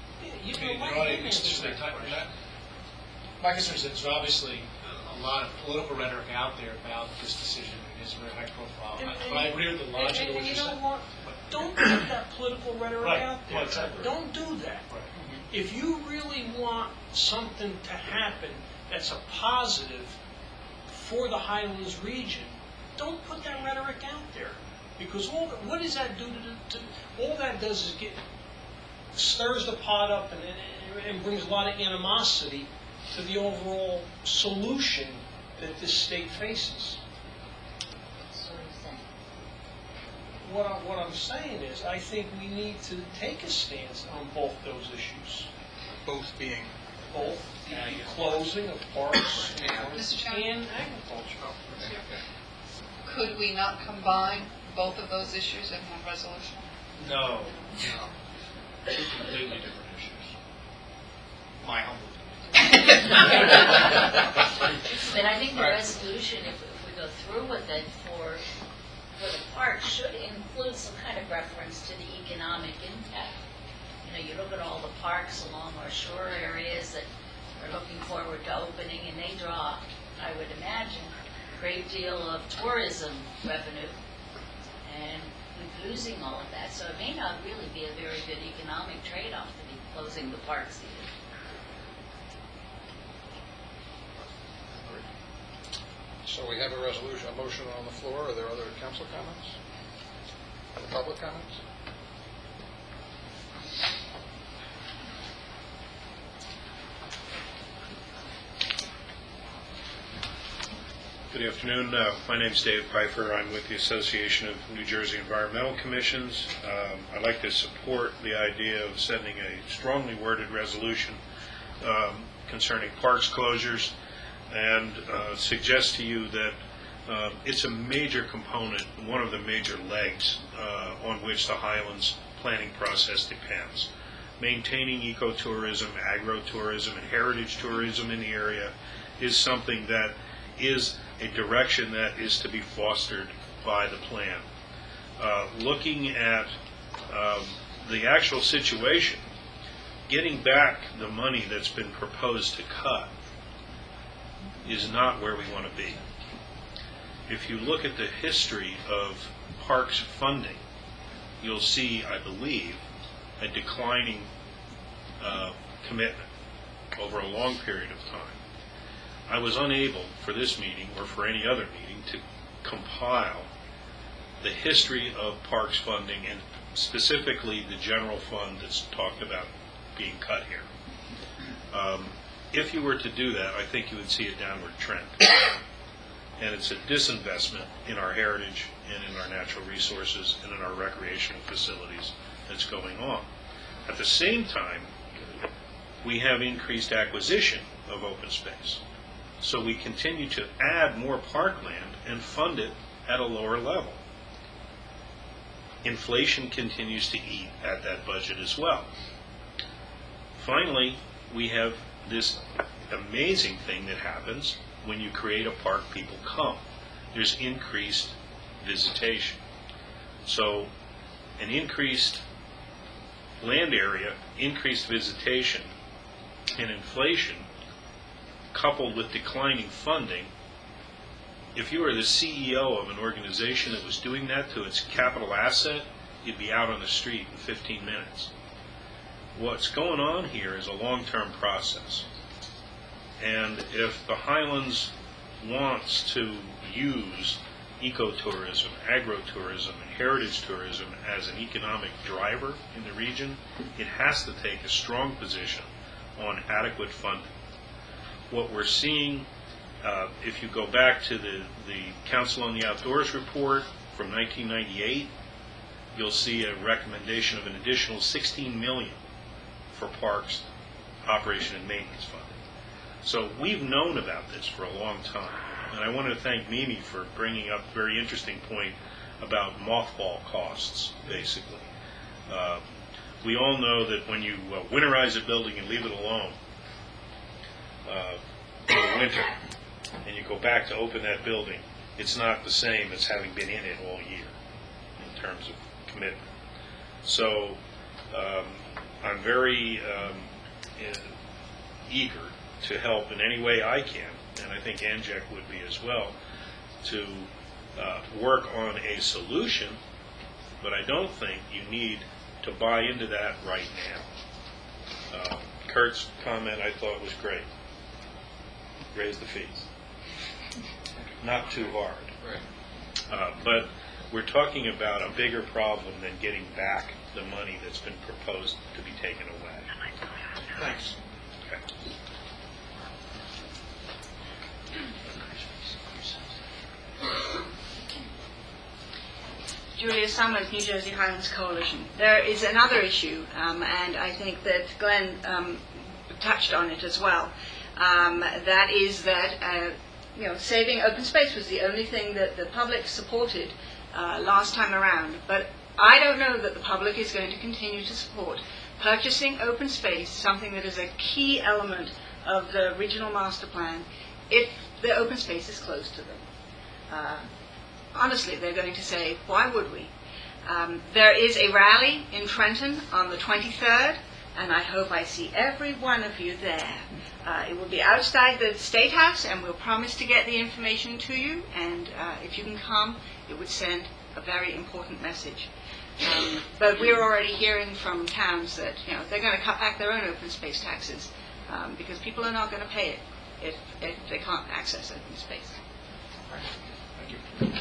My concern is that there's obviously a lot of political rhetoric out there about this decision. It is very high profile. But I agree with the logic of what you're saying. Don't put that political rhetoric out there. Exactly. Don't do that. Right. If you really want something to happen that's a positive for the Highlands region, don't put that rhetoric out there. Because what does that do to all that does is stirs the pot up and brings a lot of animosity to the overall solution that this state faces. What I'm saying is, I think we need to take a stance on both those issues. Both being? Both. The closing of parks and agriculture. Could we not combine both of those issues in one resolution? No. Two completely different issues. My humble But I think the resolution, if we go through with it for the park, should include some kind of reference to the economic impact. You look at all the parks along our shore areas that are looking forward to opening, and they draw, I would imagine, a great deal of tourism revenue. And we're losing all of that, so it may not really be a very good economic trade-off to be closing the parks either. So we have a resolution, a motion on the floor. Are there other council comments? Other public comments? Good afternoon. My name is Dave Pfeiffer. I'm with the Association of New Jersey Environmental Commissions. I'd like to support the idea of sending a strongly worded resolution concerning parks closures, and suggest to you that it's a major component, one of the major legs on which the Highlands planning process depends. maintaining ecotourism, agro-tourism, and heritage tourism in the area is something that is a direction that is to be fostered by the plan. Looking at the actual situation, getting back the money that's been proposed to cut is not where we want to be. If you look at the history of parks funding, you'll see, I believe, a declining commitment over a long period of time. I was unable for this meeting or for any other meeting to compile the history of parks funding and specifically the general fund that's talked about being cut here. If you were to do that, I think you would see a downward trend. And it's a disinvestment in our heritage and in our natural resources and in our recreational facilities that's going on. At the same time, we have increased acquisition of open space. So we continue to add more parkland and fund it at a lower level. Inflation continues to eat at that budget as well. Finally, we have this amazing thing that happens when you create a park, people come. There's increased visitation. So an increased land area, increased visitation, and inflation coupled with declining funding, if you were the CEO of an organization that was doing that to its capital asset, you'd be out on the street in 15 minutes. What's going on here is a long-term process. And if the Highlands wants to use ecotourism, agro-tourism, and heritage tourism as an economic driver in the region, it has to take a strong position on adequate funding. What we're seeing, if you go back to the Council on the Outdoors report from 1998, you'll see a recommendation of an additional $16 million for parks operation and maintenance funding. So we've known about this for a long time. And I want to thank Mimi for bringing up a very interesting point about mothball costs, basically. We all know that when you winterize a building and leave it alone for the winter, and you go back to open that building, it's not the same as having been in it all year in terms of commitment. So I'm very eager to help in any way I can, and I think ANJEC would be as well, to work on a solution, but I don't think you need to buy into that right now. Kurt's comment I thought was great. Raise the fees. Not too hard. Right. But we're talking about a bigger problem than getting back the money that's been proposed to be taken away. Thanks. Okay. Julia Summers, New Jersey Highlands Coalition. There is another issue, and I think that Glenn touched on it as well. That is that saving open space was the only thing that the public supported last time around. But I don't know that the public is going to continue to support purchasing open space, something that is a key element of the regional master plan, if the open space is closed to them. Honestly, they're going to say, why would we? There is a rally in Trenton on the 23rd, and I hope I see every one of you there. It will be outside the State House, and we'll promise to get the information to you, and if you can come, it would send a very important message. But we're already hearing from towns that they're going to cut back their own open space taxes because people are not going to pay it if they can't access open space. Thank you.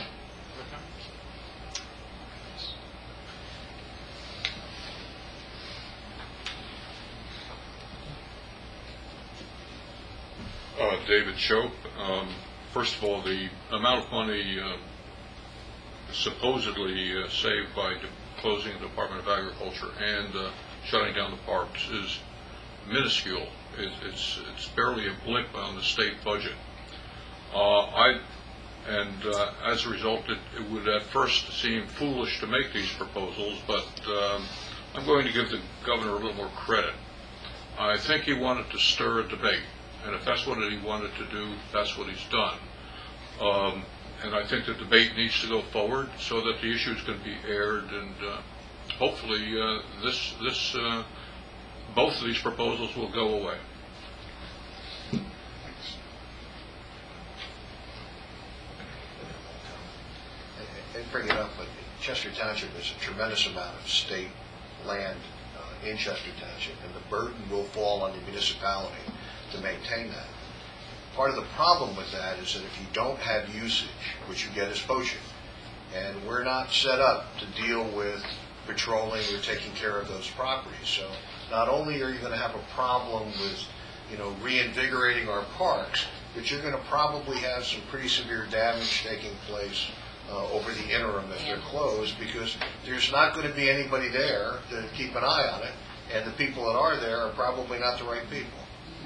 David Shope. First of all, the amount of money supposedly saved by closing the Department of Agriculture and shutting down the parks is minuscule. It's barely a blip on the state budget. As a result, it would at first seem foolish to make these proposals, but I'm going to give the governor a little more credit. I think he wanted to stir a debate, and if that's what he wanted to do, that's what he's done. And I think the debate needs to go forward so that the issues can be aired, and hopefully both of these proposals will go away. And bring it up, but Chester Township is a tremendous amount of state land in Chester Township, and the burden will fall on the municipality to maintain that. Part of the problem with that is that if you don't have usage, what you get is poaching. And we're not set up to deal with patrolling or taking care of those properties. So not only are you going to have a problem with, reinvigorating our parks, but you're going to probably have some pretty severe damage taking place over the interim if they're closed, because there's not going to be anybody there to keep an eye on it, and the people that are there are probably not the right people.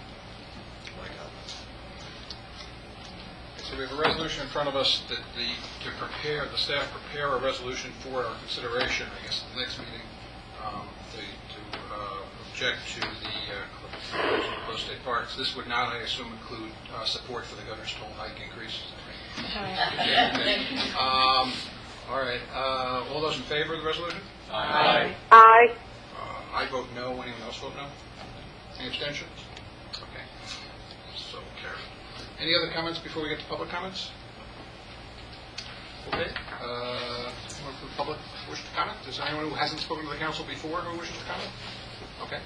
So we have a resolution in front of us that the staff prepare a resolution for our consideration, I guess, at the next meeting, to object to the closed state parks. This would not, I assume, include support for the governor's toll hike increase. All right. All those in favor of the resolution? Aye. Aye. I vote no. Anyone else vote no? Any abstentions? Okay. So carried. Any other comments before we get to public comments? Okay. Anyone from the public wish to comment? Is there anyone who hasn't spoken to the council before who wishes to comment? Okay.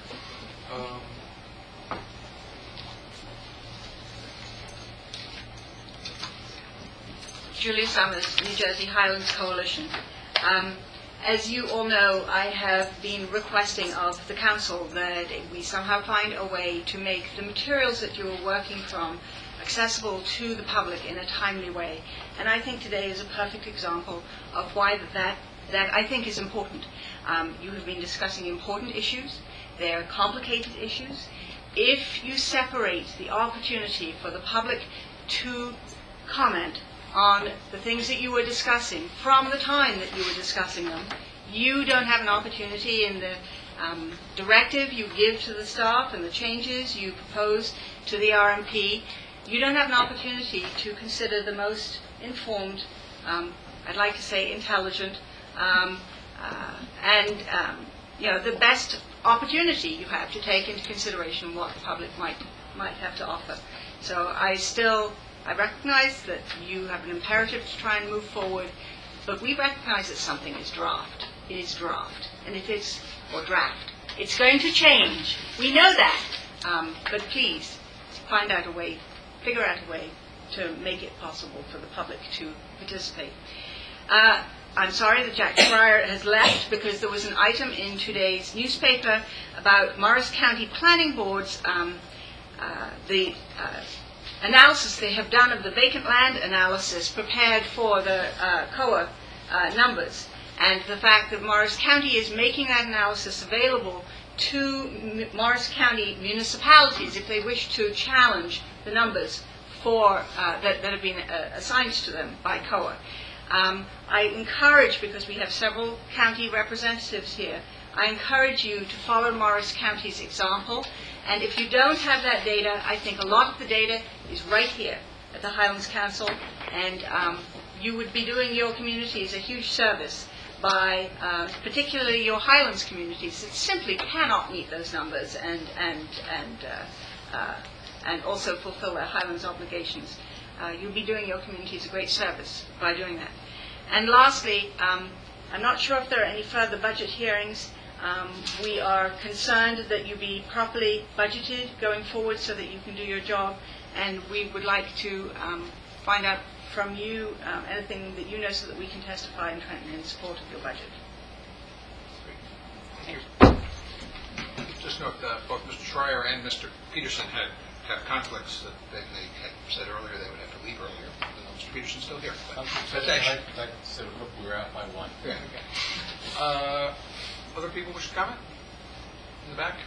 Julie Summers, New Jersey Highlands Coalition. As you all know, I have been requesting of the council that we somehow find a way to make the materials that you are working from accessible to the public in a timely way. And I think today is a perfect example of why that I think is important. You have been discussing important issues. They're complicated issues. If you separate the opportunity for the public to comment on the things that you were discussing from the time that you were discussing them, you don't have an opportunity in the directive you give to the staff and the changes you propose to the RMP. You don't have an opportunity to consider the most informed, I'd like to say intelligent, the best opportunity you have to take into consideration what the public might have to offer. So I recognize that you have an imperative to try and move forward, but we recognize that something is draft. It is draft, and it is, or draft. It's going to change. We know that, but please figure out a way to make it possible for the public to participate. I'm sorry that Jack Schreier has left, because there was an item in today's newspaper about Morris County Planning Board's analysis they have done of the vacant land analysis prepared for the COA numbers, and the fact that Morris County is making that analysis available to Morris County municipalities if they wish to challenge the numbers that have been assigned to them by COA. I encourage, because we have several county representatives here, I encourage you to follow Morris County's example. And if you don't have that data, I think a lot of the data is right here at the Highlands Council, and you would be doing your communities a huge service by, particularly your Highlands communities that simply cannot meet those numbers and also fulfill their Highlands obligations. You'll be doing your communities a great service by doing that. And lastly, I'm not sure if there are any further budget hearings. We are concerned that you be properly budgeted going forward so that you can do your job, and we would like to find out from you anything that you know so that we can testify in Trenton in support of your budget. Thank you. Just note that both Mr. Schreier and Mr. Peterson have conflicts that they had said earlier they would have to leave earlier. Mr. Peterson's still here. I said we were out by one. Yeah, okay. Other people wish to comment? In the back?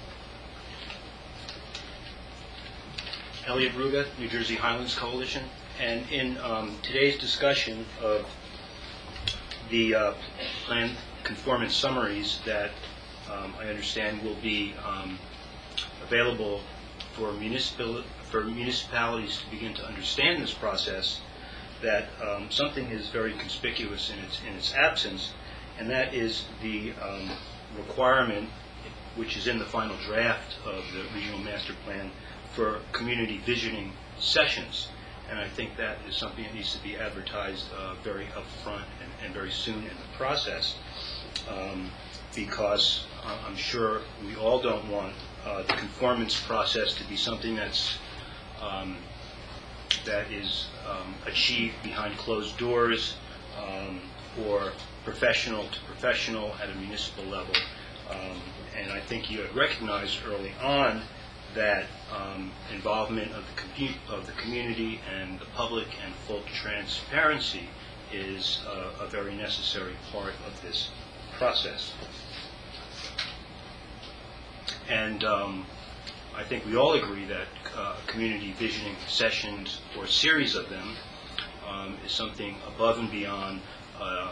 Elliot Ruga, New Jersey Highlands Coalition. And in today's discussion of the plan conformance summaries that I understand will be available for municipalities to begin to understand this process, that something is very conspicuous in its absence, and that is the requirement, which is in the final draft of the regional master plan, for community visioning sessions. And I think that is something that needs to be advertised very upfront and very soon in the process, because I'm sure we all don't want the conformance process to be something that is achieved behind closed doors or professional to professional at a municipal level. And I think you had recognized early on that involvement of the community and the public and full transparency is a very necessary part of this process. And I think we all agree that community visioning sessions, or a series of them, is something above and beyond a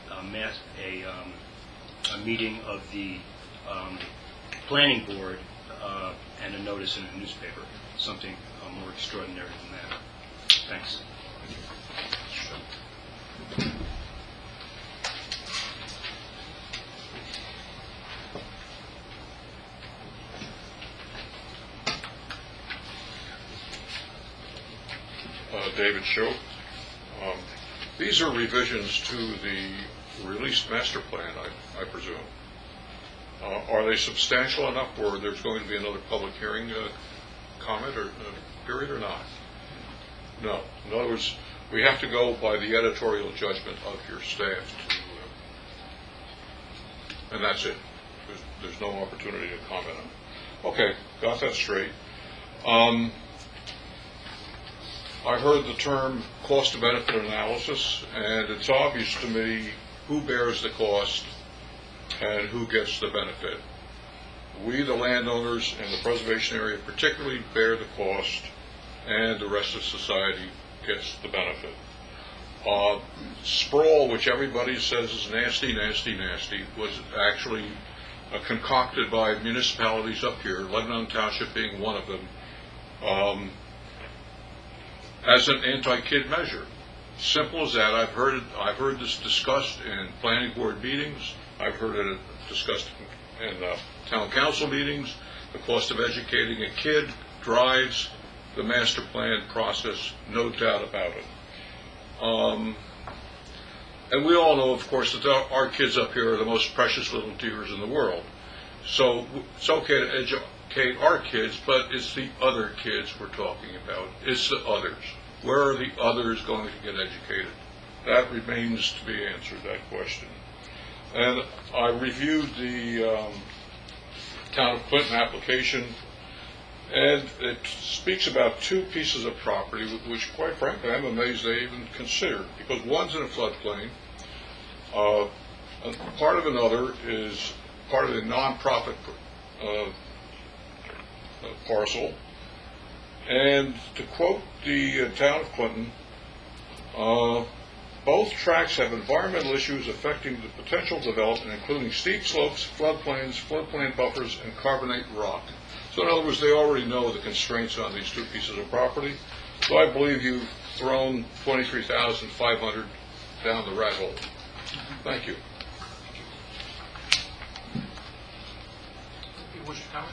meeting of the planning board and a notice in a newspaper. Something more extraordinary than that. Thanks. David Shope. These are revisions to the released master plan, I presume. Are they substantial enough where there's going to be another public hearing comment or period or not? No. In other words, we have to go by the editorial judgment of your staff, and that's it. There's no opportunity to comment on it. Okay, got that straight. I heard the term cost-to-benefit analysis, and it's obvious to me who bears the cost and who gets the benefit. We, the landowners and the preservation area particularly, bear the cost, and the rest of society gets the benefit. Sprawl, which everybody says is nasty, nasty, nasty, was actually concocted by municipalities up here, Lebanon Township being one of them, as an anti-kid measure. Simple as that. I've heard this discussed in planning board meetings. I've heard it discussed in town council meetings. The cost of educating a kid drives the master plan process, no doubt about it. And we all know, of course, that our kids up here are the most precious little dears in the world. So it's okay to educate our kids, but it's the other kids we're talking about. It's the others. Where are the others going to get educated? That remains to be answered, that question. And I reviewed the Town of Clinton application, and it speaks about two pieces of property, which, quite frankly, I'm amazed they even considered, because one's in a floodplain. Part of another is part of the nonprofit parcel. And to quote the Town of Clinton, both tracts have environmental issues affecting the potential development, including steep slopes, floodplains, floodplain buffers, and carbonate rock. So in other words, they already know the constraints on these two pieces of property. So I believe you've thrown $23,500 down the rat hole. Thank you. You wish to comment?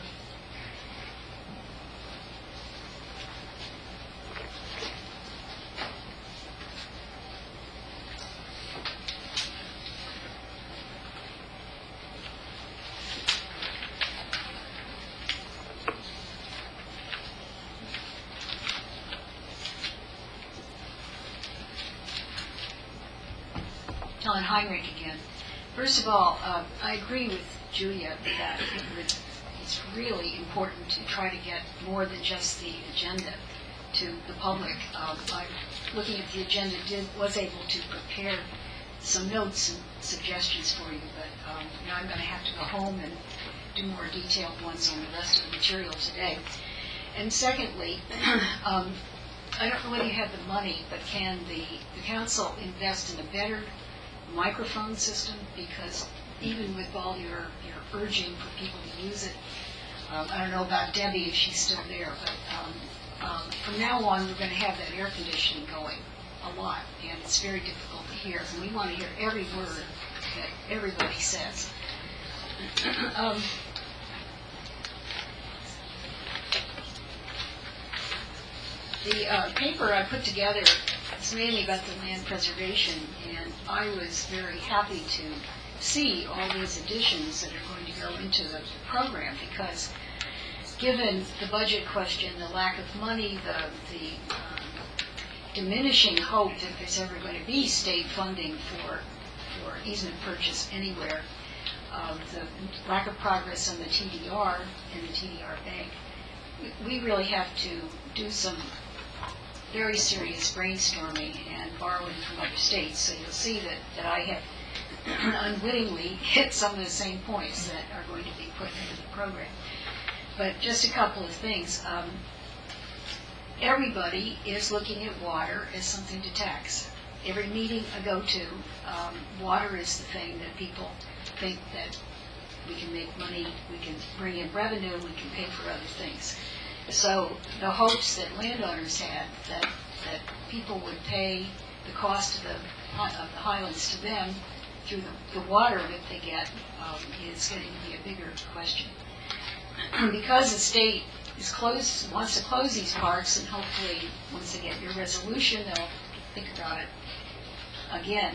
Helen Heinrich again. First of all, I agree with Julia that it's really important to try to get more than just the agenda to the public. Looking at the agenda, was able to prepare some notes and suggestions for you, but now I'm going to have to go home and do more detailed ones on the rest of the material today. And secondly, I don't know whether you have the money, but can the council invest in a better microphone system? Because even with all your urging for people to use it, I don't know about Debbie if she's still there, but from now on we're going to have that air conditioning going a lot, and it's very difficult to hear, and we want to hear every word that everybody says. The paper I put together is mainly about the land preservation, and I was very happy to see all these additions that are going to go into the program, because given the budget question, the lack of money, the diminishing hope that there's ever going to be state funding for easement purchase anywhere, the lack of progress on the TDR and the TDR bank, we really have to do some very serious brainstorming and borrowing from other states. So you'll see that I have unwittingly hit some of the same points that are going to be put into the program. But just a couple of things. Everybody is looking at water as something to tax. Every meeting I go to, water is the thing that people think that we can make money, we can bring in revenue, we can pay for other things. So the hopes that landowners had that people would pay the cost of the highlands to them through the water that they get is getting to be a bigger question. Because the state wants to close these parks, and hopefully once they get your resolution, they'll think about it again.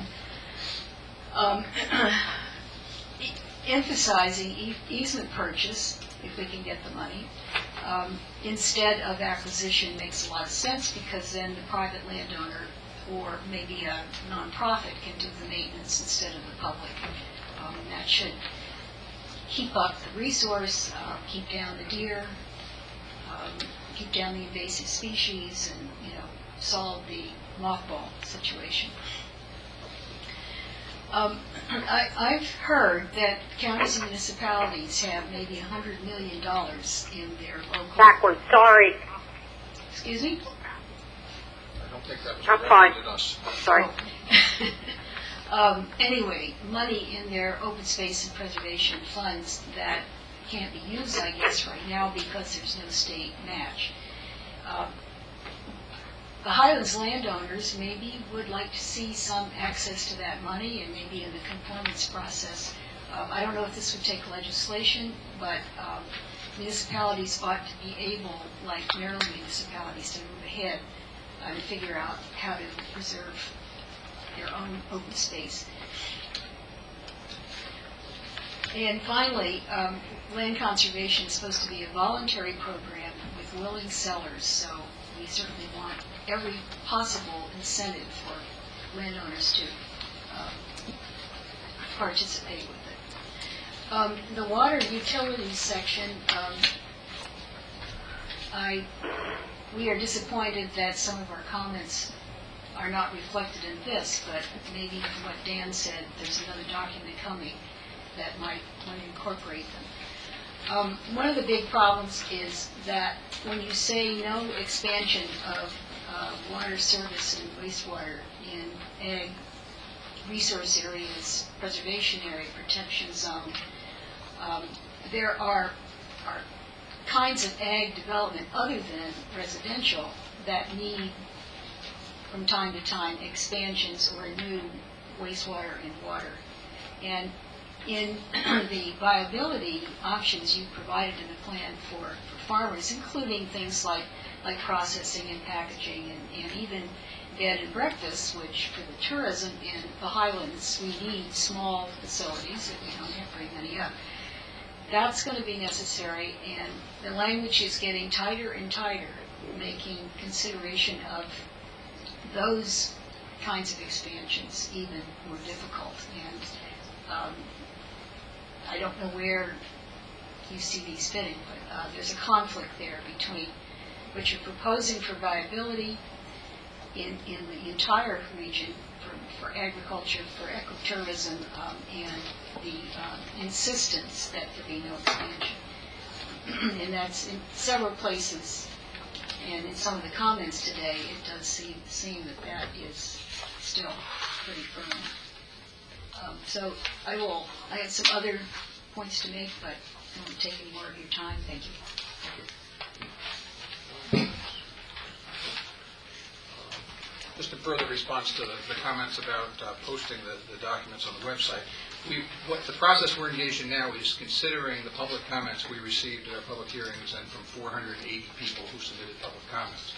Emphasizing easement purchase, if we can get the money, instead of acquisition makes a lot of sense, because then the private landowner or maybe a nonprofit can do the maintenance instead of the public. That should keep up the resource, keep down the deer, keep down the invasive species, and solve the mothball situation. I've heard that counties and municipalities have maybe $100 million in their local... Backwards, sorry. Excuse me? I don't think that was I'm fine. directed at us. Sorry. Anyway, money in their open space and preservation funds that can't be used, I guess, right now because there's no state match. The Highlands landowners maybe would like to see some access to that money, and maybe in the conformance process. I don't know if this would take legislation, but municipalities ought to be able, like Maryland municipalities, to move ahead and figure out how to preserve their own open space. And finally, land conservation is supposed to be a voluntary program with willing sellers, so we certainly want every possible incentive for landowners to participate with it. The water utilities section, we are disappointed that some of our comments are not reflected in this, but maybe from what Dan said, there's another document coming that might incorporate them. One of the big problems is that when you say no expansion of water service and wastewater in ag resource areas, preservation area, protection zone, there are kinds of ag development other than residential that need from time to time expansions or new wastewater and water. And in the viability options you provided in the plan for farmers, including things like processing and packaging and even bed and breakfast, which for the tourism in the Highlands we need small facilities if we don't have very many up. That's going to be necessary, and the language is getting tighter and tighter, making consideration of those kinds of expansions even more difficult. And I don't know where you see these fitting, but there's a conflict there between what you're proposing for viability in the entire region for agriculture, for ecotourism, and the insistence that there be no expansion. And that's in several places And in some of the comments today, it does seem that that is still pretty firm. So I have some other points to make, but I don't want to take any more of your time. Thank you. Just in further response to the comments about posting the documents on the website, what the process we're engaged in now is considering the public comments we received at our public hearings and from 480 people who submitted public comments.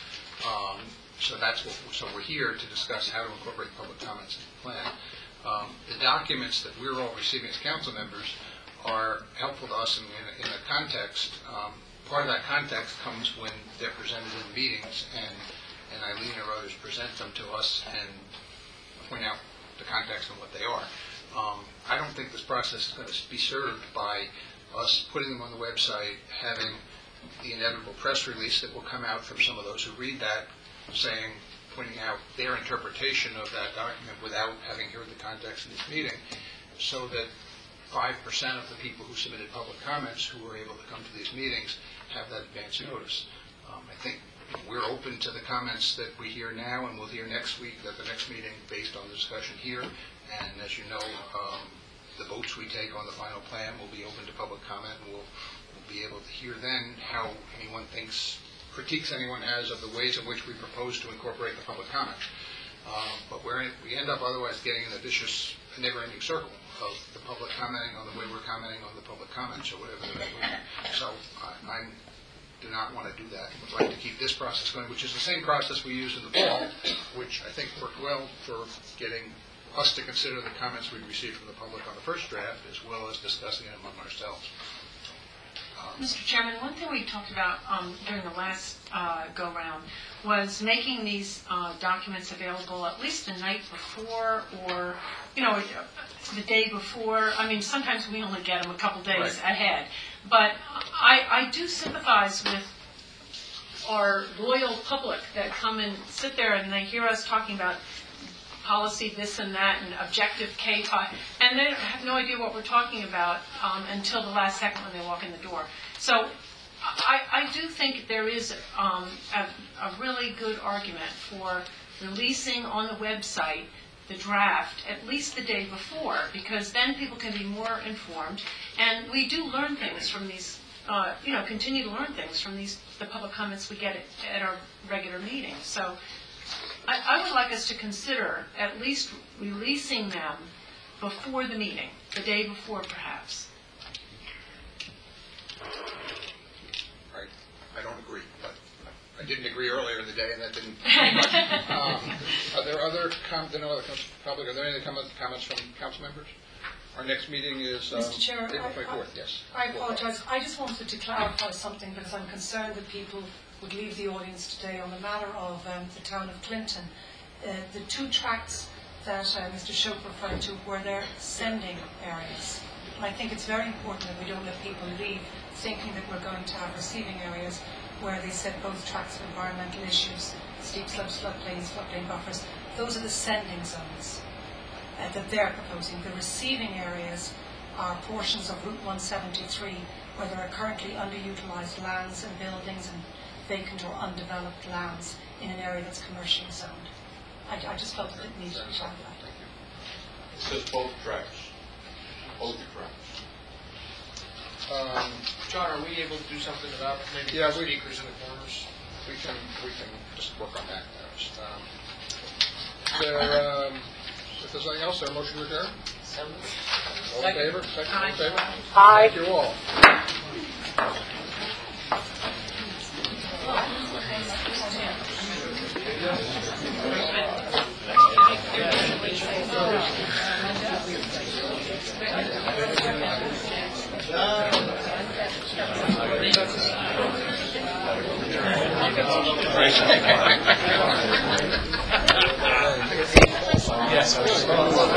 So we're here to discuss how to incorporate public comments in the plan. The documents that we're all receiving as council members are helpful to us in a context. Part of that context comes when they're presented in meetings and Eileen or others present them to us and point out the context and what they are. I don't think this process is going to be served by us putting them on the website, having the inevitable press release that will come out from some of those who read that, pointing out their interpretation of that document without having heard the context in this meeting, so that 5% of the people who submitted public comments who were able to come to these meetings have that advance notice. I think we're open to the comments that we hear now and we'll hear next week at the next meeting based on the discussion here. And as you know, the votes we take on the final plan will be open to public comment, and we'll be able to hear then how anyone critiques anyone has of the ways in which we propose to incorporate the public comment. But we end up otherwise getting in a vicious, never-ending circle of the public commenting on the way we're commenting on the public comments or whatever that would be. So I do not want to do that. I'd like to keep this process going, which is the same process we used in the fall, which I think worked well for getting us to consider the comments we received from the public on the first draft, as well as discussing it among ourselves. Mr. Chairman, one thing we talked about during the last go-round was making these documents available at least the night before or, the day before. I mean, sometimes we only get them a couple days ahead. But I do sympathize with our loyal public that come and sit there and they hear us talking about policy this and that and objective K-5, and they have no idea what we're talking about until the last second when they walk in the door. So I do think there is a really good argument for releasing on the website the draft at least the day before, because then people can be more informed, and we do learn things from these, continue to learn things from the public comments we get at our regular meetings. So I would like us to consider at least releasing them before the meeting, the day before perhaps. Right. I don't agree, but I didn't agree earlier in the day, and that didn't. Are there other public? Are there any comments from council members? Our next meeting is Mr. Chair, April 24th. Yes. I apologize. I just wanted to clarify something because I'm concerned that people would leave the audience today on the matter of the town of Clinton. The two tracts that Mr. Shope referred to were their sending areas. And I think it's very important that we don't let people leave thinking that we're going to have receiving areas where they said both tracts of environmental issues, steep slopes, floodplains, floodplain buffers. Those are the sending zones that they're proposing. The receiving areas are portions of Route 173 where there are currently underutilized lands and buildings and vacant or undeveloped lands in an area that's commercially zoned. I just felt that it needed to be clarified. It says both tracks. Both tracks. John, are we able to do something about maybe speakers in the corners? We can just work on that. If there's anything else, our motion to adjourn? All in favor? Second, all in favor? Aye. Thank you all. Yes.